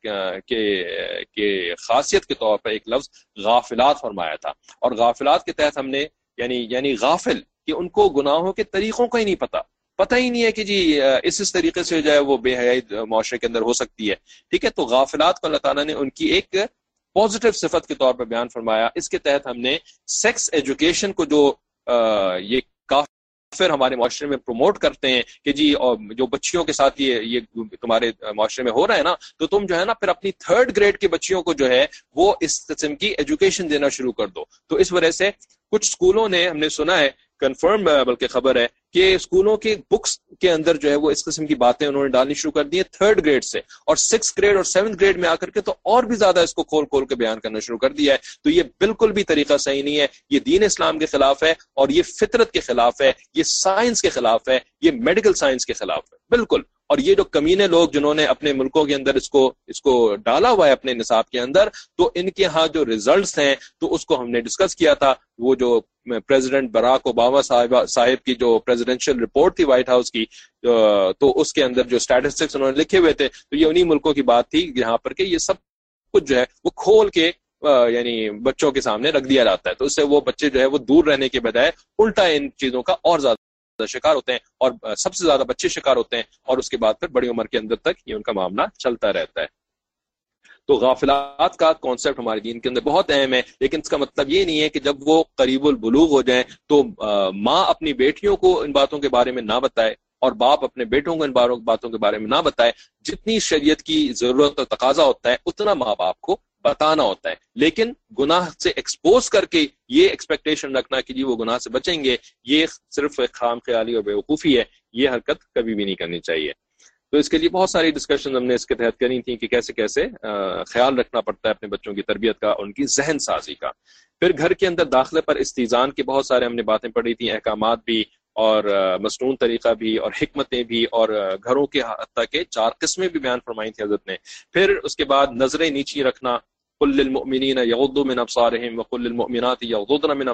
کے خاصیت کے طور پر ایک لفظ غافلات فرمایا تھا، اور غافلات کے تحت ہم نے یعنی غافل کہ ان کو گناہوں کے طریقوں کا ہی نہیں پتہ ہی نہیں ہے کہ جی اس طریقے سے جو ہے وہ بے حیائی معاشرے کے اندر ہو سکتی ہے، ٹھیک ہے. تو غافلات کو اللہ تعالیٰ نے ان کی ایک پازیٹیو صفت کے طور پر بیان فرمایا. اس کے تحت ہم نے سیکس ایجوکیشن کو جو یہ کافر ہمارے معاشرے میں پروموٹ کرتے ہیں کہ جی جو بچیوں کے ساتھ یہ تمہارے معاشرے میں ہو رہا ہے نا، تو تم جو ہے نا پھر اپنی 3rd گریڈ کے بچیوں کو جو ہے وہ اس قسم کی ایجوکیشن دینا شروع کر دو. تو اس وجہ سے کچھ اسکولوں نے، ہم نے سنا ہے، کنفرم بلکہ خبر ہے کہ اسکولوں کے بکس کے اندر جو ہے وہ اس قسم کی باتیں انہوں نے ڈالنی شروع کر دی ہیں 3rd گریڈ سے، اور 6th گریڈ اور 7th گریڈ میں آ کر کے تو اور بھی زیادہ اس کو کھول کے بیان کرنا شروع کر دیا ہے. تو یہ بالکل بھی طریقہ صحیح نہیں ہے، یہ دین اسلام کے خلاف ہے، اور یہ فطرت کے خلاف ہے، یہ سائنس کے خلاف ہے، یہ میڈیکل سائنس کے خلاف ہے بالکل. اور یہ جو کمینے لوگ جنہوں نے اپنے ملکوں کے اندر اس کو ڈالا ہوا ہے اپنے نصاب کے اندر، تو ان کے ہاں جو ریزلٹس ہیں تو اس کو ہم نے ڈسکس کیا تھا. وہ جو پریزیڈنٹ براک اوباما صاحب کی جو پریزیڈنشل رپورٹ تھی وائٹ ہاؤس کی، تو اس کے اندر جو اسٹیٹسٹکس انہوں نے لکھے ہوئے تھے، تو یہ انہی ملکوں کی بات تھی جہاں پر کہ یہ سب کچھ جو ہے وہ کھول کے یعنی بچوں کے سامنے رکھ دیا جاتا ہے. تو اس سے وہ بچے جو ہے وہ دور رہنے کے بجائے الٹا ان چیزوں کا اور زیادہ شکار ہوتے ہیں، اور سب سے زیادہ بچے شکار ہوتے ہیں، اور اس کے بعد پھر بڑی عمر کے اندر تک یہ ان کا معاملہ چلتا رہتا ہے. تو غافلات کا کانسیپٹ ہمارے دین کے اندر بہت اہم ہے، لیکن اس کا مطلب یہ نہیں ہے کہ جب وہ قریب البلوغ ہو جائیں تو ماں اپنی بیٹیوں کو ان باتوں کے بارے میں نہ بتائے، اور باپ اپنے بیٹوں کو ان باتوں کے بارے میں نہ بتائے. جتنی شریعت کی ضرورت اور تقاضا ہوتا ہے اتنا ماں باپ کو بتانا ہوتا ہے، لیکن گناہ سے ایکسپوز کر کے یہ ایکسپیکٹیشن رکھنا کہ جی وہ گناہ سے بچیں گے، یہ صرف خام خیالی اور بیوقوفی ہے. یہ حرکت کبھی بھی نہیں کرنی چاہیے. تو اس کے لیے بہت ساری ڈسکشن ہم نے اس کے تحت کرنی تھی کہ کیسے خیال رکھنا پڑتا ہے اپنے بچوں کی تربیت کا، ان کی ذہن سازی کا. پھر گھر کے اندر داخلے پر استیزان کی بہت سارے ہم نے باتیں پڑھی تھیں، احکامات بھی، اور مسنون طریقہ بھی، اور حکمتیں بھی، اور گھروں کے حتیٰ کہ 4 قسمیں بھی بیان فرمائی تھی حضرت نے. پھر اس کے بعد نظریں نیچی رکھنا، قل للمؤمنین یغضوا من ابصارہم وقل للمؤمنات یغضضن من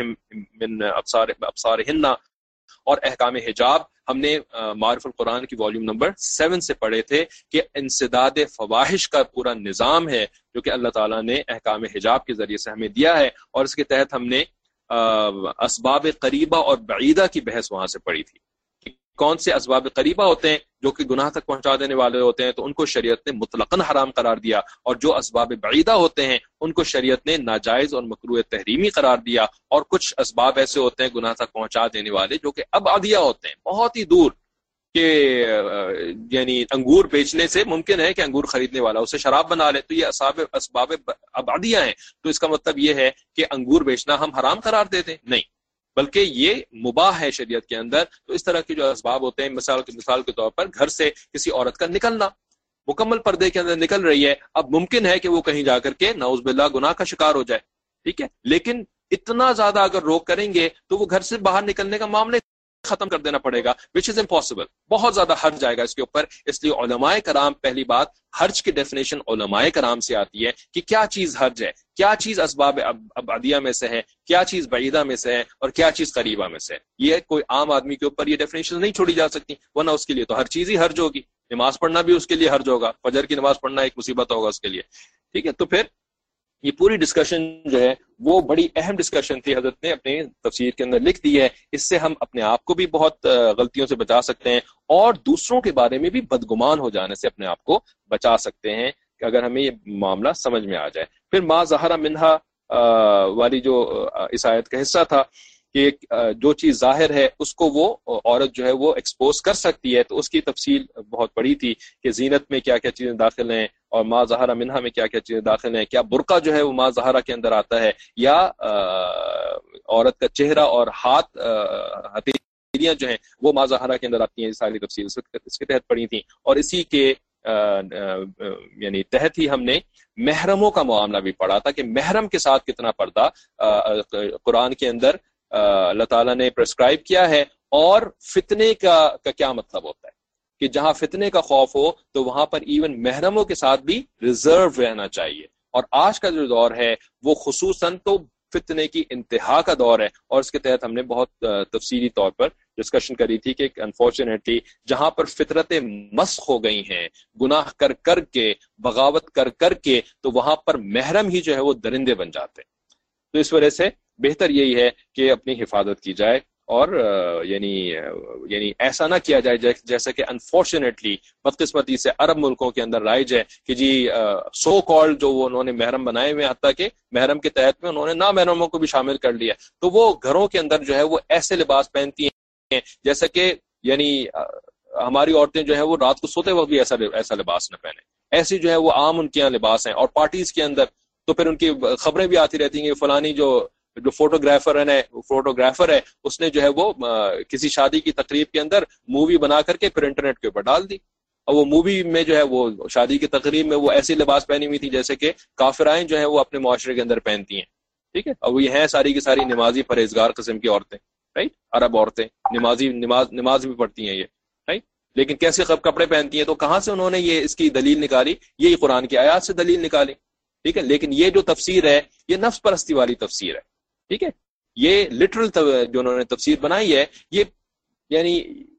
ابصارہن. اور احکام حجاب ہم نے معارف القرآن کی والیوم نمبر 7 سے پڑھے تھے کہ انسداد فواحش کا پورا نظام ہے جو کہ اللہ تعالیٰ نے احکام حجاب کے ذریعے سے ہمیں دیا ہے. اور اس کے تحت ہم نے اسباب قریبہ اور بعیدہ کی بحث وہاں سے پڑھی تھی. کون سے اسباب قریبہ ہوتے ہیں جو کہ گناہ تک پہنچا دینے والے ہوتے ہیں تو ان کو شریعت نے مطلقاً حرام قرار دیا، اور جو اسباب بعیدہ ہوتے ہیں ان کو شریعت نے ناجائز اور مکروہ تحریمی قرار دیا. اور کچھ اسباب ایسے ہوتے ہیں گناہ تک پہنچا دینے والے جو کہ ابعدیہ ہوتے ہیں، بہت ہی دور، کہ یعنی انگور بیچنے سے ممکن ہے کہ انگور خریدنے والا اسے شراب بنا لے، تو یہ اسباب ابعدیہ ہیں. تو اس کا مطلب یہ ہے کہ انگور بیچنا ہم حرام قرار دے دیں؟ نہیں، بلکہ یہ مباح ہے شریعت کے اندر. تو اس طرح کے جو اسباب ہوتے ہیں، مثال کے طور پر گھر سے کسی عورت کا نکلنا مکمل پردے کے اندر نکل رہی ہے، اب ممکن ہے کہ وہ کہیں جا کر کے نعوذ باللہ گناہ کا شکار ہو جائے، ٹھیک ہے، لیکن اتنا زیادہ اگر روک کریں گے تو وہ گھر سے باہر نکلنے کا معاملہ ختم کر دینا پڑے گا، which is impossible. بہت زیادہ حرج جائے گا اس کے اوپر. اس لیے علماء کرام، پہلی بات حرج کی ڈیفینیشن علماء کرام سے آتی ہے کہ کیا چیز حرج ہے، کیا چیز اسباب ابعدیہ میں سے ہے، کیا چیز بعیدہ میں سے ہے، اور کیا چیز قریبہ میں سے ہے. یہ کوئی عام آدمی کے اوپر یہ ڈیفینیشن نہیں چھوڑی جا سکتی، ورنہ اس کے لیے تو ہر چیز ہی حرج ہوگی. نماز پڑھنا بھی اس کے لیے حرج ہوگا، فجر کی نماز پڑھنا ایک مصیبت ہوگا اس کے لیے، ٹھیک ہے. تو پھر یہ پوری ڈسکشن جو ہے وہ بڑی اہم ڈسکشن تھی، حضرت نے اپنی تفسیر کے اندر لکھ دی ہے. اس سے ہم اپنے آپ کو بھی بہت غلطیوں سے بچا سکتے ہیں، اور دوسروں کے بارے میں بھی بدگمان ہو جانے سے اپنے آپ کو بچا سکتے ہیں کہ اگر ہمیں یہ معاملہ سمجھ میں آ جائے. پھر ما ظہر منہا والی جو اس آیت کا حصہ تھا کہ جو چیز ظاہر ہے اس کو وہ عورت جو ہے وہ ایکسپوز کر سکتی ہے، تو اس کی تفصیل بہت بڑی تھی کہ زینت میں کیا کیا چیزیں داخل ہیں، اور ما ظہر منہا میں کیا کیا چیزیں داخل ہیں. کیا برقع جو ہے وہ ما ظہرہ کے اندر آتا ہے، یا عورت کا چہرہ اور ہاتھ ہتھیلیاں جو ہیں وہ ما ظہرہ کے اندر آتی ہیں. یہ ساری تفصیل اس کے تحت پڑھی تھیں. اور اسی کے یعنی تحت ہی ہم نے محرموں کا معاملہ بھی پڑھا تھا کہ محرم کے ساتھ کتنا پردہ قرآن کے اندر اللہ تعالیٰ نے پرسکرائب کیا ہے، اور فتنے کا کیا مطلب ہوتا ہے کہ جہاں فتنے کا خوف ہو تو وہاں پر ایون محرموں کے ساتھ بھی ریزرو رہنا چاہیے. اور آج کا جو دور ہے وہ خصوصاً تو فتنے کی انتہا کا دور ہے، اور اس کے تحت ہم نے بہت تفصیلی طور پر ڈسکشن کری تھی کہ انفارچونیٹلی جہاں پر فطرتیں مسخ ہو گئی ہیں گناہ کر کر کے، بغاوت کر کر کے، تو وہاں پر محرم ہی جو ہے وہ درندے بن جاتے ہیں. تو اس وجہ سے بہتر یہی ہے کہ اپنی حفاظت کی جائے، اور یعنی ایسا نہ کیا جائے جیسا کہ انفارچونیٹلی بدقسمتی سے عرب ملکوں کے اندر رائج ہے کہ جی سو کال جو وہ انہوں نے محرم بنائے ہوئے، حتیٰ کہ محرم کے تحت میں انہوں نے نامحرموں کو بھی شامل کر لیا، تو وہ گھروں کے اندر جو ہے وہ ایسے لباس پہنتی ہیں جیسا کہ یعنی ہماری عورتیں جو ہے وہ رات کو سوتے وقت بھی ایسا لباس نہ پہنے. ایسی جو ہے وہ عام ان کے یہاں لباس ہیں. اور پارٹیز کے اندر تو پھر ان کی خبریں بھی آتی رہتی ہیں کہ فلانی جو فوٹوگرافر ہے اس نے جو ہے وہ کسی شادی کی تقریب کے اندر مووی بنا کر کے پھر انٹرنیٹ کے اوپر ڈال دی، اور وہ مووی میں جو ہے وہ شادی کی تقریب میں وہ ایسی لباس پہنی ہوئی تھی جیسے کہ کافرائیں جو ہے وہ اپنے معاشرے کے اندر پہنتی ہیں، ٹھیک ہے. اور وہ یہ ہیں ساری کی ساری نمازی پرہیزگار قسم کی عورتیں، رائٹ، عرب عورتیں نماز بھی پڑھتی ہیں یہ، رائٹ، لیکن کیسے کپڑے پہنتی ہیں. تو کہاں سے انہوں نے یہ اس کی دلیل نکالی؟ یہی قرآن کی آیات سے دلیل نکالی، ٹھیک ہے. لیکن یہ جو تفسیر ہے یہ نفس پرستی والی تفسیر ہے، ٹھیک ہے. یہ لٹرل جو انہوں نے تفسیر بنائی ہے، یہ یعنی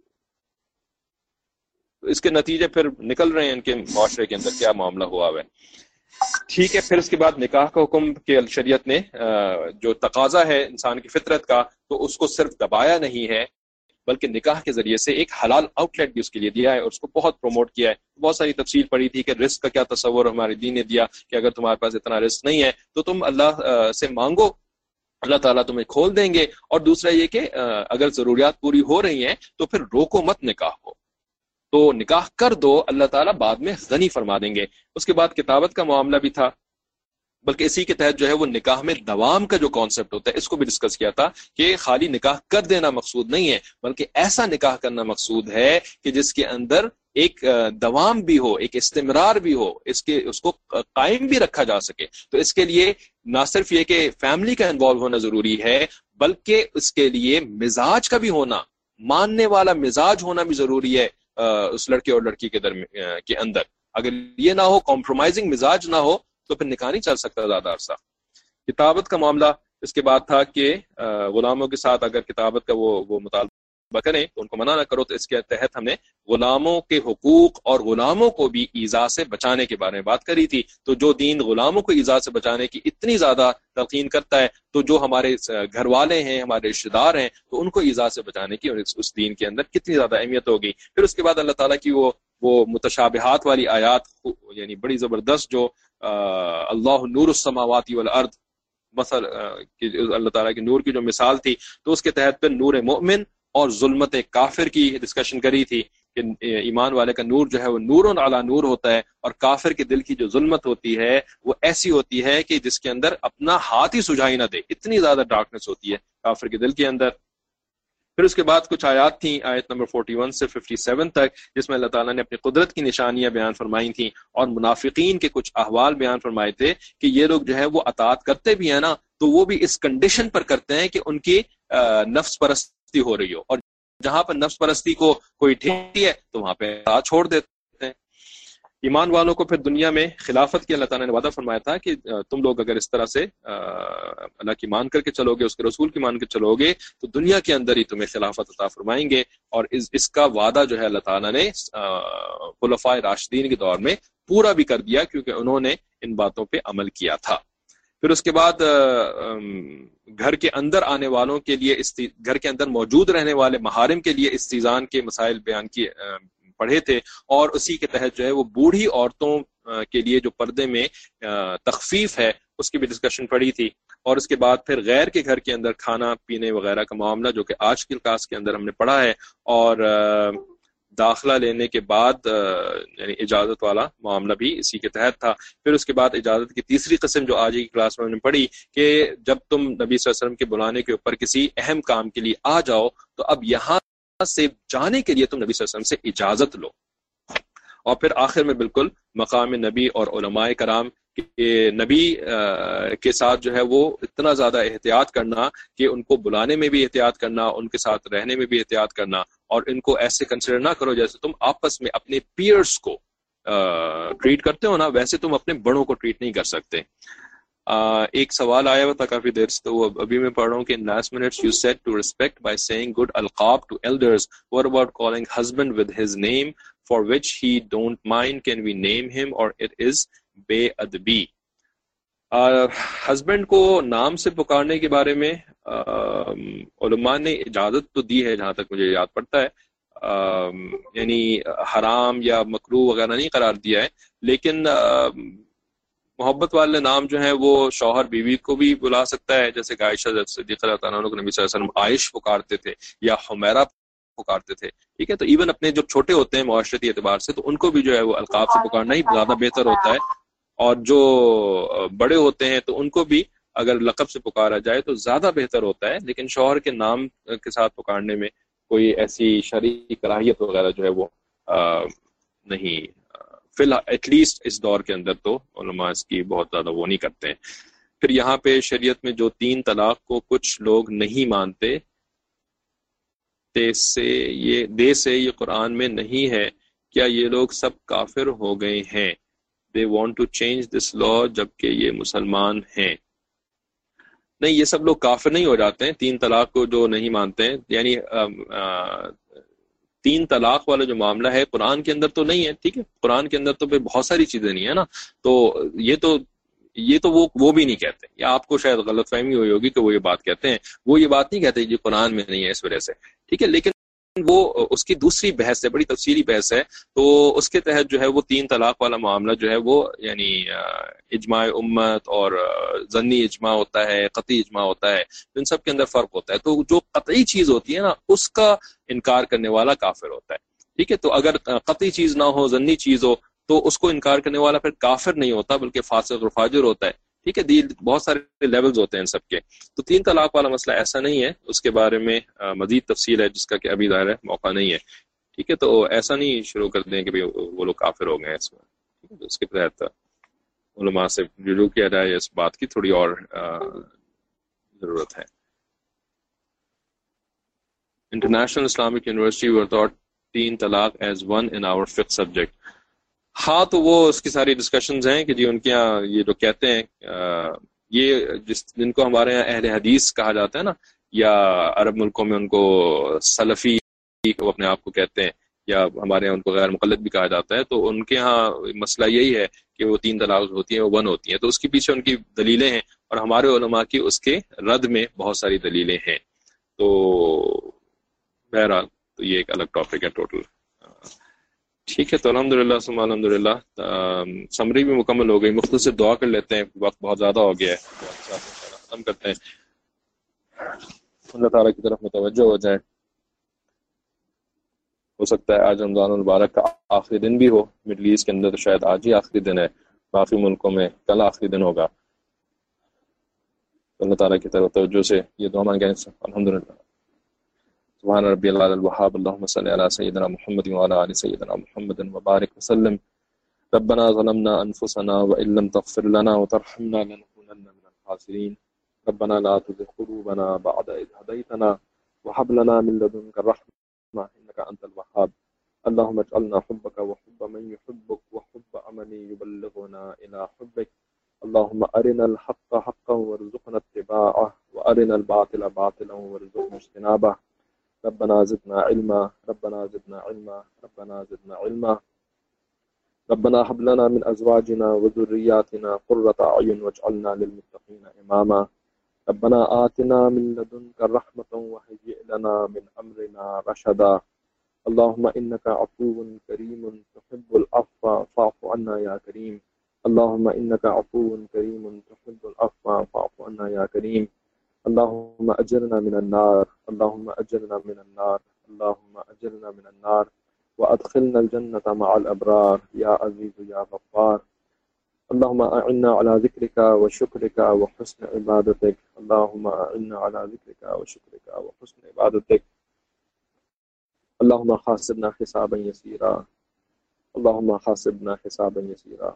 اس کے نتیجے پھر نکل رہے ہیں ان کے معاشرے کے اندر کیا معاملہ ہوا ہے. ٹھیک ہے. پھر اس کے بعد نکاح کا حکم کہ شریعت نے جو تقاضا ہے انسان کی فطرت کا، تو اس کو صرف دبایا نہیں ہے بلکہ نکاح کے ذریعے سے ایک حلال آؤٹ لیٹ بھی اس کے لیے دیا ہے، اور اس کو بہت پروموٹ کیا ہے. بہت ساری تفصیل پڑی تھی کہ رزق کا کیا تصور ہمارے دین نے دیا کہ اگر تمہارے پاس اتنا رزق نہیں ہے تو تم اللہ سے مانگو، اللہ تعالیٰ تمہیں کھول دیں گے. اور دوسرا یہ کہ اگر ضروریات پوری ہو رہی ہیں تو پھر روکو مت نکاح کو، تو نکاح کر دو، اللہ تعالیٰ بعد میں غنی فرما دیں گے. اس کے بعد کتابت کا معاملہ بھی تھا، بلکہ اسی کے تحت جو ہے وہ نکاح میں دوام کا جو کانسیپٹ ہوتا ہے اس کو بھی ڈسکس کیا تھا کہ خالی نکاح کر دینا مقصود نہیں ہے بلکہ ایسا نکاح کرنا مقصود ہے کہ جس کے اندر ایک دوام بھی ہو، ایک استمرار بھی ہو، اس کو قائم بھی رکھا جا سکے. تو اس کے لیے نہ صرف یہ کہ فیملی کا انوالو ہونا ضروری ہے بلکہ اس کے لیے مزاج کا بھی ہونا، ماننے والا مزاج ہونا بھی ضروری ہے اس لڑکے اور لڑکی کے اندر. اگر یہ نہ ہو، کمپرومائزنگ مزاج نہ ہو، تو پھر نکاح نہیں چل سکتا زیادہ عرصہ. کتابت کا معاملہ اس کے بعد تھا کہ غلاموں کے ساتھ اگر کتابت کا وہ مطالبہ کریں تو ان کو منع نہ کرو. تو اس کے تحت ہم نے غلاموں کے حقوق اور غلاموں کو بھی ایذا سے بچانے کے بارے میں بات کری تھی. تو جو دین غلاموں کو ایذا سے بچانے کی اتنی زیادہ تلقین کرتا ہے، تو جو ہمارے گھر والے ہیں، ہمارے رشتے دار ہیں، تو ان کو ایذا سے بچانے کی اس دین کے اندر کتنی زیادہ اہمیت ہوگی. پھر اس کے بعد اللہ تعالیٰ کی وہ متشابہات والی آیات، یعنی بڑی زبردست، جو اللہ نور السماوات والارض مثل، اللہ تعالیٰ کے نور کی جو مثال تھی، تو اس کے تحت پھر نور مومن اور ظلمت کافر کی ڈسکشن کری تھی کہ ایمان والے کا نور جو ہے وہ نور علی نور ہوتا ہے، اور کافر کے دل کی جو ظلمت ہوتی ہے وہ ایسی ہوتی ہے کہ جس کے اندر اپنا ہاتھ ہی سجھائی نہ دے، اتنی زیادہ ڈارکنس ہوتی ہے. کافر کے دل کے اندر. پھر اس کے بعد کچھ آیات تھیں آیت نمبر 41 سے 57 تک جس میں اللہ تعالیٰ نے اپنی قدرت کی نشانیاں بیان فرمائی تھیں اور منافقین کے کچھ احوال بیان فرمائے تھے کہ یہ لوگ جو ہے وہ اطاعت کرتے بھی ہیں نا تو وہ بھی اس کنڈیشن پر کرتے ہیں کہ ان کی نفس پرستی ہو رہی ہو, اور جہاں پر نفس پرستی کو کوئی ٹھیک ہے تو وہاں پہ اطاعت چھوڑ دیتے ہیں. ایمان والوں کو پھر دنیا میں خلافت کی اللہ تعالیٰ نے وعدہ فرمایا تھا کہ تم لوگ اگر اس طرح سے اللہ کی مان کر کے چلو گے, اس کے رسول کی مان کر چلو گے تو دنیا کے اندر ہی تمہیں خلافت عطا فرمائیں گے. اور اس کا وعدہ جو ہے اللہ تعالیٰ نے خلفائے راشدین کے دور میں پورا بھی کر دیا کیونکہ انہوں نے ان باتوں پہ عمل کیا تھا. پھر اس کے بعد گھر کے اندر آنے والوں کے لیے گھر کے اندر موجود رہنے والے محارم کے لیے استیزان کے مسائل بیان کیے پڑھے تھے, اور اسی کے تحت جو ہے وہ بوڑھی عورتوں کے لیے جو پردے میں تخفیف ہے اس کی بھی ڈسکشن پڑھی تھی. اور اس کے بعد پھر غیر کے گھر کے اندر کھانا پینے وغیرہ کا معاملہ جو کہ آج کی کلاس کے اندر ہم نے پڑھا ہے, اور داخلہ لینے کے بعد یعنی اجازت والا معاملہ بھی اسی کے تحت تھا. پھر اس کے بعد اجازت کی تیسری قسم جو آج کی کلاس میں ہم نے پڑھی کہ جب تم نبی صلی اللہ علیہ وسلم کے بلانے کے اوپر کسی اہم کام کے لیے آ جاؤ تو اب یہاں سے جانے کے لیے تم نبی صلی اللہ علیہ وسلم سے اجازت لو. اور پھر آخر میں بالکل مقام نبی اور علماء کرام کہ نبی کے ساتھ جو ہے وہ اتنا زیادہ احتیاط کرنا کہ ان کو بلانے میں بھی احتیاط کرنا, ان کے ساتھ رہنے میں بھی احتیاط کرنا, اور ان کو ایسے کنسیڈر نہ کرو جیسے تم آپس میں اپنے پیئرز کو ٹریٹ کرتے ہو نا, ویسے تم اپنے بڑوں کو ٹریٹ نہیں کر سکتے. ایک سوال آیا ہوا تھا کافی دیر سے, تو وہ ابھی میں پڑھ رہا ہوں کہ in last minutes you said to respect by saying good alqab to elders. What about calling husband with his name for which he don't mind? Can we name him or it is بے ادبی؟ Husband کو نام سے پکارنے کے بارے میں علماء نے اجازت تو دی ہے جہاں تک مجھے یاد پڑتا ہے, یعنی حرام یا مکروہ وغیرہ نہیں قرار دیا ہے, لیکن محبت والے نام جو ہیں وہ شوہر بیوی کو بھی بلا سکتا ہے, جیسے کہ عائشہ صدیقہ رضی اللہ عنہا کو نبی صلی اللہ علیہ وسلم عائش پکارتے تھے یا حمیرہ پکارتے تھے. ٹھیک ہے, تو ایون اپنے جو چھوٹے ہوتے ہیں معاشرتی اعتبار سے تو ان کو بھی جو ہے وہ القاب سے پکارنا ہی زیادہ بہتر ہوتا ہے, اور جو بڑے ہوتے ہیں تو ان کو بھی اگر لقب سے پکارا جائے تو زیادہ بہتر ہوتا ہے. لیکن شوہر کے نام کے ساتھ پکارنے میں کوئی ایسی شرعی کراہیت وغیرہ جو ہے وہ نہیں, فی الحال ایٹ لیسٹ اس دور کے اندر تو علماء اس کی بہت زیادہ وہ نہیں کرتے ہیں. پھر یہاں پہ شریعت میں جو 3 طلاق کو کچھ لوگ نہیں مانتے, دے سے یہ قرآن میں نہیں ہے, کیا یہ لوگ سب کافر ہو گئے ہیں؟ They want to change this law جبکہ یہ مسلمان ہیں. نہیں, یہ سب لوگ کافر نہیں ہو جاتے ہیں 3 طلاق کو جو نہیں مانتے ہیں. یعنی 3 طلاق والا جو معاملہ ہے قرآن کے اندر تو نہیں ہے. ٹھیک ہے, قرآن کے اندر تو پھر بہت ساری چیزیں نہیں ہے نا, تو یہ تو وہ بھی نہیں کہتے, یا آپ کو شاید غلط فہمی ہوئی ہوگی کہ وہ یہ بات کہتے ہیں. وہ یہ بات نہیں کہتے یہ قرآن میں نہیں ہے اس وجہ سے. ٹھیک ہے, لیکن وہ اس کی دوسری بحث ہے, بڑی تفصیلی بحث ہے. تو اس کے تحت جو ہے وہ 3 طلاق والا معاملہ جو ہے وہ یعنی اجماع امت اور ظنی اجماع ہوتا ہے, قطعی اجماع ہوتا ہے, ان سب کے اندر فرق ہوتا ہے. تو جو قطعی چیز ہوتی ہے نا اس کا انکار کرنے والا کافر ہوتا ہے. ٹھیک ہے, تو اگر قطعی چیز نہ ہو, ظنی چیز ہو, تو اس کو انکار کرنے والا پھر کافر نہیں ہوتا بلکہ فاسق اور فاجر ہوتا ہے. ٹھیک ہے, بہت سارے لیولز ہوتے ہیں ان سب کے. تو 3 طلاق والا مسئلہ ایسا نہیں ہے, اس کے بارے میں مزید تفصیل ہے جس کا کہ ابھی ظاہر ہے موقع نہیں ہے. ٹھیک ہے, تو ایسا نہیں شروع کر دیں کہ وہ لوگ کافر ہو گئے ہیں اس میں. ٹھیک ہے, تو اس کے تحت علماء سے رجوع کیا جائے, اس بات کی تھوڑی اور ضرورت ہے. International Islamic University were taught 3 طلاق as one in our 5th subject. ہاں, تو وہ اس کی ساری ڈسکشنز ہیں کہ جی ان کے یہاں یہ جو کہتے ہیں یہ جن کو ہمارے یہاں اہل حدیث کہا جاتا ہے نا, یا عرب ملکوں میں ان کو سلفی وہ اپنے آپ کو کہتے ہیں, یا ہمارے یہاں ان کو غیر مقلد بھی کہا جاتا ہے. تو ان کے ہاں مسئلہ یہی ہے کہ وہ 3 طلاق ہوتی ہیں وہ 1 ہوتی ہیں. تو اس کے پیچھے ان کی دلیلیں ہیں, اور ہمارے علماء کی اس کے رد میں بہت ساری دلیلیں ہیں. تو بہرحال تو یہ ایک الگ ٹاپک ہے ٹوٹل. ٹھیک ہے, تو الحمدللہ ثم الحمدللہ سمری بھی مکمل ہو گئی. مختصر دعا کر لیتے ہیں, وقت بہت زیادہ ہو گیا ہے, ختم کرتے ہیں. اللہ تعالیٰ کی طرف متوجہ ہو جائیں. ہو سکتا ہے آج رمضان المبارک کا آخری دن بھی ہو. مڈل ایسٹ کے اندر تو شاید آج ہی آخری دن ہے, باقی ملکوں میں کل آخری دن ہوگا. اللہ تعالیٰ کی طرف توجہ سے یہ دعا مانگیں الحمدللہ سبحان ربی العلی الوہاب اللہم صلی علی سیدنا محمد وعلی آل سیدنا محمد وبارک وسلم ربنا ظلمنا انفسنا وان لم تغفر لنا وترحمنا لنكونن من الخاسرین ربنا لا تزغ قلوبنا بعد إذ هديتنا وهب لنا من لدنك الرحمة إنك أنت الوهاب اللهم اجعلنا حبك وحب من يحبك وحب عمل يبلغنا إلى حبك اللهم أرنا الحق حقا وارزقنا اتباعه وأرنا الباطل باطلا وارزقنا اجتنابه ربنا زدنا علما ربنا زدنا علما ربنا زدنا علما ربنا هب لنا من أزواجنا وذرياتنا قرة أعين واجعلنا للمتقين إماما ربنا آتنا من لدنك رحمة وهيئ لنا من أمرنا رشدا اللهم إنك عفو كريم تحب العفو فاعف عنا يا كريم اللهم إنك عفو كريم تحب العفو فاعف عنا يا كريم اللهم أجرنا من النار اللهم أجرنا من النار اللهم أجرنا من النار وأدخلنا الجنة مع الأبرار يا عزيز يا غفار اللهم أعنا على ذكرك وشكرك وحسن عبادتك اللهم أعنا على ذكرك وشكرك وحسن عبادتك اللهم حاسبنا حسابا يسيرا اللهم حاسبنا حسابا يسيرا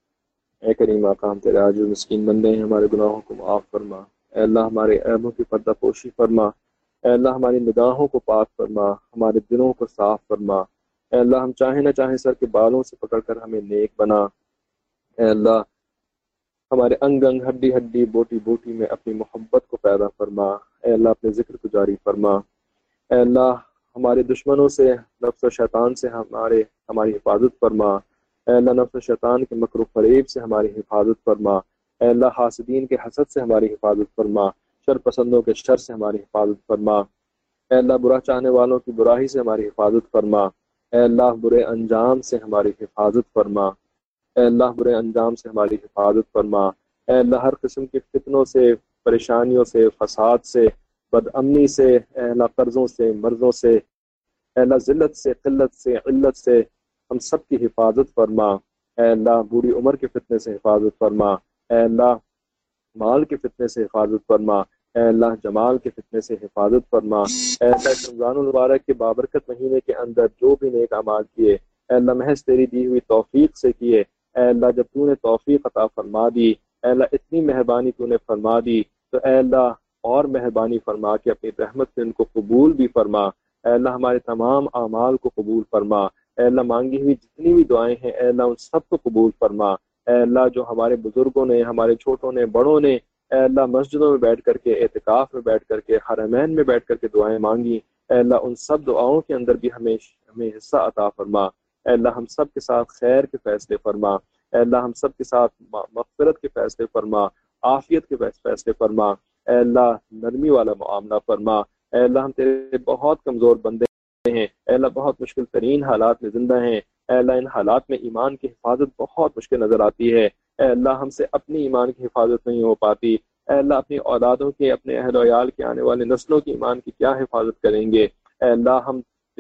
اے کریم آقا ہم تیرے عاجز مسکین بندے ہیں ہمارے گناہوں کو معاف فرما اے اللہ ہمارے عیبوں کی پردہ پوشی فرما اے اللہ ہماری نگاہوں کو پاک فرما ہمارے دلوں کو صاف فرما اے اللہ ہم چاہیں نہ چاہیں سر کے بالوں سے پکڑ کر ہمیں نیک بنا اے اللہ ہمارے انگ انگ ہڈی ہڈی بوٹی بوٹی میں اپنی محبت کو پیدا فرما اے اللہ اپنے ذکر کو جاری فرما اے اللہ ہمارے دشمنوں سے نفس و شیطان سے ہماری حفاظت فرما اے اللہ نفس و شیطان کے مکر و فریب سے ہماری حفاظت فرما اے اللہ حاسدین کے حسد سے ہماری حفاظت فرما شر پسندوں کے شر سے ہماری حفاظت فرما اے اللہ برا چاہنے والوں کی برائی سے ہماری حفاظت فرما اے اللہ برے انجام سے ہماری حفاظت فرما اے اللہ برے انجام سے ہماری حفاظت فرما اے اللہ ہر قسم کی فتنوں سے پریشانیوں سے فساد سے بد امنی سے اے اللہ قرضوں سے مرضوں سے اے اللہ ذلت سے قلت سے علت سے ہم سب کی حفاظت فرما اے اللہ بوڑھی عمر کے فتنے سے حفاظت فرما اے اللہ مال کے فتنے سے حفاظت فرما اے اللہ جمال کے فتنے سے حفاظت فرما اے اللہ رمضان المبارک کے بابرکت مہینے کے اندر جو بھی نیک اعمال کیے اے اللہ محض تیری دی ہوئی توفیق سے کیے اے اللہ جب تو نے توفیق عطا فرما دی اے اللہ اتنی مہربانی تو نے فرما دی تو اے اللہ اور مہربانی فرما کے اپنی رحمت سے ان کو قبول بھی فرما اے اللہ ہمارے تمام اعمال کو قبول فرما اے اللہ مانگی ہوئی جتنی بھی دعائیں ہیں اے اللہ ان سب کو قبول فرما اے اللہ جو ہمارے بزرگوں نے ہمارے چھوٹوں نے بڑوں نے اے اللہ مسجدوں میں بیٹھ کر کے اعتکاف میں بیٹھ کر کے حرمین میں بیٹھ کر کے دعائیں مانگی اے اللہ ان سب دعاؤں کے اندر بھی ہمیں حصہ عطا فرما اے اللہ ہم سب کے ساتھ خیر کے فیصلے فرما اے اللہ ہم سب کے ساتھ مغفرت کے فیصلے فرما عافیت کے فیصلے فرما اے اللہ نرمی والا معاملہ فرما اے اللہ ہم تیرے بہت کمزور بندے ہیں اے اللہ بہت مشکل ترین حالات میں زندہ ہیں اے اللہ ان حالات میں ایمان کی حفاظت بہت مشکل نظر آتی ہے اے اللہ ہم سے اپنی ایمان کی حفاظت نہیں ہو پاتی اے اللہ اپنی اولادوں کے اپنے اہل و عیال کے آنے والے نسلوں کی ایمان کی کیا حفاظت کریں گے اے اللہ ہم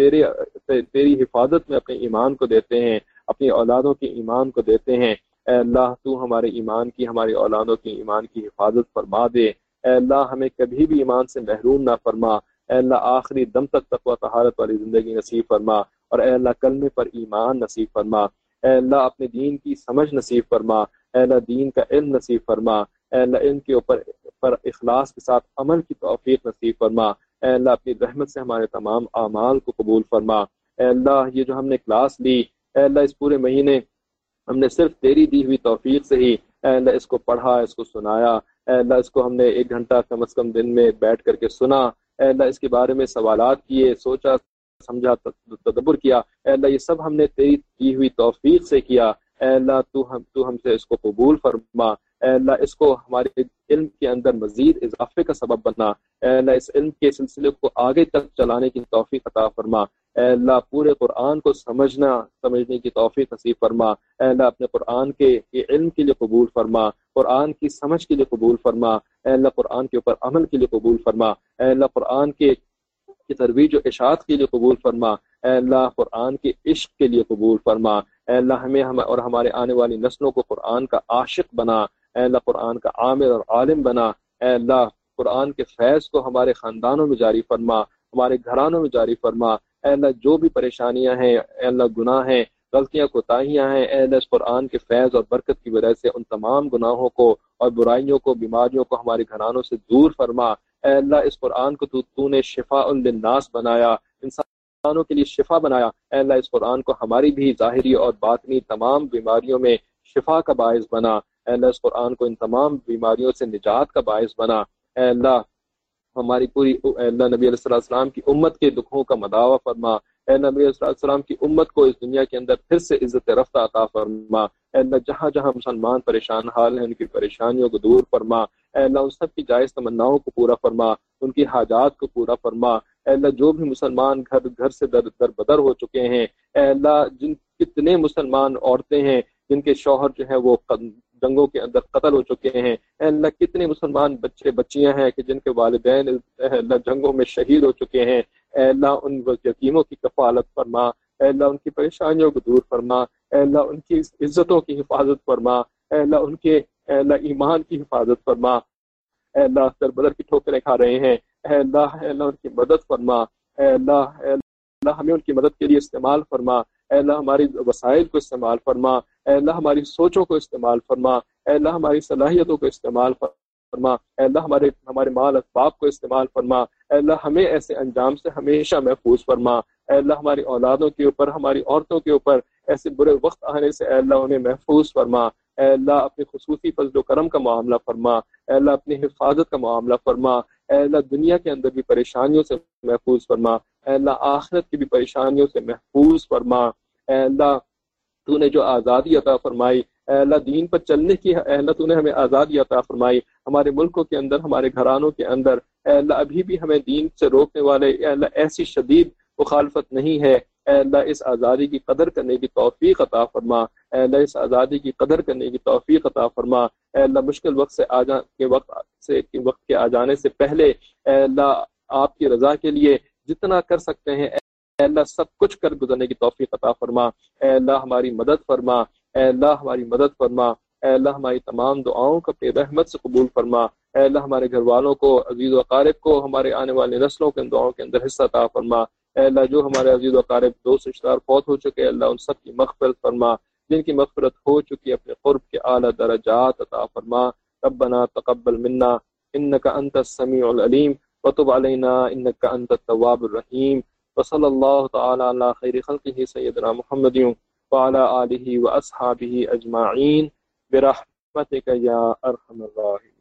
تیری حفاظت میں اپنے ایمان کو دیتے ہیں اپنی اولادوں کے ایمان کو دیتے ہیں اے اللہ تو ہمارے ایمان کی ہماری اولادوں کی ایمان کی حفاظت فرما دے اے اللہ ہمیں کبھی بھی ایمان سے محروم نہ فرما اے اللہ آخری دم تک تقوی طہارت والی زندگی نصیب فرما اور اے اللہ کلمے پر ایمان نصیب فرما اے اللہ اپنے دین کی سمجھ نصیب فرما اے اللہ دین کا علم نصیب فرما اے اللہ علم کے اوپر اخلاص کے ساتھ عمل کی توفیق نصیب فرما اے اللہ اپنی رحمت سے ہمارے تمام اعمال کو قبول فرما اے اللہ یہ جو ہم نے کلاس لی اے اللہ اس پورے مہینے ہم نے صرف تیری دی ہوئی توفیق سے ہی اے اللہ اس کو پڑھا اس کو سنایا اے اللہ اس کو ہم نے 1 گھنٹہ کم از کم دن میں بیٹھ کر کے سنا اے اللہ اس کے بارے میں سوالات کیے سوچا سمجھا تدبر کیا اے اللہ یہ سب ہم نے تیری دی ہوئی توفیق سے کیا اے اللہ تو ہم سے اس کو قبول فرما اے اللہ اس کو ہمارے علم کے اندر مزید اضافے کا سبب بنا اے اللہ اس علم کے سلسلے کو آگے تک چلانے کی توفیق عطا فرما اے اللہ پورے قرآن کو سمجھنے کی توفیق نصیب فرما اے اللہ اپنے قرآن کے علم کے لیے قبول فرما قرآن کی سمجھ کے لیے قبول فرما اے اللہ قرآن کے اوپر عمل کے لیے قبول فرما اے اللہ قرآن کی ترویج و اشاعت کے لیے قبول فرما اے اللہ قرآن کے عشق کے لیے قبول فرما اے اللہ ہمیں اور ہمارے آنے والی نسلوں کو قرآن کا عاشق بنا اے اللہ قرآن کا عامل اور عالم بنا اے اللہ قرآن کے فیض کو ہمارے خاندانوں میں جاری فرما، ہمارے گھرانوں میں جاری فرما۔ اے اللہ جو بھی پریشانیاں ہیں، اے اللہ گناہ ہیں، غلطیاں کوتاہیاں ہیں، اے اللہ اس قرآن کے فیض اور برکت کی وجہ سے ان تمام گناہوں کو اور برائیوں کو، بیماریوں کو ہمارے گھرانوں سے دور فرما۔ اے اللہ اس قرآن کو تو نے شفاء للناس بنایا، انسانوں کے لیے شفا بنایا۔ اے اللہ اس قرآن کو ہماری بھی ظاہری اور باطنی تمام بیماریوں میں شفا کا باعث بنا۔ اے اللہ اس قرآن کو ان تمام بیماریوں سے نجات کا باعث بنا۔ اے اللہ ہماری پوری اے اللہ نبی علیہ السلام کی امت کے دکھوں کا مداوع فرما۔ اے نبی علیہ السلام کی امت کو اس دنیا کے اندر پھر سے عزت رفتہ عطا فرما۔ اے اللہ جہاں جہاں مسلمان پریشان حال ہیں ان کی پریشانیوں کو دور فرما۔ اے اللہ ان سب کی جائز تمناؤں کو پورا فرما، ان کی حاجات کو پورا فرما۔ اے اللہ جو بھی مسلمان گھر سے در بدر ہو چکے ہیں، اے اللہ کتنے مسلمان عورتیں ہیں جن کے شوہر جو ہیں وہ جنگوں کے اندر قتل ہو چکے ہیں، اے اللہ کتنے مسلمان بچے بچیاں ہیں کہ جن کے والدین اے اللہ جنگوں میں شہید ہو چکے ہیں، اے اللہ ان یتیموں کی کفالت فرما۔ اے اللہ ان کی پریشانیوں کو دور فرما۔ اے اللہ ان کی عزتوں کی حفاظت فرما۔ اے اللہ ان کے اے اللہ ایمان کی حفاظت فرما۔ اے اللہ در بدر کی ٹھوکریں کھا رہے ہیں، اے اللہ ان کی مدد فرما۔ اے اللہ ہمیں ان کی مدد کے لیے استعمال فرما۔ اے اللہ ہماری وسائل کو استعمال فرما۔ اے اللہ ہماری سوچوں کو استعمال فرما۔ اے اللہ ہماری صلاحیتوں کو استعمال فرما۔ اے اللہ ہمارے مال اسباب کو استعمال فرما۔ اے اللہ ہمیں ایسے انجام سے ہمیشہ محفوظ فرما۔ اے اللہ ہماری اولادوں کے اوپر، ہماری عورتوں کے اوپر ایسے برے وقت آنے سے اے اللہ انہیں محفوظ فرما۔ اے اللہ اپنے خصوصی فضل و کرم کا معاملہ فرما۔ اے اللہ اپنی حفاظت کا معاملہ فرما۔ اے اللہ دنیا کے اندر بھی پریشانیوں سے محفوظ فرما۔ اے اللہ آخرت کی بھی پریشانیوں سے محفوظ فرما۔ اے اللہ تو نے جو آزادی عطا فرمائی، اے اللہ دین پر چلنے کی، اے اللہ تو نے ہمیں آزادی عطا فرمائی ہمارے ملکوں کے اندر، ہمارے گھرانوں کے اندر۔ اے اللہ ابھی بھی ہمیں دین سے روکنے والے اے اللہ ایسی شدید مخالفت نہیں ہے۔ اے اللہ اس آزادی کی قدر کرنے کی توفیق عطا فرما۔ اے اللہ اس آزادی کی قدر کرنے کی توفیق عطا فرما۔ اے اللہ مشکل وقت وقت کے آ جانے سے پہلے اے اللہ آپ کی رضا کے لیے جتنا کر سکتے ہیں اے اللہ سب کچھ کر گزرنے کی توفیق عطا فرما۔ اے اللہ ہماری مدد فرما۔ اے اللہ ہماری مدد فرما۔ اے اللہ ہماری تمام دعاؤں کو اپنی رحمت سے قبول فرما۔ اے اللہ ہمارے گھر والوں کو، عزیز و اقارب کو، ہمارے آنے والی نسلوں کے ان دعاؤں کے اندر حصہ عطا فرما۔ اے اللہ جو ہمارے عزیز و اقارب دوست رشتہ دار فوت ہو چکے، اللہ ان سب کی مغفرت فرما۔ جن کی مغفرت ہو چکی اپنے قرب کے اعلیٰ درجات عطا فرما۔ ربنا تقبل منا انک انت السمیع العلیم وتب علینا انک انت التواب الرحیم، وصلی اللہ تعالی علی خیر خلقہ سیدنا محمد وعلی آلہ واصحابہ اجمعین برحمتک یا ارحم الراحمین۔